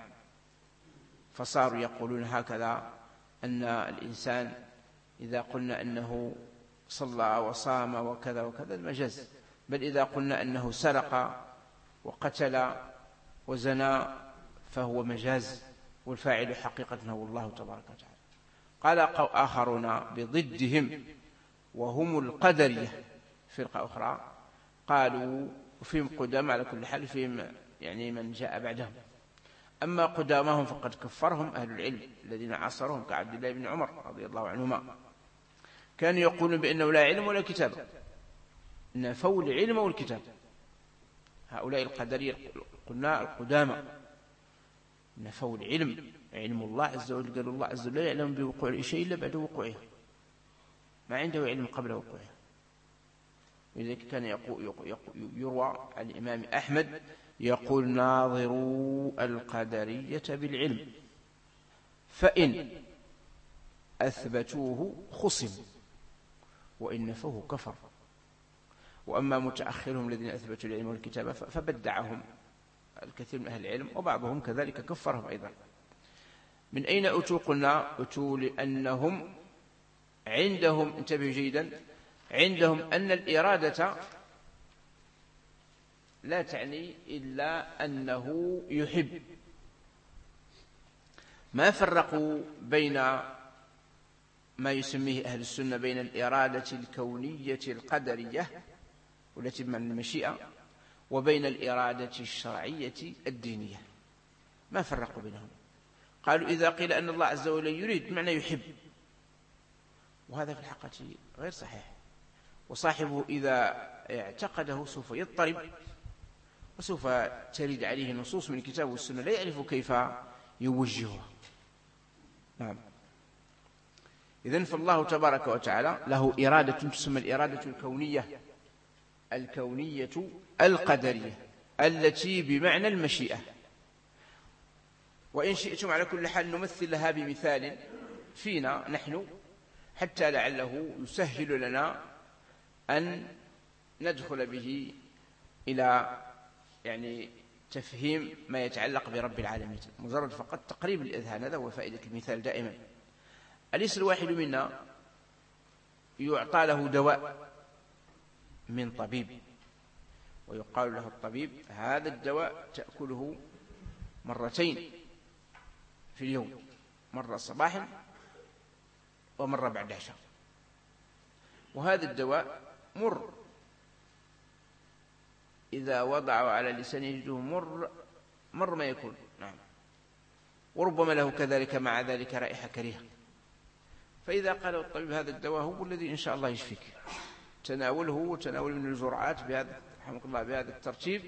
فصاروا يقولون هكذا أن الإنسان إذا قلنا أنه صلى وصام وكذا وكذا المجاز، بل إذا قلنا أنه سرق وقتل وزنى فهو مجاز، والفاعل حقيقة هو الله تبارك وتعالى. قال آخرون بضدهم وهم القدرية فرقة أخرى، قالوا وفيهم قدام على كل حال فيهم يعني من جاء بعدهم، أما قدامهم فقد كفرهم أهل العلم الذين عاصروهم كعبد الله بن عمر رضي الله عنهما، كانوا يقولون بأنه لا علم ولا كتاب، نفوا العلم والكتاب. هؤلاء القدرية قلنا القدامى نفوا العلم، علم الله عز وجل، قالوا الله عز وجل لا يعلم بوقوع شيء إلا بعد وقوعه، ما عنده علم قبل وقوعه. ولذلك كان يروى عن الإمام أحمد يقول ناظروا القدرية بالعلم فإن أثبتوه خصم وإن نفوه كفر. وأما متأخرهم الذين أثبتوا العلم والكتابة فبدعهم الكثير من أهل العلم، وبعضهم كذلك كفرهم أيضا. من أين أتوا؟ قلنا أتوا لأنهم عندهم، انتبهوا جيدا، عندهم أن الإرادة لا تعني إلا أنه يحب. ما فرقوا بين ما يسميه أهل السنة بين الإرادة الكونية القدرية والتي بمعنى المشيئة وبين الإرادة الشرعية الدينية، ما فرقوا بينهم. قالوا إذا قيل أن الله عز وجل يريد معنى يحب، وهذا في الحقيقة غير صحيح، وصاحبه إذا اعتقده سوف يضطرب وسوف ترد عليه نصوص من الكتاب والسنة لا يعرف كيف يوجهها. نعم. إذن فالله تبارك وتعالى له إرادة تسمى الإرادة الكونية الكونية القدرية التي بمعنى المشيئة. وإن شئتم على كل حال نمثل لها بمثال فينا نحن حتى لعله يسهل لنا أن ندخل به إلى يعني تفهيم ما يتعلق برب العالمين، مجرد فقط تقريب الأذهان. هذا هو فائدة المثال دائما. أليس الواحد منا يعطى له دواء من طبيب ويقال له الطبيب هذا الدواء تأكله مرتين في اليوم، مرة صباحا ومرة بعد عشاء، وهذا الدواء مر إذا وضعه على لسانه يجده مر مر ما يكون. نعم. وربما له كذلك مع ذلك رائحة كريهة. فإذا قال الطبيب هذا الدواء هو الذي إن شاء الله يشفيك، تناوله وتناول من الجرعات بهذا رحمك الله بهذا الترتيب،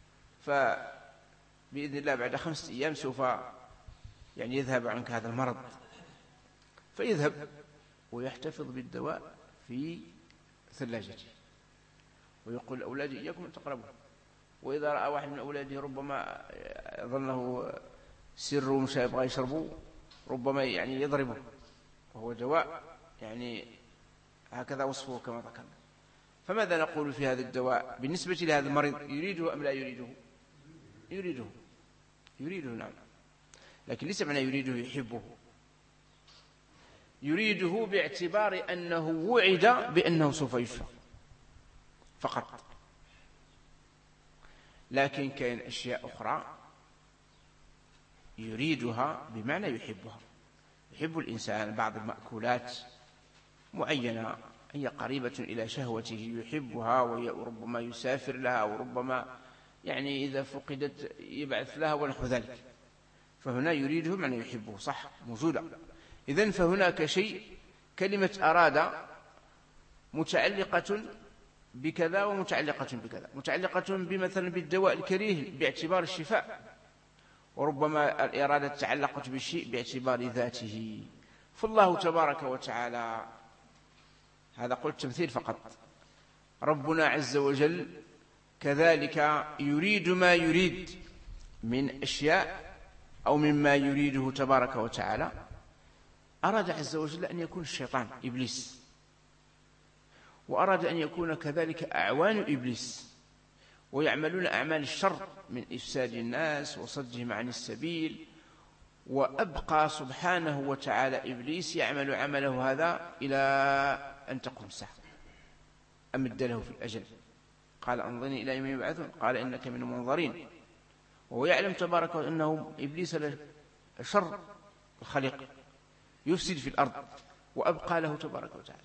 فبإذن الله بعد خمسة أيام سوف يعني يذهب عنك هذا المرض. فيذهب ويحتفظ بالدواء في ثلاجته ويقول أولادي إياكم أن تقربوا، وإذا رأى واحد من أولاده ربما ظنه سر ومش يبغى يشربه ربما يعني يضربه، وهو دواء يعني هكذا وصفه كما ذكرنا. فماذا نقول في هذا الدواء بالنسبة لهذا المريض؟ يريده أم لا يريده؟ يريده يريده نعم، لكن ليس معنى يريده يحبه، يريده باعتبار أنه وعد بأنه سوف يشفى فقط. لكن كاين أشياء أخرى يريدها بمعنى يحبها. يحب الإنسان بعض المأكولات معينة هي قريبة إلى شهوته يحبها، وربما يسافر لها، وربما يعني إذا فقدت يبعث لها ونحو ذلك. فهنا يريده معنى يحبه، صح، موجودة. إذن فهناك شيء كلمة أراد متعلقة بكذا ومتعلقة بكذا، متعلقة بمثلا بالدواء الكريه باعتبار الشفاء، وربما الإرادة تعلقت بالشيء باعتبار ذاته. فالله تبارك وتعالى، هذا قلت تمثيل فقط، ربنا عز وجل كذلك يريد ما يريد من أشياء أو مما يريده تبارك وتعالى. أراد عز وجل أن يكون الشيطان إبليس، وأراد أن يكون كذلك أعوان إبليس ويعملون أعمال الشر من إفساد الناس وصدهم عن السبيل، وأبقى سبحانه وتعالى إبليس يعمل عمله هذا إلى أن تقوم الساعة. أمد له في الأجل، قال أنظرني إلى يوم يبعثون، قال إنك من المنظرين. وهو يعلم تبارك أنه إبليس شر الخليق يفسد في الأرض، وأبقى له تبارك وتعالى.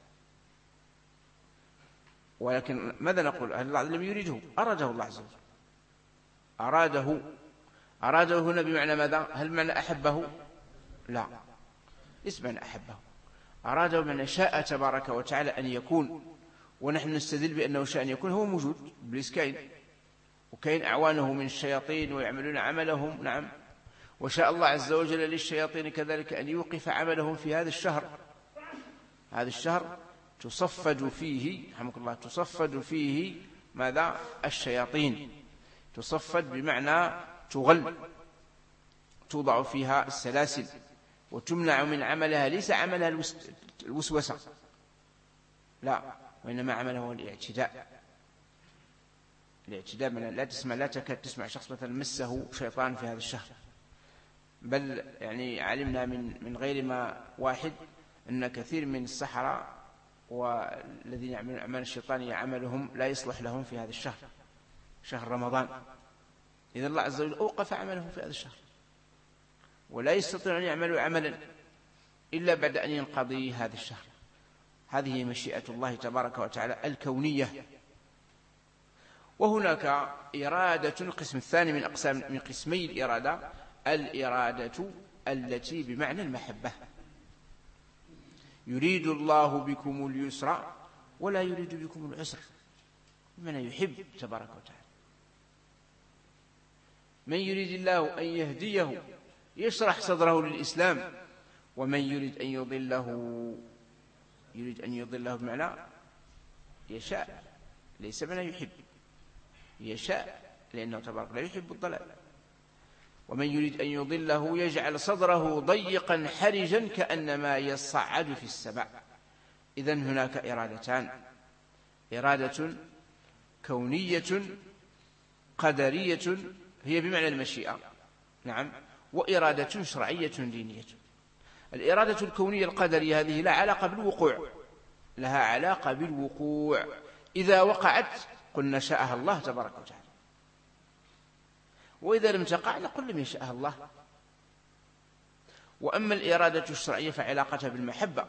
ولكن ماذا نقول؟ الله لم يريده، أراده الله عز وجل، أراده أراده هنا بمعنى ماذا؟ هل معنى أحبه؟ لا، ليس معنى أحبه، أراده بمعنى شاء تبارك وتعالى أن يكون، ونحن نستدل بأنه شاء أن يكون. هو موجود، إبليس كاين، وكاين أعوانه من الشياطين ويعملون عملهم. نعم. وشاء الله عز وجل للشياطين كذلك أن يوقف عملهم في هذا الشهر. هذا الشهر تصفد فيه رحمك الله تصفد فيه ماذا؟ الشياطين. تصفد بمعنى تغل، توضع فيها السلاسل وتمنع من عملها، ليس عملها الوسوسة، لا، وإنما عمله هو الاعتداء. الاعتداء من لا تسمع لا تكاد تسمع شخص مثلا مسه شيطان في هذا الشهر، بل يعني علمنا من من غير ما واحد أن كثير من السحرة والذين يعملون أعمال الشيطانية عملهم لا يصلح لهم في هذا الشهر، شهر رمضان. إذا الله عز وجل أوقف عملهم في هذا الشهر، ولا يستطيعون أن يعملوا عملا إلا بعد أن ينقضي هذا الشهر. هذه مشيئة الله تبارك وتعالى الكونية. وهناك إرادة، القسم الثاني من أقسام من قسمي الإرادة، الإرادة التي بمعنى المحبة. يريد الله بكم اليسر ولا يريد بكم العسر، بمعنى يحب تبارك وتعالى. من يريد الله أن يهديه يشرح صدره للإسلام، ومن يريد أن يضله يريد أن يضله بمعنى يشاء، ليس بمعنى يحب، يشاء، لأنه تبارك لا يحب الضلال. ومن يريد أن يضله يجعل صدره ضيقا حرجا كأنما يصعد في السماء. إذن هناك إرادتان: إرادة كونية قدرية هي بمعنى المشيئة، نعم، وإرادة شرعية دينية. الإرادة الكونية القدرية هذه لا علاقة بالوقوع، لها علاقة بالوقوع. إذا وقعت قلنا شاءها الله تبارك وتعالى، وإذا لم تقع نقول لم يشاءها الله. وأما الإرادة الشرعية فعلاقتها بالمحبة،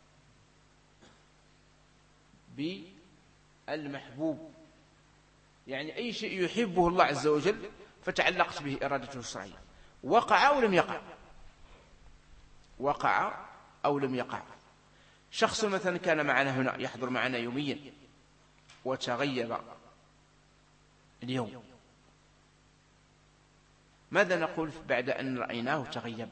بالمحبوب، يعني أي شيء يحبه الله عز وجل فتعلقت به إرادته الشرعية، وقع أو لم يقع، وقع أو لم يقع. شخص مثلا كان معنا هنا يحضر معنا يوميا وتغيب اليوم، ماذا نقول بعد أن رأيناه تغيب؟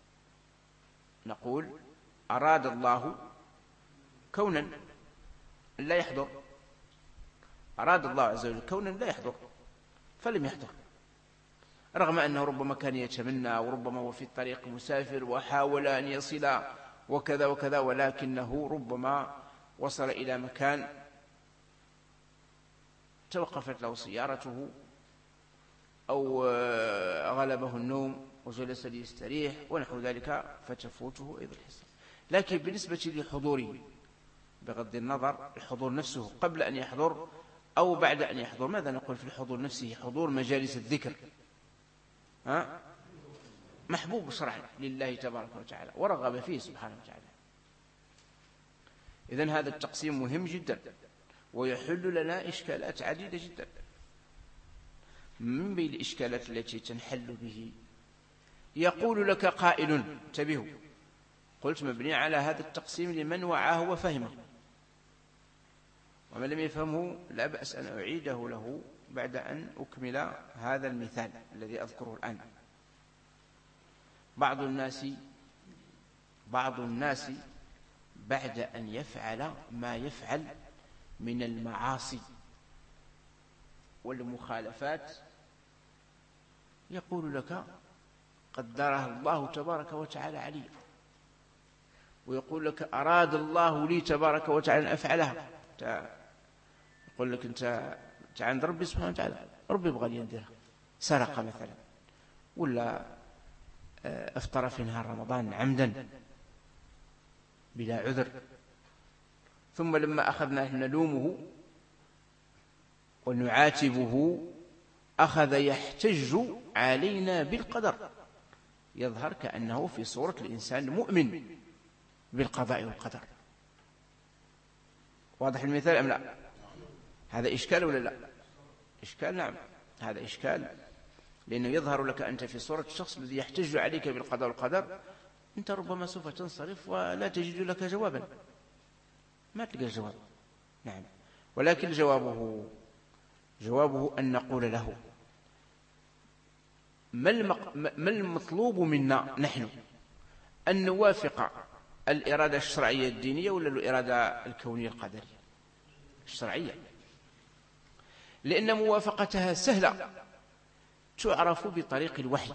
نقول أراد الله كونا لا يحضر، أراد الله عز وجل كونا لا يحضر فلم يحضر، رغم أنه ربما كان يتمنى، وربما هو في الطريق مسافر وحاول أن يصل وكذا وكذا، ولكنه ربما وصل إلى مكان توقفت له سيارته أو غلبه النوم وجلس ليستريح ونحو ذلك فتفوته أيضا الحصة. لكن بالنسبة لحضوره، بغض النظر الحضور نفسه قبل أن يحضر أو بعد أن يحضر، ماذا نقول في الحضور نفسه؟ حضور مجالس الذكر، ها؟ محبوب شرعا لله تبارك وتعالى ورغب فيه سبحانه وتعالى. إذن هذا التقسيم مهم جدا ويحل لنا إشكالات عديدة جدا. من بين الإشكالات التي تنحل به، يقول لك قائل، انتبهوا، قلت مبني على هذا التقسيم لمن وعاه وفهمه، ومن لم يفهمه لا بأس أن أعيده له بعد أن أكمل هذا المثال الذي أذكره الآن. بعض الناس بعض الناس بعد أن يفعل ما يفعل من المعاصي والمخالفات يقول لك قدرها الله تبارك وتعالى علي، ويقول لك أراد الله لي تبارك وتعالى أن أفعلها. يقول لك أنت عند ربي سبحانه وتعالى، ربي يبغى لي نديرها، سرق مثلا ولا أفطر في نهار رمضان عمدا بلا عذر، ثم لما أخذنا نلومه ونعاتبه أخذ يحتج علينا بالقدر، يظهر كأنه في صورة الإنسان المؤمن بالقضاء والقدر. واضح المثال أم لا؟ هذا إشكال ولا لا؟ إشكال، نعم، هذا إشكال، لأنه يظهر لك أنت في صورة الشخص الذي يحتج عليك بالقضاء والقدر، أنت ربما سوف تنصرف ولا تجد لك جوابا، ما تلقى جواب، نعم. ولكن جوابه جوابه أن نقول له ما المطلوب منا نحن؟ أن نوافق الإرادة الشرعية الدينية ولا الإرادة الكونية القدرية؟ الشرعية، لأن موافقتها سهلة تعرف بطريق الوحي،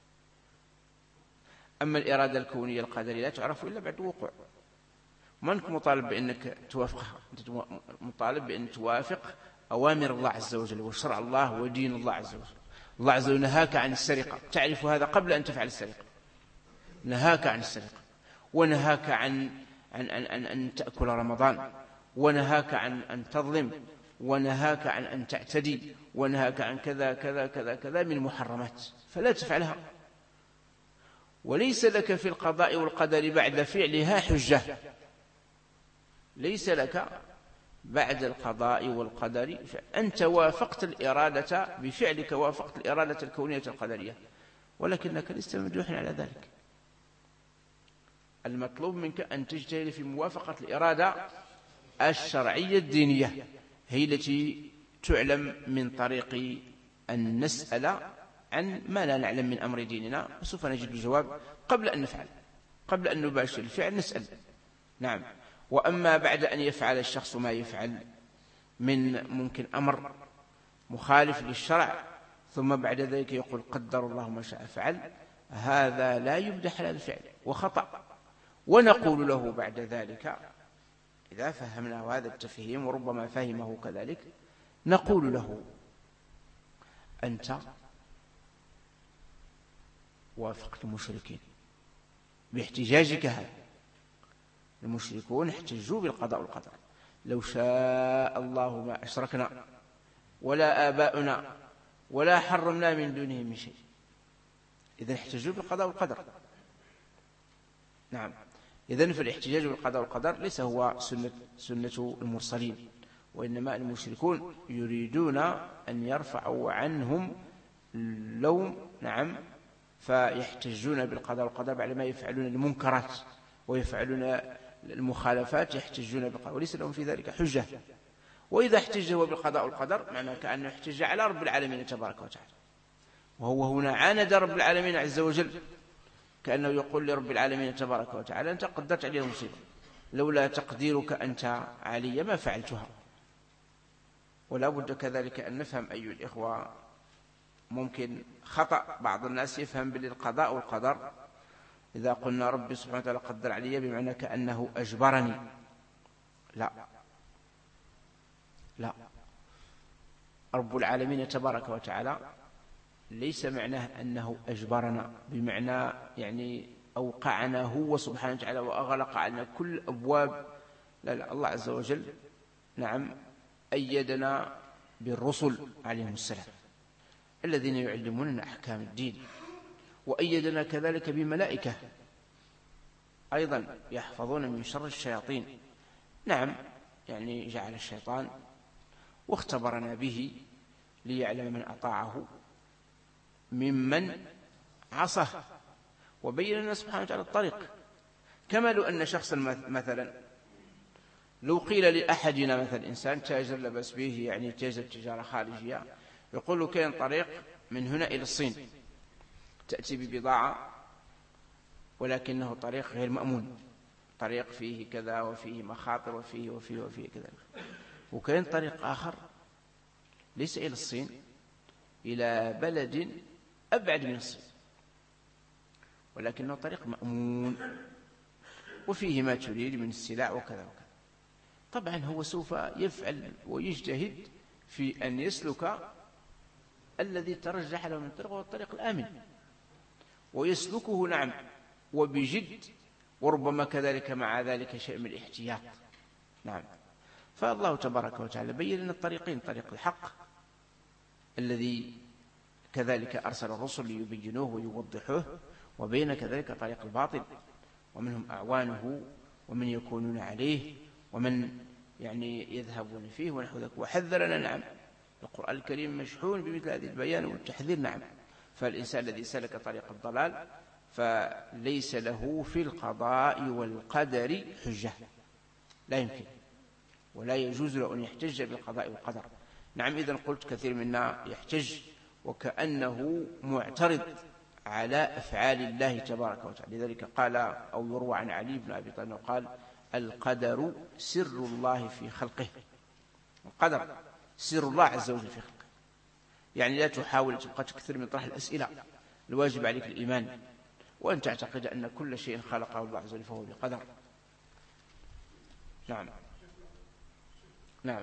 أما الإرادة الكونية القدرية لا تعرف إلا بعد الوقوع. ما أنك مطالب بأنك توافقها، أنت مطالب بأن توافق أوامر الله عز وجل وشرع الله ودين الله عز وجل. الله عز وجل نهاك عن السرقة، تعرف هذا قبل أن تفعل السرقة، نهاك عن السرقة، ونهاك عن عن عن, عن أن تأكل رمضان، ونهاك عن أن تظلم، ونهاك عن أن تعتدي، ونهاك عن كذا كذا كذا كذا من محرمات، فلا تفعلها. وليس لك في القضاء والقدر بعد فعلها حجة. ليس لك بعد القضاء والقدر، أنت وافقت الإرادة بفعلك، وافقت الإرادة الكونية القدرية، ولكنك لست ممدوحا على ذلك. المطلوب منك أن تجتهد في موافقة الإرادة الشرعية الدينية، هي التي تعلم من طريق أن نسأل عن ما لا نعلم من أمر ديننا، وسوف نجد الجواب قبل أن نفعل، قبل أن نباشر الفعل نسأل. نعم. وأما بعد أن يفعل الشخص ما يفعل من ممكن أمر مخالف للشرع، ثم بعد ذلك يقول قدر الله ما شاء فعل، هذا لا يمدح على الفعل وخطأ. ونقول له بعد ذلك إذا فهمنا هذا التفهيم، وربما فهمه كذلك، نقول له أنت وافقت المشركين باحتجاجك هذا. المشركون احتجوا بالقضاء والقدر، لو شاء الله ما أشركنا ولا آباؤنا ولا حرمنا من دونه من شيء. إذن احتجوا بالقضاء والقدر. نعم. إذن فالاحتجاج بالقضاء والقدر ليس هو سنة, سنة المرسلين، وإنما المشركون يريدون أن يرفعوا عنهم اللوم. نعم. فيحتجون بالقضاء والقدر بعد ما يفعلون المنكرات ويفعلون المخالفات، يحتجون بالقضاء وليس لهم في ذلك حجة. وإذا احتج هو بالقضاء والقدر معناه كأنه احتج على رب العالمين تبارك وتعالى، وهو هنا عاند رب العالمين عز وجل، كأنه يقول لرب العالمين تبارك وتعالى أنت قدرت علي المصيبة، لولا تقديرك أنت علي ما فعلتها. ولا بد كذلك أن نفهم أيها الإخوة، ممكن خطأ بعض الناس يفهم بالقضاء والقدر إذا قلنا ربي سبحانه وتعالى قدر علي بمعنى كأنه أجبرني. لا لا، رب العالمين تبارك وتعالى ليس معناه أنه أجبرنا بمعنى يعني أوقعنا هو سبحانه وتعالى وأغلق علينا كل أبواب. لا لا، الله عز وجل نعم أيدنا بالرسل عليهم السلام الذين يعلموننا أحكام الدين، وأيدنا كذلك بملائكة أيضا يحفظون من شر الشياطين. نعم، يعني جعل الشيطان واختبرنا به ليعلم من أطاعه ممن عصاه، وبين لنا سبحانه وتعالى الطريق. كما لو أن شخصا مثلا لو قيل لأحدنا مثلا إنسان تاجر لبس به، يعني تاجر تجارة خارجية، يقول له كاين طريق من هنا إلى الصين تأتي ببضاعة، ولكنه طريق غير مأمون، طريق فيه كذا وفيه مخاطر وفيه وفيه وفيه كذا. وكاين طريق آخر ليس إلى الصين، إلى بلد أبعد من الصين، ولكنه طريق مأمون وفيه ما تريد من السلع وكذا وكذا. طبعا هو سوف يفعل ويجتهد في أن يسلك الذي ترجح له من الطريق هو الطريق الآمن، ويسلكه نعم وبجد، وربما كذلك مع ذلك شيء من الاحتياط. نعم. فالله تبارك وتعالى بين لنا الطريقين، طريق الحق الذي كذلك أرسل الرسل ليبينوه ويوضحوه، وبين كذلك طريق الباطل ومنهم أعوانه ومن يكونون عليه ومن يعني يذهبون فيه ونحو ذلك. وحذرنا نعم القرآن الكريم مشحون بمثل هذه البيان والتحذير. نعم. فالإنسان الذي سلك طريق الضلال فليس له في القضاء والقدر حجة، لا يمكن ولا يجوز له أن يحتج بالقضاء والقدر. نعم. إذن قلت كثير منا يحتج وكأنه معترض على أفعال الله تبارك وتعالى. لذلك قال أو يروى عن علي بن أبي طالب قال القدر سر الله في خلقه. القدر سر الله عز وجل في خلقه، يعني لا تحاول تبقى تكثر من طرح الأسئلة، الواجب عليك الإيمان وأن تعتقد أن كل شيء خلقه الله عز وجل فهو بقدر. نعم. نعم.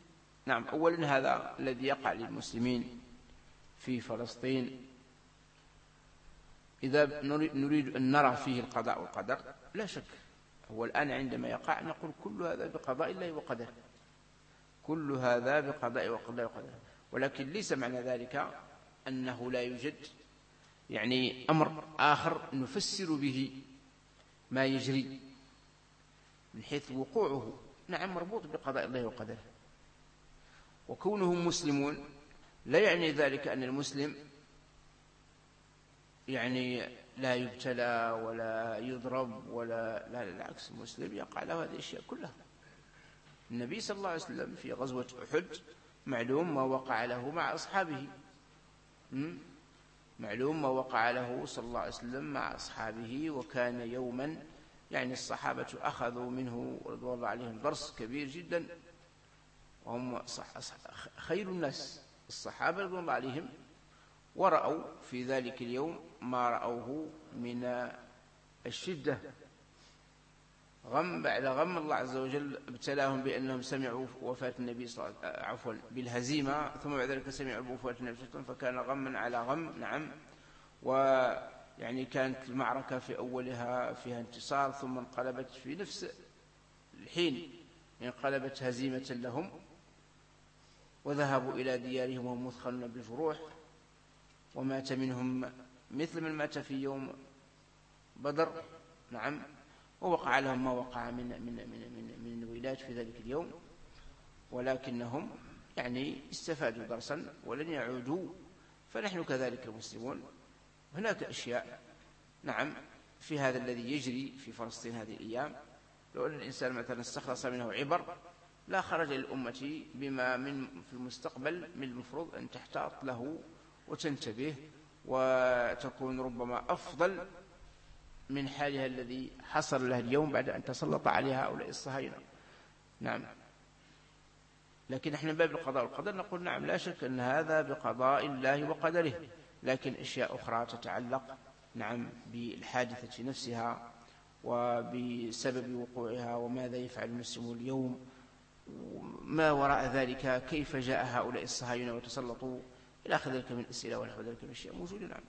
نعم. أولا هذا الذي يقع للمسلمين في فلسطين إذا نريد أن نرى فيه القضاء والقدر لا شك، هو الآن عندما يقع نقول كل هذا بقضاء الله وقدره، كل هذا بقضاء وقدر وقدره، ولكن ليس معنى ذلك أنه لا يوجد يعني أمر آخر نفسر به ما يجري من حيث وقوعه، نعم مربوط بقضاء الله وقدره. وكونهم مسلمون لا يعني ذلك أن المسلم يعني لا يبتلى ولا يضرب ولا لا، بالعكس المسلم يقع له هذه الأشياء كلها. النبي صلى الله عليه وسلم في غزوة أحد معلوم ما وقع له مع أصحابه، معلوم ما وقع له صلى الله عليه وسلم مع أصحابه، وكان يوما يعني الصحابة أخذوا منه رضوان الله عليهم درس كبير جدا، وهم خير الناس الصحابة رضوان الله عليهم، ورأوا في ذلك اليوم ما رأوه من الشدة، غم بعد غم. الله عز وجل ابتلاهم بأنهم سمعوا وفاة النبي صلى الله عليه وسلم، عفوا بالهزيمة، ثم بعد ذلك سمعوا بوفاة النبي صلى الله عليه وسلم، فكان غما على غم. نعم، ويعني كانت المعركة في أولها فيها انتصار، ثم انقلبت في نفس الحين انقلبت هزيمة لهم، وذهبوا إلى ديارهم وهم مثخنون بالجروح، ومات منهم مثل من مات في يوم بدر. نعم، ووقع لهم ما وقع من من من من, من الويلات في ذلك اليوم، ولكنهم يعني استفادوا درسا ولن يعودوا. فنحن كذلك المسلمون هناك أشياء نعم في هذا الذي يجري في فلسطين هذه الأيام، لو أن الإنسان مثلا استخلص منه عبر لا خرج للأمة بما من في المستقبل من المفروض أن تحتاط له وتنتبه، وتكون ربما أفضل من حالها الذي حصل له اليوم بعد أن تسلط عليها هؤلاء الصهاينة. نعم، لكن احنا باب القضاء والقدر نقول نعم لا شك أن هذا بقضاء الله وقدره، لكن أشياء أخرى تتعلق نعم بالحادثة نفسها وبسبب وقوعها، وماذا يفعل المسلمون اليوم، ما وراء ذلك، كيف جاء هؤلاء الصهاينة وتسلطوا إلى آخر ذلك من الأسئلة ونحو ذلك من الأشياء موجودة. نعم.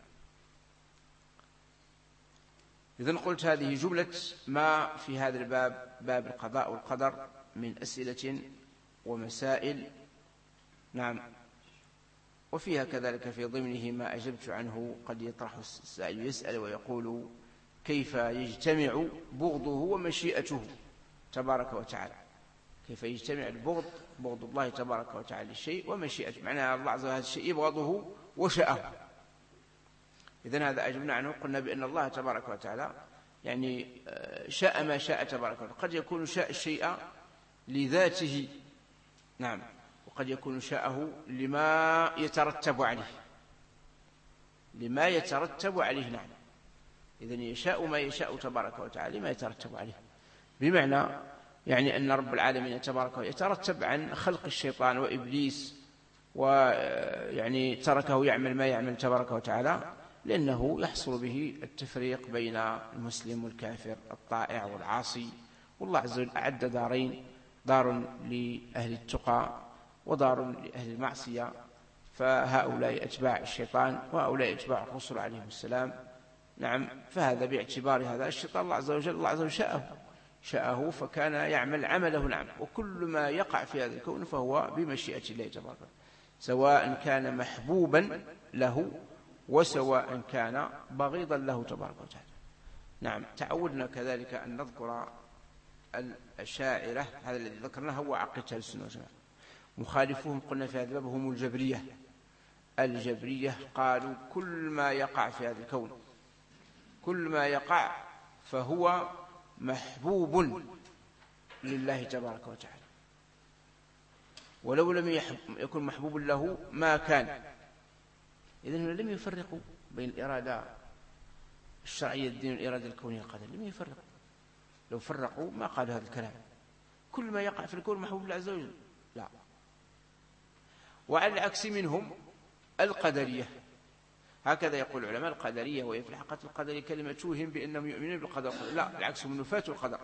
إذن قلت هذه جملة ما في هذا الباب، باب القضاء والقدر، من أسئلة ومسائل. نعم، وفيها كذلك في ضمنه ما أجبت عنه. قد يطرح السائل يسأل ويقول كيف يجتمع بغضه ومشيئته تبارك وتعالى، كيف يجتمع البغض، بغض الله تبارك وتعالى للشيء، ومشيئته، معناها الله عز وجل هذا الشيء يبغضه وشاءه. إذن هذا أجبنا عنه، قلنا بأن الله تبارك وتعالى يعني شاء ما شاء تبارك وتعالى، قد يكون شاء الشيء لذاته، نعم، وقد يكون شاءه لما يترتب عليه، لما يترتب عليه. نعم، إذن يشاء ما يشاء تبارك وتعالى ما يترتب عليه، بمعنى يعني أن رب العالمين تبارك وتعالى يترتب عن خلق الشيطان وإبليس، ويعني تركه يعمل ما يعمل تبارك وتعالى، لأنه يحصل به التفريق بين المسلم والكافر، الطائع والعاصي. والله عز وجل أعد دارين، دار لأهل التقى ودار لأهل المعصية، فهؤلاء أتباع الشيطان وهؤلاء أتباع الرسل عليهم السلام. نعم، فهذا باعتبار هذا الشيطان الله عز وجل الله عز وجل شاءه شاءه فكان يعمل عمله. نعم، وكل ما يقع في هذا الكون فهو بمشيئة الله تبارك وتعالى، سواء كان محبوبا له وسواء كان بغيضا له تبارك وتعالى. نعم، تعودنا كذلك أن نذكر الأشاعرة، هذا الذي ذكرناه هو عقيدة السنة والجماعة. مخالفوهم قلنا في هذا الباب هم الجبرية. الجبرية قالوا كل ما يقع في هذا الكون، كل ما يقع فهو محبوب لله تبارك وتعالى، ولو لم يكن محبوب له ما كان. إذن لم يفرقوا بين الإرادة الشرعية الدين والإرادة الكونية القدر، لم يفرقوا. لو فرقوا ما قالوا هذا الكلام، كل ما يقع في الكون محبوب لله عز وجل، لا. وعلى العكس منهم القدرية، هكذا يقول العلماء القدرية، وهي في الحقيقة القدرية كلمة توهم بأنهم يؤمنون بالقدر، لا، العكس، هم نفاة القدر،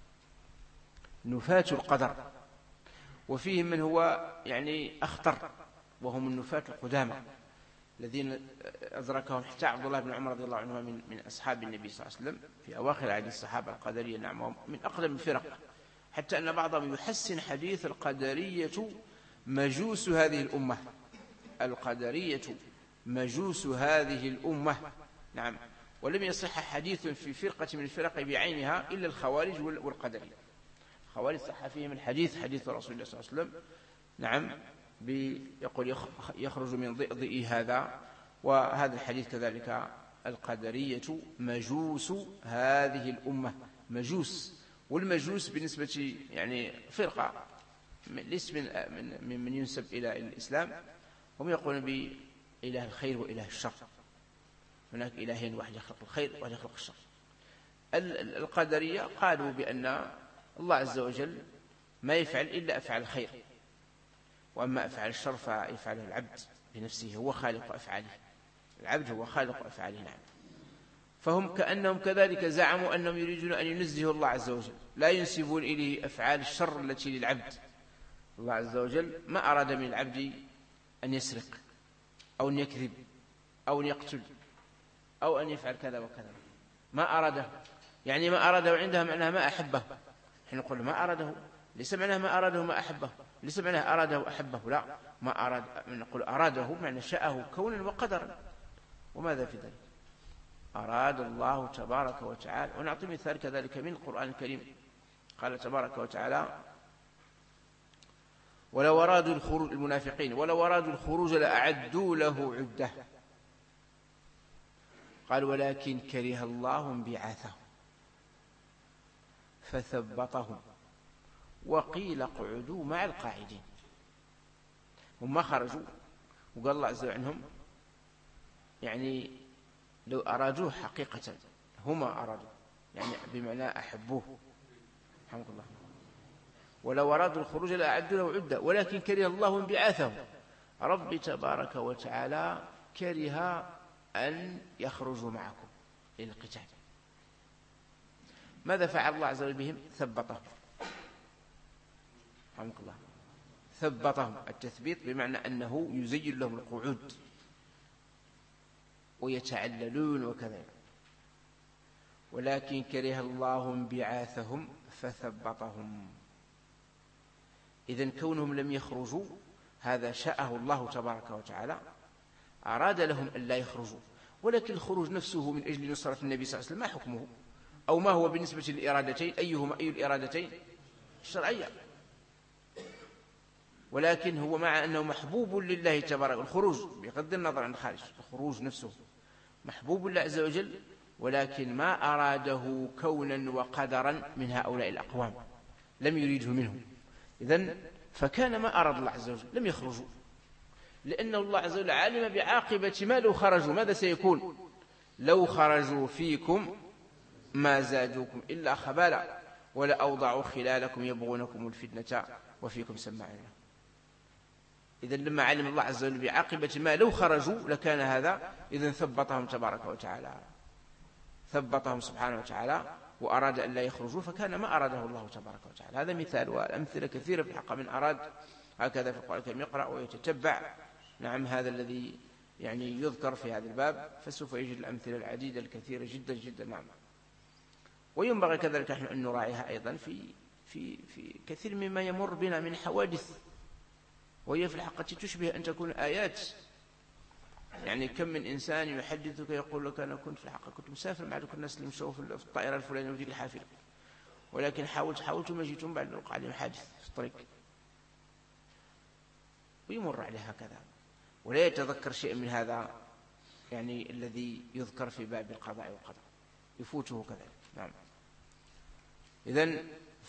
نفاة القدر. وفيهم من هو يعني أخطر، وهم النفاة القدامى، الذين أدركهم حتى عبد الله بن عمر رضي الله عنه من من أصحاب النبي صلى الله عليه وسلم في أواخر عهد الصحابة القدرية، نعم، من أقدم الفرق، حتى أن بعضهم يحسن حديث القدرية مجوس هذه الأمة. القدرية مجوس هذه الأمة، نعم. ولم يصح حديث في فرقة من الفرق بعينها إلا الخوارج والقدرية. الخوارج صح فيهم الحديث، حديث رسول الله صلى الله عليه وسلم، نعم، يقول يخرج من ضئضئ هذا، وهذا الحديث كذلك. القدرية مجوس هذه الأمة، مجوس. والمجوس بالنسبة يعني فرقة ليس من من من ينسب إلى الإسلام، هم يقولون بإله الخير وإله الشر. هناك إلهين، واحد يخلق الخير وواحد يخلق الشر. القدرية قالوا بأن الله عز وجل ما يفعل إلا أفعال الخير، وأما أفعال الشر فيفعله العبد بنفسه، هو خالق أفعاله، العبد هو خالق أفعاله، نعم. فهم كأنهم كذلك زعموا أنهم يريدون أن ينزهوا الله عز وجل، لا ينسبون إليه أفعال الشر التي للعبد. الله عز وجل ما أراد من العبد أن يسرق أو أن يكذب أو أن يقتل أو أن يفعل كذا وكذا، ما أراده. يعني ما أراده عندها معناها ما أحبه. حين نقول ما أراده ليس معناها ما أراده ما أحبه، ليس معناها أراده أحبه، لا، ما أراد، نقول أراده معنى شاءه كونا وقدرا. وماذا في ذلك؟ أراد الله تبارك وتعالى. ونعطي مثال كذلك من القرآن الكريم. قال تبارك وتعالى: ولو أرادوا الخروج، المنافقين، ولو أرادوا الخروج لأعدوا له عدة، قال ولكن كره الله انبعاثهم فثبطهم وقيل اقعدوا مع القاعدين. هم ما خرجوا، وقال الله عز وجل عنهم يعني لو أرادوه حقيقة، هما أرادوا يعني بمعنى أحبوه، رحمك الله. ولو أرادوا الخروج لأعدوا له عدة ولكن كره الله انبعاثهم. رب تبارك وتعالى كره أن يخرجوا معكم للقتال. ماذا فعل الله عز وجل بهم؟ ثبطهم، رحمك الله. ثبطهم، التثبيط بمعنى أنه يزين لهم القعود ويتعللون وكذا. ولكن كره الله انبعاثهم فثبطهم. إذن كونهم لم يخرجوا هذا شاءه الله تبارك وتعالى، أراد لهم أن لا يخرجوا، ولكن الخروج نفسه من أجل نصرة النبي صلى الله عليه وسلم ما حكمه؟ أو ما هو بالنسبة للإرادتين؟ أيهما أي الإرادتين؟ الشرعية. ولكن هو مع أنه محبوب لله تبارك، الخروج بغض النظر عن الخارج، الخروج نفسه محبوب لله عز وجل، ولكن ما أراده كونا وقدرا من هؤلاء الأقوام، لم يريده منهم. إذن فكان ما أراد الله عز وجل، لم يخرجوا، لأن الله عز وجل علم بعاقبة ما لو خرجوا ماذا سيكون. لو خرجوا فيكم ما زادوكم إلا خبالا ولأوضعوا خلالكم يبغونكم الفتنة وفيكم سماعون. إذن لما علم الله عز وجل بعاقبة ما لو خرجوا لكان هذا، إذن ثبطهم تبارك وتعالى، ثبطهم سبحانه وتعالى، وأراد أن لا يخرجوا، فكان ما أراده الله تبارك وتعالى. هذا مثال، والأمثلة كثيرة في الحق. من أراد هكذا في القرآن الكريم يقرأ ويتتبع، نعم، هذا الذي يعني يذكر في هذا الباب، فسوف يجد الأمثلة العديدة الكثيرة جدا جدا، نعم. وينبغي كذلك نحن أن نراعيها أيضا في في في كثير مما يمر بنا من حوادث، وهي في الحقيقة تشبه أن تكون آيات. يعني كم من إنسان يحدثك يقول لك أنا كنت في الحقيقة كنت مسافر مع ذلك الناس اللي مشوا في الطائرة الفلانية وديك الحافلة، ولكن حاولت حاولت وما جيتم بعد وقع لهم حادث في الطريق. ويمر عليه هكذا ولا يتذكر شيء من هذا، يعني الذي يذكر في باب القضاء والقدر يفوته كذلك، نعم. إذن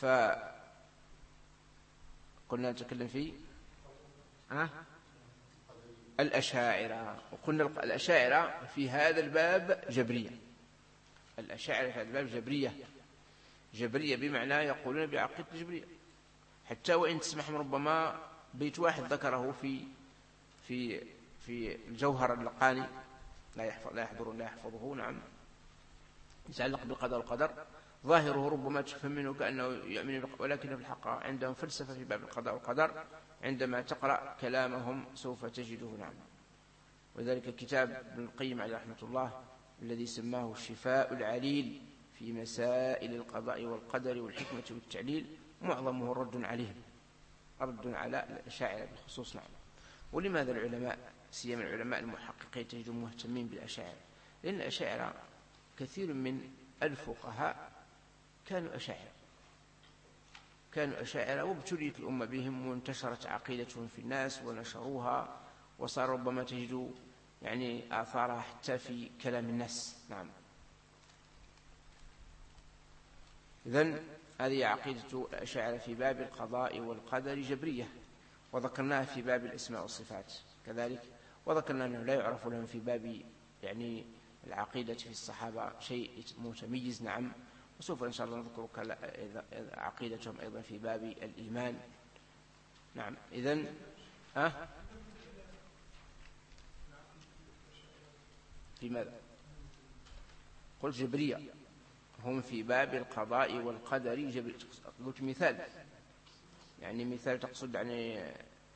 فقلنا نتكلم في أه؟ الأشاعرة، وقلنا الأشاعرة في هذا الباب جبرية. الأشاعرة في هذا الباب جبرية، جبرية بمعنى يقولون بعقيدة جبرية، حتى وإن تسمحهم ربما بيت واحد ذكره في في في الجوهر اللقاني لا يحفظ لا يحضر لا يحفظه، نعم، يتعلق بالقضاء والقدر، ظاهره ربما تفهم منه كأنه يؤمن، ولكن في الحقيقة عندهم فلسفة في باب القضاء والقدر. عندما تقرأ كلامهم سوف تجده، نعم. وذلك كتاب ابن القيم عليه رحمة الله الذي سماه الشفاء العليل في مسائل القضاء والقدر والحكمة والتعليل معظمه رد عليهم، رد على الأشاعرة بالخصوص. نعم. ولماذا العلماء سيما العلماء المحققين تجدون مهتمين بالأشاعرة؟ لأن الأشاعرة كثير من الفقهاء كانوا أشاعرة كانوا أشاعرة وابتليت الأمة بهم وانتشرت عقيدتهم في الناس ونشروها، وصار ربما تجد يعني آثارها حتى في كلام الناس. نعم. إذن هذه عقيدة الأشاعرة في باب القضاء والقدر جبرية، وذكرناها في باب الأسماء والصفات كذلك، وذكرنا أنه لا يعرف لهم في باب يعني العقيدة في الصحابة شيء متميز. نعم. وسوف إن شاء الله نذكر عقيدتهم أيضا في باب الإيمان. نعم. إذن ها في ماذا؟ قلت جبرية، هم في باب القضاء والقدر جبرية. قلت مثال، يعني مثال تقصد يعني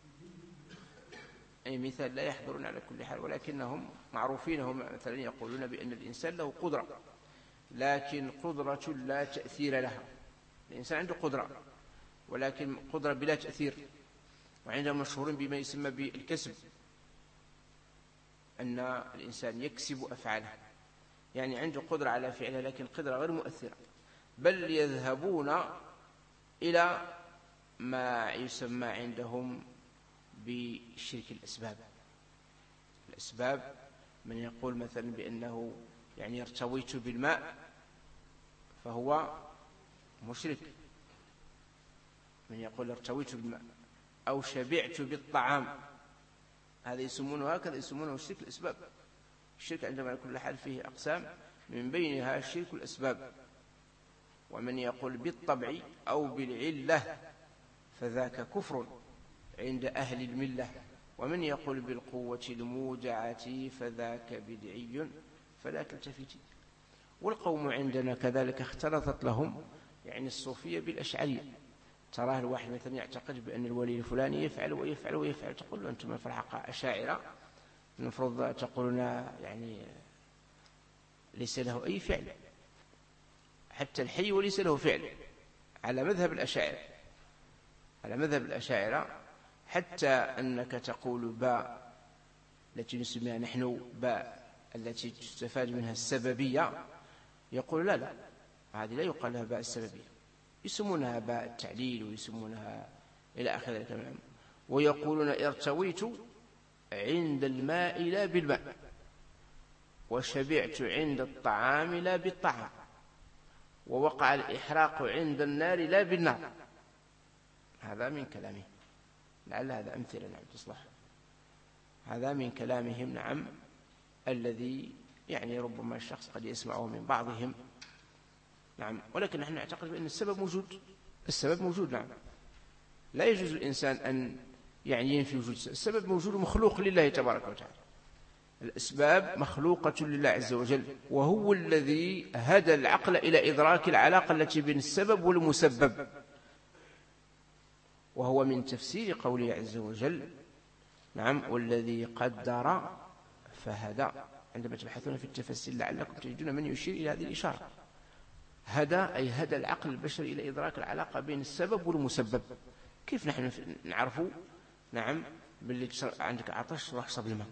أي مثال لا يحضرون على كل حال، ولكنهم معروفين. هم مثلا يقولون بأن الإنسان له قدرة، لكن قدرة لا تأثير لها. الإنسان عنده قدرة ولكن قدرة بلا تأثير. وعندهم مشهورين بما يسمى بالكسب، أن الإنسان يكسب أفعاله، يعني عنده قدرة على فعلها لكن قدرة غير مؤثرة، بل يذهبون إلى ما يسمى عندهم بشرك الأسباب. الأسباب من يقول مثلا بأنه يعني ارتويت بالماء فهو مشرك، من يقول ارتويت بالماء، أو شبعت بالطعام، هذا يسمونه هكذا، يسمونه شرك الأسباب. الشرك عندما على كل حال فيه أقسام، من بينها شرك الأسباب. ومن يقول بالطبع أو بالعلة فذاك كفر عند أهل الملة، ومن يقول بالقوة الموجعة فذاك بدعي فلا تلتفتي. والقوم عندنا كذلك اختلطت لهم يعني الصوفية بالأشعرية. تراه الواحد مثلا يعتقد بأن الولي الفلاني يفعل ويفعل ويفعل، تقول له أنتم في الحقيقة أشاعرة، المفروض تقولون يعني ليس له أي فعل، حتى الحي وليس له فعل، على مذهب الأشاعرة على مذهب الأشاعرة حتى أنك تقول باء التي نسميها نحن باء التي تستفاد منها السببية، يقول لا لا هذه لا يقال لها باء السببية، يسمونها باء التعليل ويسمونها إلى آخر ذلك. ويقولون ارتويت عند الماء لا بالماء، وشبعت عند الطعام لا بالطعام، ووقع الإحراق عند النار لا بالنار. هذا من كلامهم، لعل هذا أمثلة نعم تصلح. هذا من كلامهم نعم، الذي يعني ربما الشخص قد يسمعه من بعضهم. نعم. ولكن نحن نعتقد بأن السبب موجود، السبب موجود. نعم. لا يجوز الإنسان أن يعني ينفي وجود السبب. السبب موجود مخلوق لله تبارك وتعالى، الأسباب مخلوقة لله عز وجل، وهو الذي هدى العقل إلى إدراك العلاقة التي بين السبب والمسبب، وهو من تفسير قوله عز وجل نعم والذي قدر فهدى. عندما تبحثون في التفسير لعلكم تجدون من يشير إلى هذه الإشارة. هدى أي هدى العقل البشري إلى إدراك العلاقة بين السبب والمسبب. كيف نحن نعرف نعم باللي عندك عطش روح صب الماء؟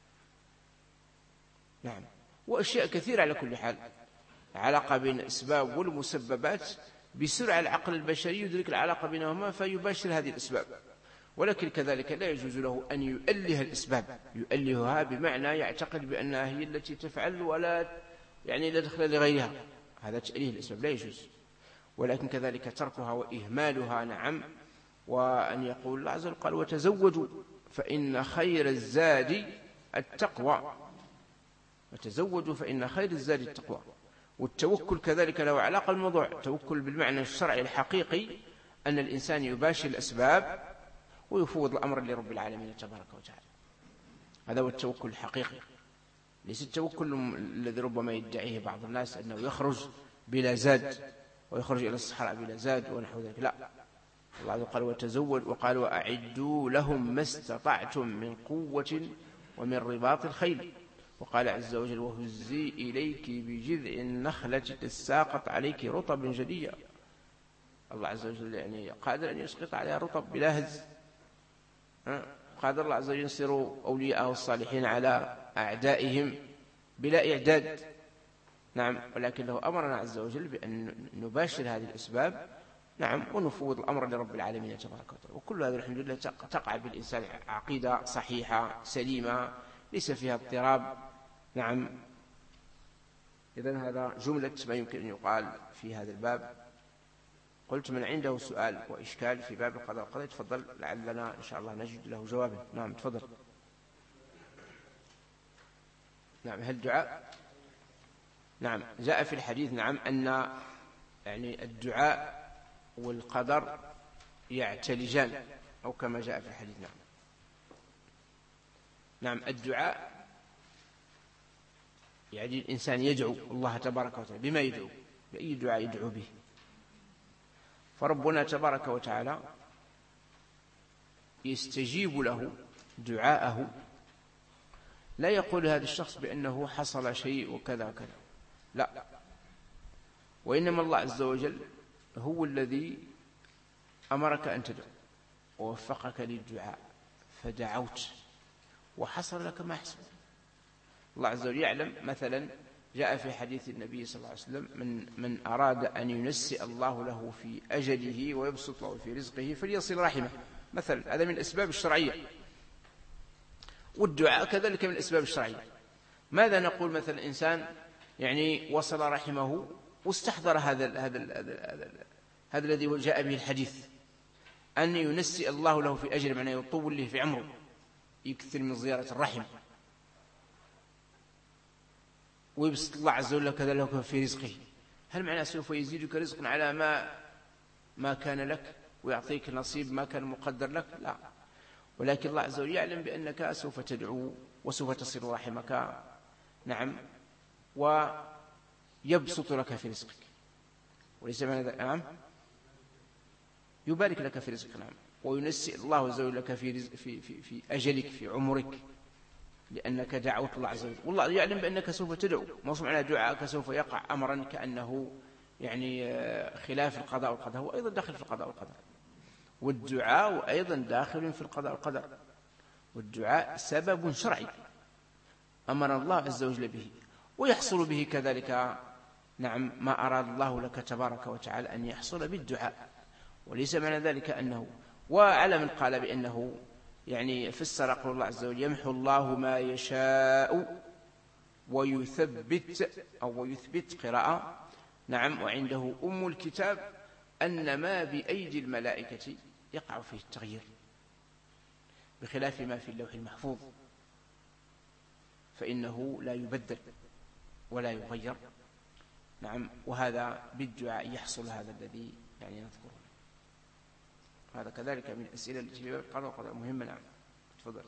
نعم. وأشياء كثيرة على كل حال، علاقة بين الأسباب والمسببات بسرعة العقل البشري يدرك العلاقة بينهما فيباشر هذه الأسباب. ولكن كذلك لا يجوز له أن يؤله الأسباب، يؤلهها بمعنى يعتقد بأنها هي التي تفعل ولا يعني لا دخل لغيرها، هذا تأليه الأسباب لا يجوز. ولكن كذلك تركها وإهمالها نعم. وأن يقول الله عز وجل قال وتزودوا فإن خير الزاد التقوى، وتزودوا فإن خير الزاد التقوى. والتوكل كذلك له علاقة بالموضوع. التوكل بالمعنى الشرعي الحقيقي أن الإنسان يباشر الأسباب ويفوض الأمر لرب العالمين تبارك وتعالى، هذا هو التوكل الحقيقي. ليس التوكل الذي ربما يدعيه بعض الناس أنه يخرج بلا زاد ويخرج إلى الصحراء بلا زاد ونحو ذلك، لا. الله قال وتزود، وقال وأعدوا لهم ما استطعتم من قوة ومن رباط الخيل. وقال عز وجل وهزي إليك بجذع النخلة تساقط عليك رطبا جديا. الله عز وجل يعني قادر أن يسقط عليها رطب بلا هز. قادر الله عز وجل ينصر أولياءه الصالحين على أعدائهم بلا إعداد. نعم، ولكنه أمرنا عز وجل بأن نباشر هذه الأسباب، نعم، ونفوض الأمر لرب العالمين تبارك وتعالى. وكل هذا الحمد لله تقع بالإنسان عقيدة صحيحة سليمة ليس فيها اضطراب. نعم، إذن هذا جملة ما يمكن أن يقال في هذا الباب. قلت من عنده سؤال وإشكال في باب القضاء والقدر تفضل، لعلنا إن شاء الله نجد له جوابا. نعم تفضل. نعم، هل دعاء؟ نعم، جاء في الحديث نعم أن يعني الدعاء والقدر يعتلجان، أو كما جاء في الحديث. نعم نعم الدعاء يعني الإنسان يدعو الله تبارك وتعالى بما يدعو، بأي دعاء يدعو به. فربنا تبارك وتعالى يستجيب له دعاءه، لا يقول هذا الشخص بأنه حصل شيء وكذا وكذا، لا، وإنما الله عز وجل هو الذي أمرك أن تدعو ووفقك للدعاء فدعوت وحصل لك ما حصل. الله عز وجل يعلم. مثلا جاء في حديث النبي صلى الله عليه وسلم من, من أراد أن ينسئ الله له في أجله ويبسط له في رزقه فليصل رحمه، مثلا هذا من الأسباب الشرعية، والدعاء كذلك من الأسباب الشرعية. ماذا نقول مثلا إنسان يعني وصل رحمه واستحضر هذا هذا هذا هذا الذي جاء به الحديث أن ينسئ الله له في أجل، معناه يطول له في عمره، يكثر من زيارة الرحم، ويبسط الله عز وجل كذلك في رزقه. هل معناه سوف يزيدك رزقا على ما ما كان لك ويعطيك نصيب ما كان مقدر لك؟ لا، ولكن الله عز وجل يعلم بأنك سوف تدعو وسوف تصل رحمك، نعم، ويبسط لك في رزقك، وليس معنى ذلك نعم يبارك لك في رزقك، نعم، وينسئ الله عز وجل لك في, رزق في, في, في أجلك في عمرك لأنك دعوت الله عز وجل. والله يعلم بأنك سوف تدعو، ما هو معنى دعاءك سوف يقع أمرا كأنه يعني خلاف القضاء والقدر، هو أيضا داخل في القضاء والقدر، والدعاء أيضا داخل في القضاء والقدر، والدعاء سبب شرعي أمر الله عز وجل به، ويحصل به كذلك نعم ما أراد الله لك تبارك وتعالى أن يحصل بالدعاء، وليس معنى ذلك أنه. وعلى من قال بأنه يعني فسر قول الله عز وجل يمحو الله ما يشاء ويثبت أو ويثبت قراءة، نعم، وعنده أم الكتاب أن ما بأيدي الملائكة يقع فيه التغيير بخلاف ما في اللوح المحفوظ، فإنه لا يبدل ولا يغير، نعم، وهذا بالدعاء يحصل هذا الذي يعني نذكره. هذا كذلك من الأسئلة التي في باب القضاء والقدر مهمة. نعم تفضل.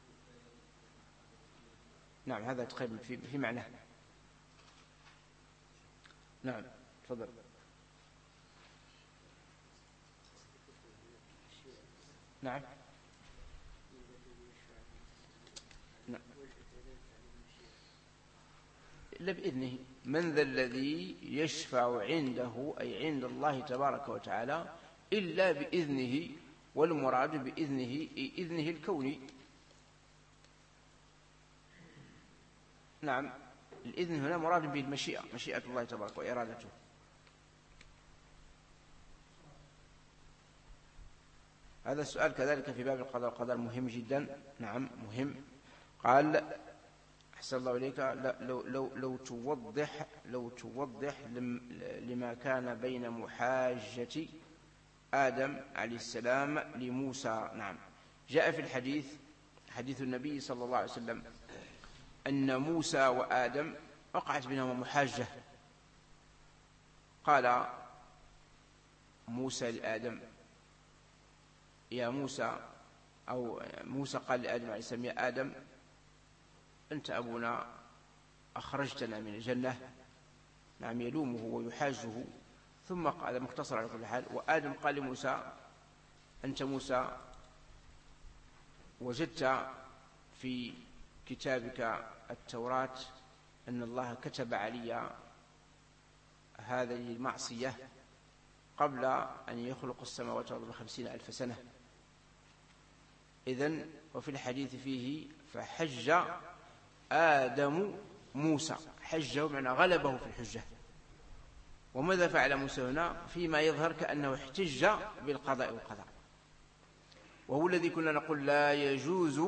نعم هذا تقريبا في, في معناه. نعم تفضل. نعم نعم إلا بإذنه. من ذا الذي يشفع عنده أي عند الله تبارك وتعالى إلا بإذنه، والمراد بإذنه إذنه الكوني. نعم الإذن هنا مراد به المشيئة، مشيئة الله تبارك وإرادته. هذا السؤال كذلك في باب القضاء والقدر مهم جدا. نعم مهم. قال أحسن الله إليك لو, لو, لو توضح لو توضح لما كان بين محاجة آدم عليه السلام لموسى. نعم جاء في الحديث حديث النبي صلى الله عليه وسلم أن موسى وآدم وقعت بينهما محاجة. قال موسى لآدم يا موسى، أو موسى قال لآدم عليه السلام يا آدم أنت أبونا أخرجتنا من الجنة. نعم يلومه ويحاجه. ثم قال مختصر على كل حال، وآدم قال لموسى أنت موسى وجدت في كتابك التوراة أن الله كتب علي هذه المعصية قبل أن يخلق السماوات والأرض بخمسين ألف سنة. إذن وفي الحديث فيه فحج آدم موسى، حجه معنى غلبه في الحجة. وماذا فعل موسى هنا؟ فيما يظهر كأنه احتج بالقضاء والقدر، وهو الذي كنا نقول لا يجوز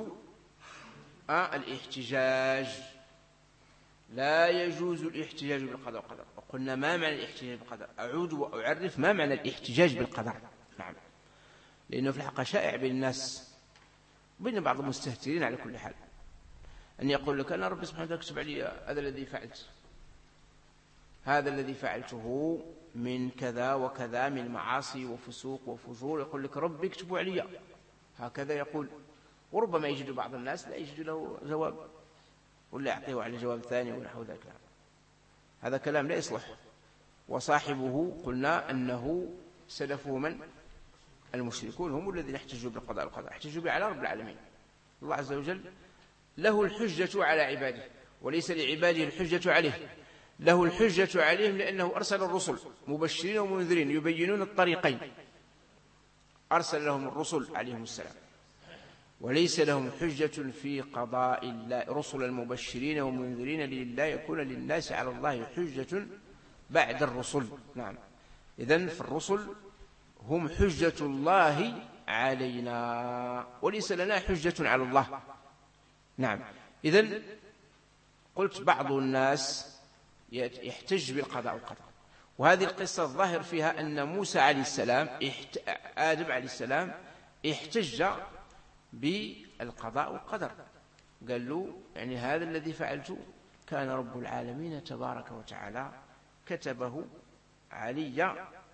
الاحتجاج، لا يجوز الاحتجاج بالقضاء والقدر. وقلنا ما معنى الاحتجاج بالقدر؟ أعود وأعرف ما معنى الاحتجاج بالقدر. نعم، لأنه في الحقيقة شائع بين الناس، بين بعض المستهترين على كل حال، أن يقول لك أنا ربي سبحانه وتعالى كتب علي هذا الذي فعلت، هذا الذي فعلته من كذا وكذا من معاصي وفسوق وفجور، يقول لك ربي اكتبوا علي، هكذا يقول. وربما يجد بعض الناس لا يجد له جواب، ولا يعطيه على جواب ثاني ونحو ذلك. هذا كلام لا يصلح. وصاحبه قلنا أنه سلفه من؟ المشركون، هم الذين احتجوا بالقضاء والقدر، احتجوا به على رب العالمين. الله عز وجل له الحجة على عباده، وليس لعباده الحجة عليه. له الحجة عليهم لأنه أرسل الرسل مبشرين ومنذرين يبينون الطريقين، أرسل لهم الرسل عليهم السلام، وليس لهم حجة في قضاء الله. رسل المبشرين ومنذرين لله يكون للناس على الله حجة بعد الرسل. نعم، إذن فالرسل هم حجة الله علينا، وليس لنا حجة على الله. نعم، إذن قلت بعض الناس يحتج بالقضاء والقدر، وهذه القصة الظاهر فيها أن موسى عليه السلام احت... آدم عليه السلام احتج بالقضاء والقدر، قال له يعني هذا الذي فعلته كان رب العالمين تبارك وتعالى كتبه علي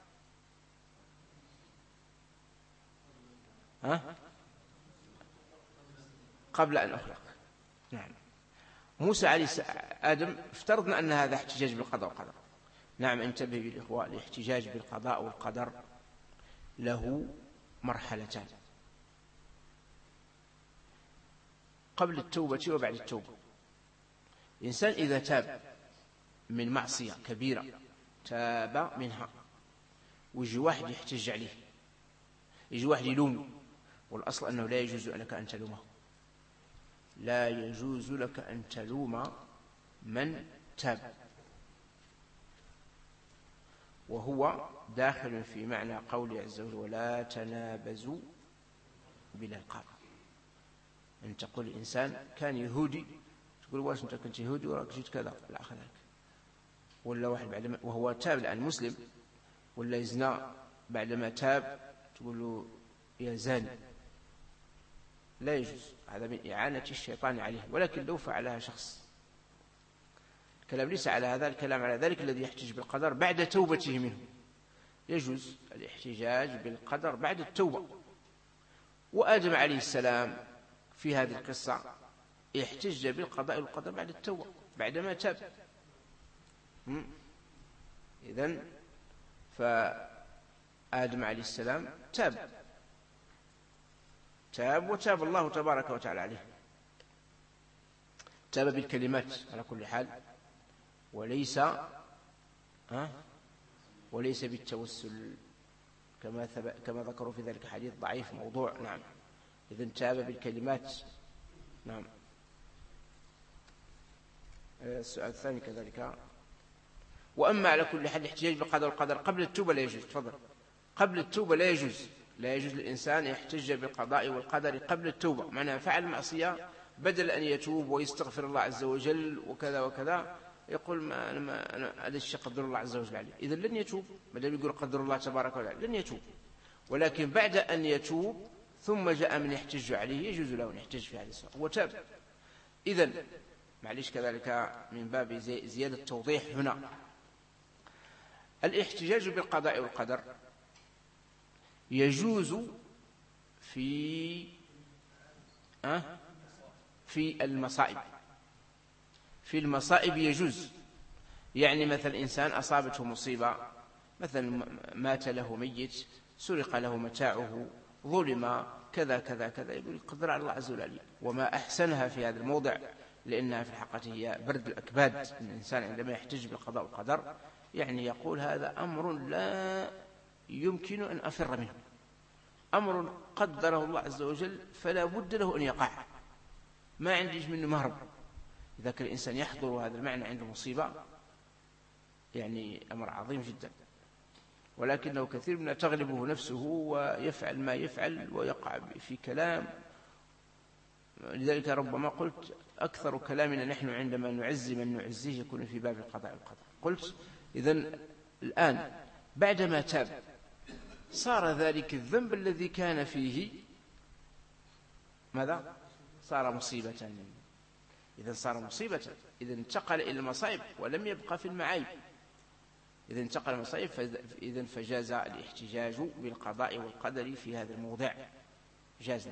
ها؟ قبل أن أخلق. نعم، موسى عليه آدم افترضنا أن هذا احتجاج بالقضاء والقدر. نعم، انتبه بالإخوة، الاحتجاج بالقضاء والقدر له مرحلتان، قبل التوبة وبعد التوبة. الإنسان إذا تاب من معصية كبيرة تاب منها، ويجي واحد يحتج عليه، يجي واحد يلومه، والأصل أنه لا يجوز لك أن تلومه، لا يجوز لك أن تلوم من تاب، وهو داخل في معنى قوله عز وجل ولا تنابزوا بالألقاب. أن تقول الإنسان كان يهودي، تقول واش أنت كنت يهودي وراك جيت كذا لا أخذك، ولا واحد بعدما وهو تاب الآن مسلم، ولا يزنى بعدما تاب تقول له يا زاني، لا يجوز. هذا من إعانة الشيطان عليه. ولكن لو فعلها شخص، الكلام ليس على هذا، الكلام على ذلك الذي يحتج بالقدر بعد توبته منه. يجوز الاحتجاج بالقدر بعد التوبة. وآدم عليه السلام في هذه القصة احتج بالقضاء والقدر بعد التوبة، بعدما تاب. إذن فآدم عليه السلام تاب تاب وتاب الله تبارك وتعالى عليه. تاب بالكلمات على كل حال، وليس ها وليس بالتوسل كما كما ذكروا في ذلك حديث ضعيف موضوع. نعم، إذن تاب بالكلمات. نعم. السؤال الثاني كذلك. وأما على كل حال الاحتجاج بالقضاء والقدر قبل التوبة لا يجوز. تفضل. قبل التوبة لا يجوز، لا يجوز للإنسان يحتج بالقضاء والقدر قبل التوبة. معنى فعل معصية بدل أن يتوب ويستغفر الله عز وجل وكذا وكذا يقول ما أنا ما أنا هذا الشيء قدر الله عز وجل عليه، إذن لن يتوب. ما دام يقول قدر الله تبارك وتعالى لن يتوب. ولكن بعد أن يتوب ثم جاء من يحتج عليه يجوز له أن يحتج في هذه الصورة وتاب. إذن معليش كذلك من باب زيادة التوضيح هنا، الاحتجاج بالقضاء والقدر يجوز في أه في المصائب. في المصائب يجوز. يعني مثلا إنسان أصابته مصيبة، مثلا مات له ميت، سرق له متاعه ظلم كذا كذا كذا، يقول قدر على الله عز وجل. وما أحسنها في هذا الموضع، لأنها في الحقيقة هي برد الأكباد. الإنسان عندما يحتج بالقضاء والقدر يعني يقول هذا أمر لا يمكن أن أفر منه، أمر قدره الله عز وجل فلا بد له أن يقع، ما عنديش منه مهرب. إذا كان الإنسان يحضر هذا المعنى عند مصيبة يعني أمر عظيم جدا، ولكنه كثير من تغلبه نفسه ويفعل ما يفعل ويقع في كلام. لذلك ربما قلت أكثر كلامنا نحن عندما نعزي من نعزيه يكون في باب القضاء والقدر. قلت إذن الآن بعدما تاب صار ذلك الذنب الذي كان فيه ماذا؟ صار مصيبة. إذن صار مصيبة، إذن انتقل إلى المصائب ولم يبقى في المعايب. إذن انتقل إلى المصائب إذن فجاز الاحتجاج بالقضاء والقدر في هذا الموضع، جازنا.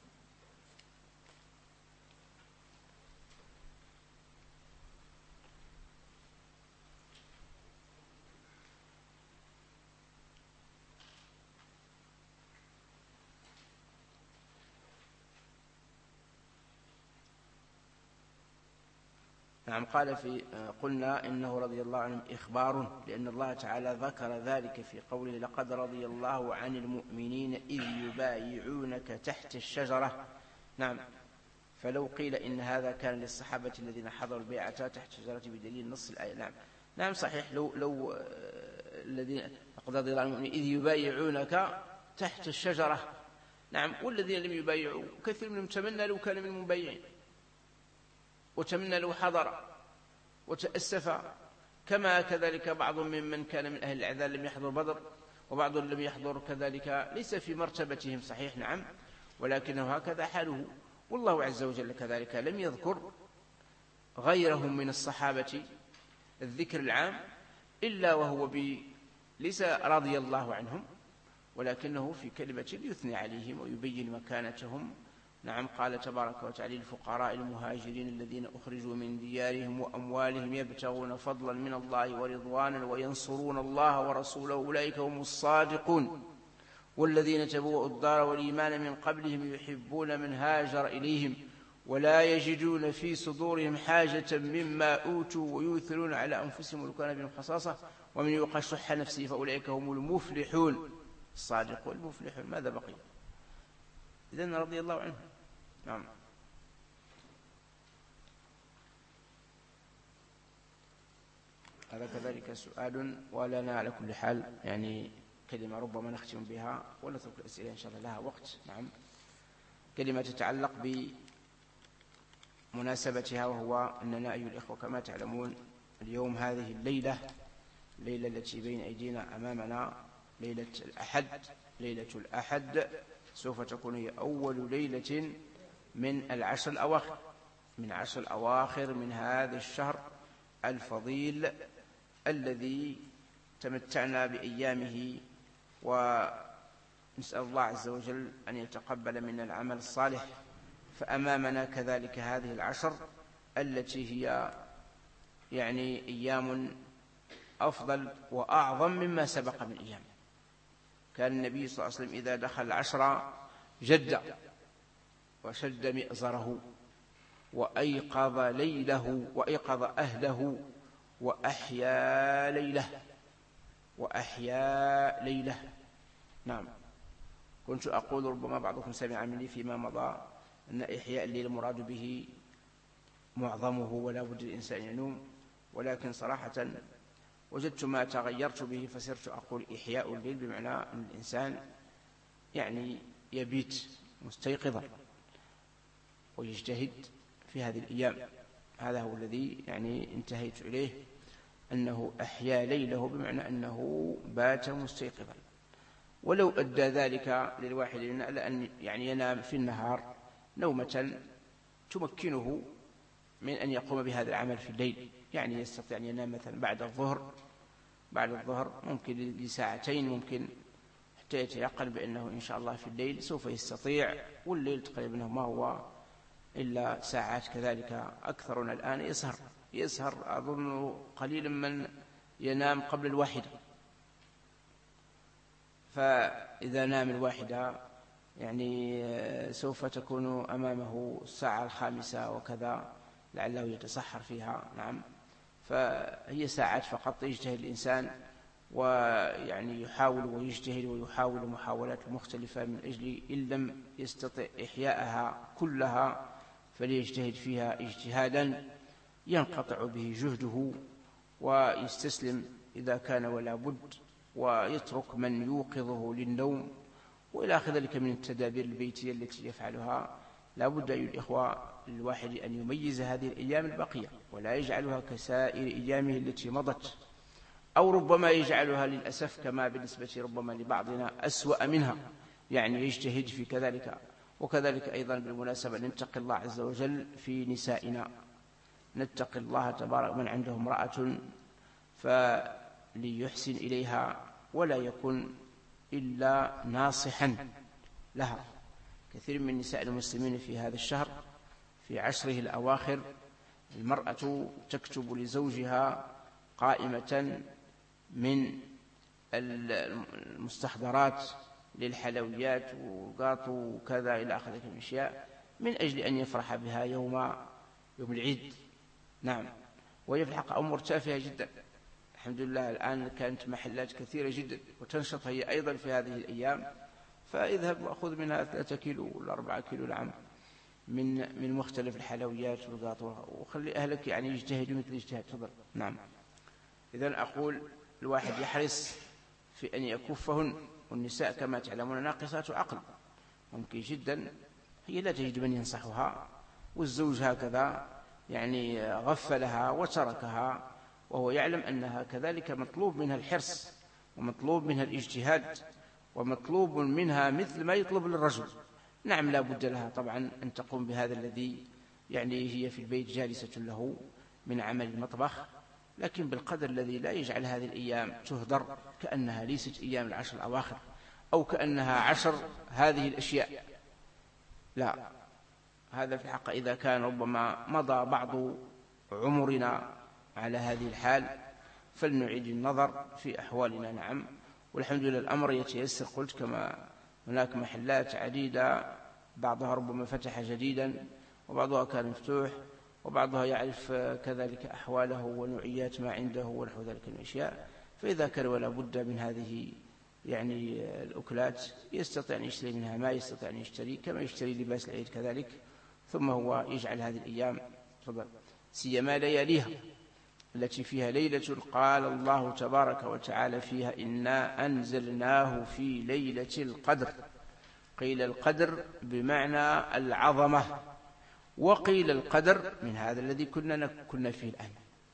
نعم. قال في قلنا إنه رضي الله عنهم إخبار، لأن الله تعالى ذكر ذلك في قوله لقد رضي الله عن المؤمنين إذ يبايعونك تحت الشجرة. نعم. فلو قيل إن هذا كان للصحابة الذين حضروا البيعة تحت الشجرة بدليل نص الآية. نعم نعم صحيح. لو لو الذين لقد رضي الله عن المؤمنين إذ يبايعونك تحت الشجرة. نعم. والذين لم يبايعوا كثير منهم تمنى لو كان من المبايعين، وتمنى لو حضر وتأسف، كما كذلك بعض ممن كان من أهل الأعذار لم يحضر بدر، وبعض لم يحضر كذلك ليس في مرتبتهم صحيح. نعم. ولكنه هكذا حاله. والله عز وجل كذلك لم يذكر غيرهم من الصحابة الذكر العام إلا وهو ب ليس رضي الله عنهم، ولكنه في كلمة يثني عليهم ويبين مكانتهم. نعم. قال تبارك وتعالى الفقراء المهاجرين الذين أخرجوا من ديارهم وأموالهم يبتغون فضلا من الله ورضوانا وينصرون الله ورسوله أولئك هم الصادقون والذين تبوأوا الدار والإيمان من قبلهم يحبون من هاجر إليهم ولا يجدون في صدورهم حاجة مما أوتوا ويؤثرون على أنفسهم ولو كان بهم خصاصة ومن يوق شح نفسه فأولئك هم المفلحون. الصادقون المفلحون. ماذا بقي؟ إذن رضي الله عنه. نعم. هذا كذلك سؤال، ولنا على كل حال يعني كلمة ربما نختم بها ونترك الأسئلة إن شاء الله لها وقت. نعم. كلمة تتعلق بمناسبتها، وهو أننا أيها الإخوة كما تعلمون اليوم هذه الليلة الليلة التي بين أيدينا أمامنا ليلة الأحد. ليلة الأحد سوف تكون هي أول ليلة من العشر الأواخر من عشر الأواخر من هذا الشهر الفضيل الذي تمتعنا بأيامه، ونسأل الله عز وجل أن يتقبل منا العمل الصالح. فأمامنا كذلك هذه العشر التي هي يعني أيام أفضل وأعظم مما سبق من أيام. كان النبي صلى الله عليه وسلم إذا دخل العشر جد وشد مئزره وأيقظ ليله وأيقظ أهله وأحيا ليله وأحيا ليله. نعم. كنت أقول ربما بعضكم سمع مني فيما مضى أن إحياء الليل مراد به معظمه ولا بد الإنسان ينوم، ولكن صراحة وجدت ما تغيرت به فصرت أقول إحياء الليل بمعنى أن الإنسان يعني يبيت مستيقظا ويجتهد في هذه الأيام. هذا هو الذي يعني انتهيت إليه، أنه أحيا ليله بمعنى أنه بات مستيقظا. ولو أدى ذلك للواحد منا لأن يعني ينام في النهار نومة تمكنه من أن يقوم بهذا العمل في الليل، يعني يستطيع أن ينام مثلا بعد الظهر بعد الظهر ممكن لساعتين، ممكن حتى يتيقن بأنه إن شاء الله في الليل سوف يستطيع. والليل تقريبا ما هو إلا ساعات، كذلك أكثرنا الآن يسهر يسهر أظن قليلا من ينام قبل الواحدة. فإذا نام الواحدة يعني سوف تكون أمامه الساعة الخامسة وكذا لعله يتسحر فيها. نعم، فهي ساعات فقط يجتهد الإنسان ويعني يحاول ويجتهد ويحاول محاولات مختلفة من أجل إن لم يستطع إحياءها كلها فليجتهد فيها اجتهادا ينقطع به جهده ويستسلم إذا كان ولا بد، ويترك من يوقظه للنوم وإلى آخر ذلك من التدابير البيتية التي يفعلها. لا بد أيها الإخوة للواحد أن يميز هذه الأيام البقية ولا يجعلها كسائر أيامه التي مضت، أو ربما يجعلها للأسف كما بالنسبة ربما لبعضنا أسوأ منها، يعني يجتهد في كذلك. وكذلك أيضا بالمناسبة نتقي الله عز وجل في نسائنا، نتقي الله تبارك من عنده امرأة فليحسن إليها ولا يكن إلا ناصحا لها. كثير من نساء المسلمين في هذا الشهر في عشره الأواخر المرأة تكتب لزوجها قائمة من المستحضرات للحلويات وقاط وكذا إلى آخر ذلك الأشياء من أجل أن يفرح بها يوم يوم العيد. نعم، وهي في الحقيقة أمور تافهة جدا. الحمد لله الآن كانت محلات كثيرة جدا وتنشط هي أيضا في هذه الأيام، فاذهب وأخذ منها ثلاثة كيلو ولا أربعة كيلو العام من من مختلف الحلويات والقاط، وخلي أهلك يعني يجتهدوا مثل اجتهاد. تفضل. نعم، إذن أقول الواحد يحرص في أن يكفهن، والنساء كما تعلمون ناقصات عقل، ممكن جدا هي لا تجد من ينصحها، والزوج هكذا يعني غفلها وتركها وهو يعلم أنها كذلك مطلوب منها الحرص ومطلوب منها الاجتهاد ومطلوب منها مثل ما يطلب للرجل. نعم، لا بد لها طبعا أن تقوم بهذا الذي يعني هي في البيت جالسة له من عمل المطبخ، لكن بالقدر الذي لا يجعل هذه الأيام تهدر كأنها ليست أيام العشر الأواخر أو كأنها عشر هذه الأشياء. لا، هذا في الحق إذا كان ربما مضى بعض عمرنا على هذه الحال فلنعيد النظر في أحوالنا. نعم، والحمد لله الأمر يتيسر. قلت كما هناك محلات عديدة بعضها ربما فتح جديدا وبعضها كان مفتوح وبعضها يعرف كذلك أحواله ونوعيات ما عنده ونحو ذلك من الأشياء، فإذا كان ولا بد من هذه يعني الأكلات يستطيع أن يشتري منها ما يستطيع أن يشتري، كما يشتري لباس العيد كذلك، ثم هو يجعل هذه الأيام سيما لياليها التي فيها ليلة قال الله تبارك وتعالى فيها إنا أنزلناه في ليلة القدر. قيل القدر بمعنى العظمة، وقيل القدر من هذا الذي كنا كنا فيه الآن،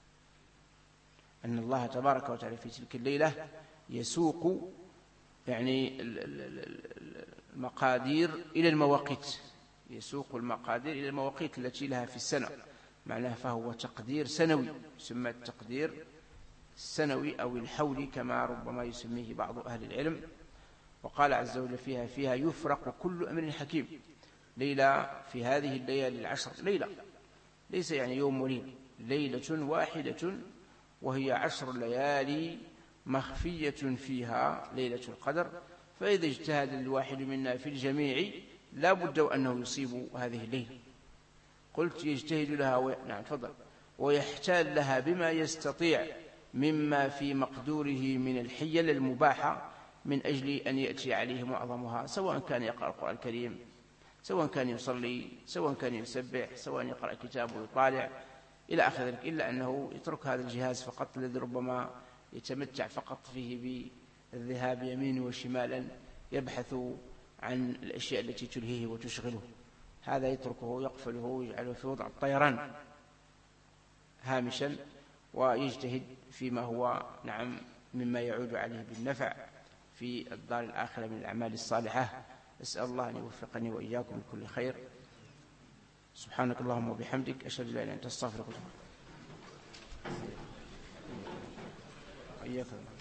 أن الله تبارك وتعالى في تلك الليلة يسوق يعني المقادير إلى المواقيت، يسوق المقادير إلى المواقيت التي لها في السنة، معناه فهو تقدير سنوي، يسمى التقدير السنوي أو الحولي كما ربما يسميه بعض أهل العلم. وقال عز وجل فيها فيها يفرق كل أمر حكيم. ليلة في هذه الليالي العشر، ليلة ليس يعني يوم وليلة، ليلة واحدة وهي عشر ليالي مخفية فيها ليلة القدر، فإذا اجتهد الواحد منا في الجميع لا بد أنه يصيب هذه الليلة. قلت يجتهد لها و... نعم تفضل، ويحتال لها بما يستطيع مما في مقدوره من الحيل المباحة من أجل أن يأتي عليه معظمها، سواء كان يقرأ القرآن الكريم، سواء كان يصلي، سواء كان يسبح، سواء يقرأ كتابه ويطالع إلى آخر ذلك، إلا أنه يترك هذا الجهاز فقط الذي ربما يتمتع فقط فيه بالذهاب يمين وشمالا يبحث عن الأشياء التي تلهيه وتشغله، هذا يتركه يقفله ويجعله في وضع الطيران هامشا، ويجتهد فيما هو نعم مما يعود عليه بالنفع في الدار الآخرة من الأعمال الصالحة. أسأل الله أن يوفقني وإياكم لكل خير. سبحانك اللهم وبحمدك، أشهد أن لا إله إلا أنت، أستغفرك وأتوب إليك.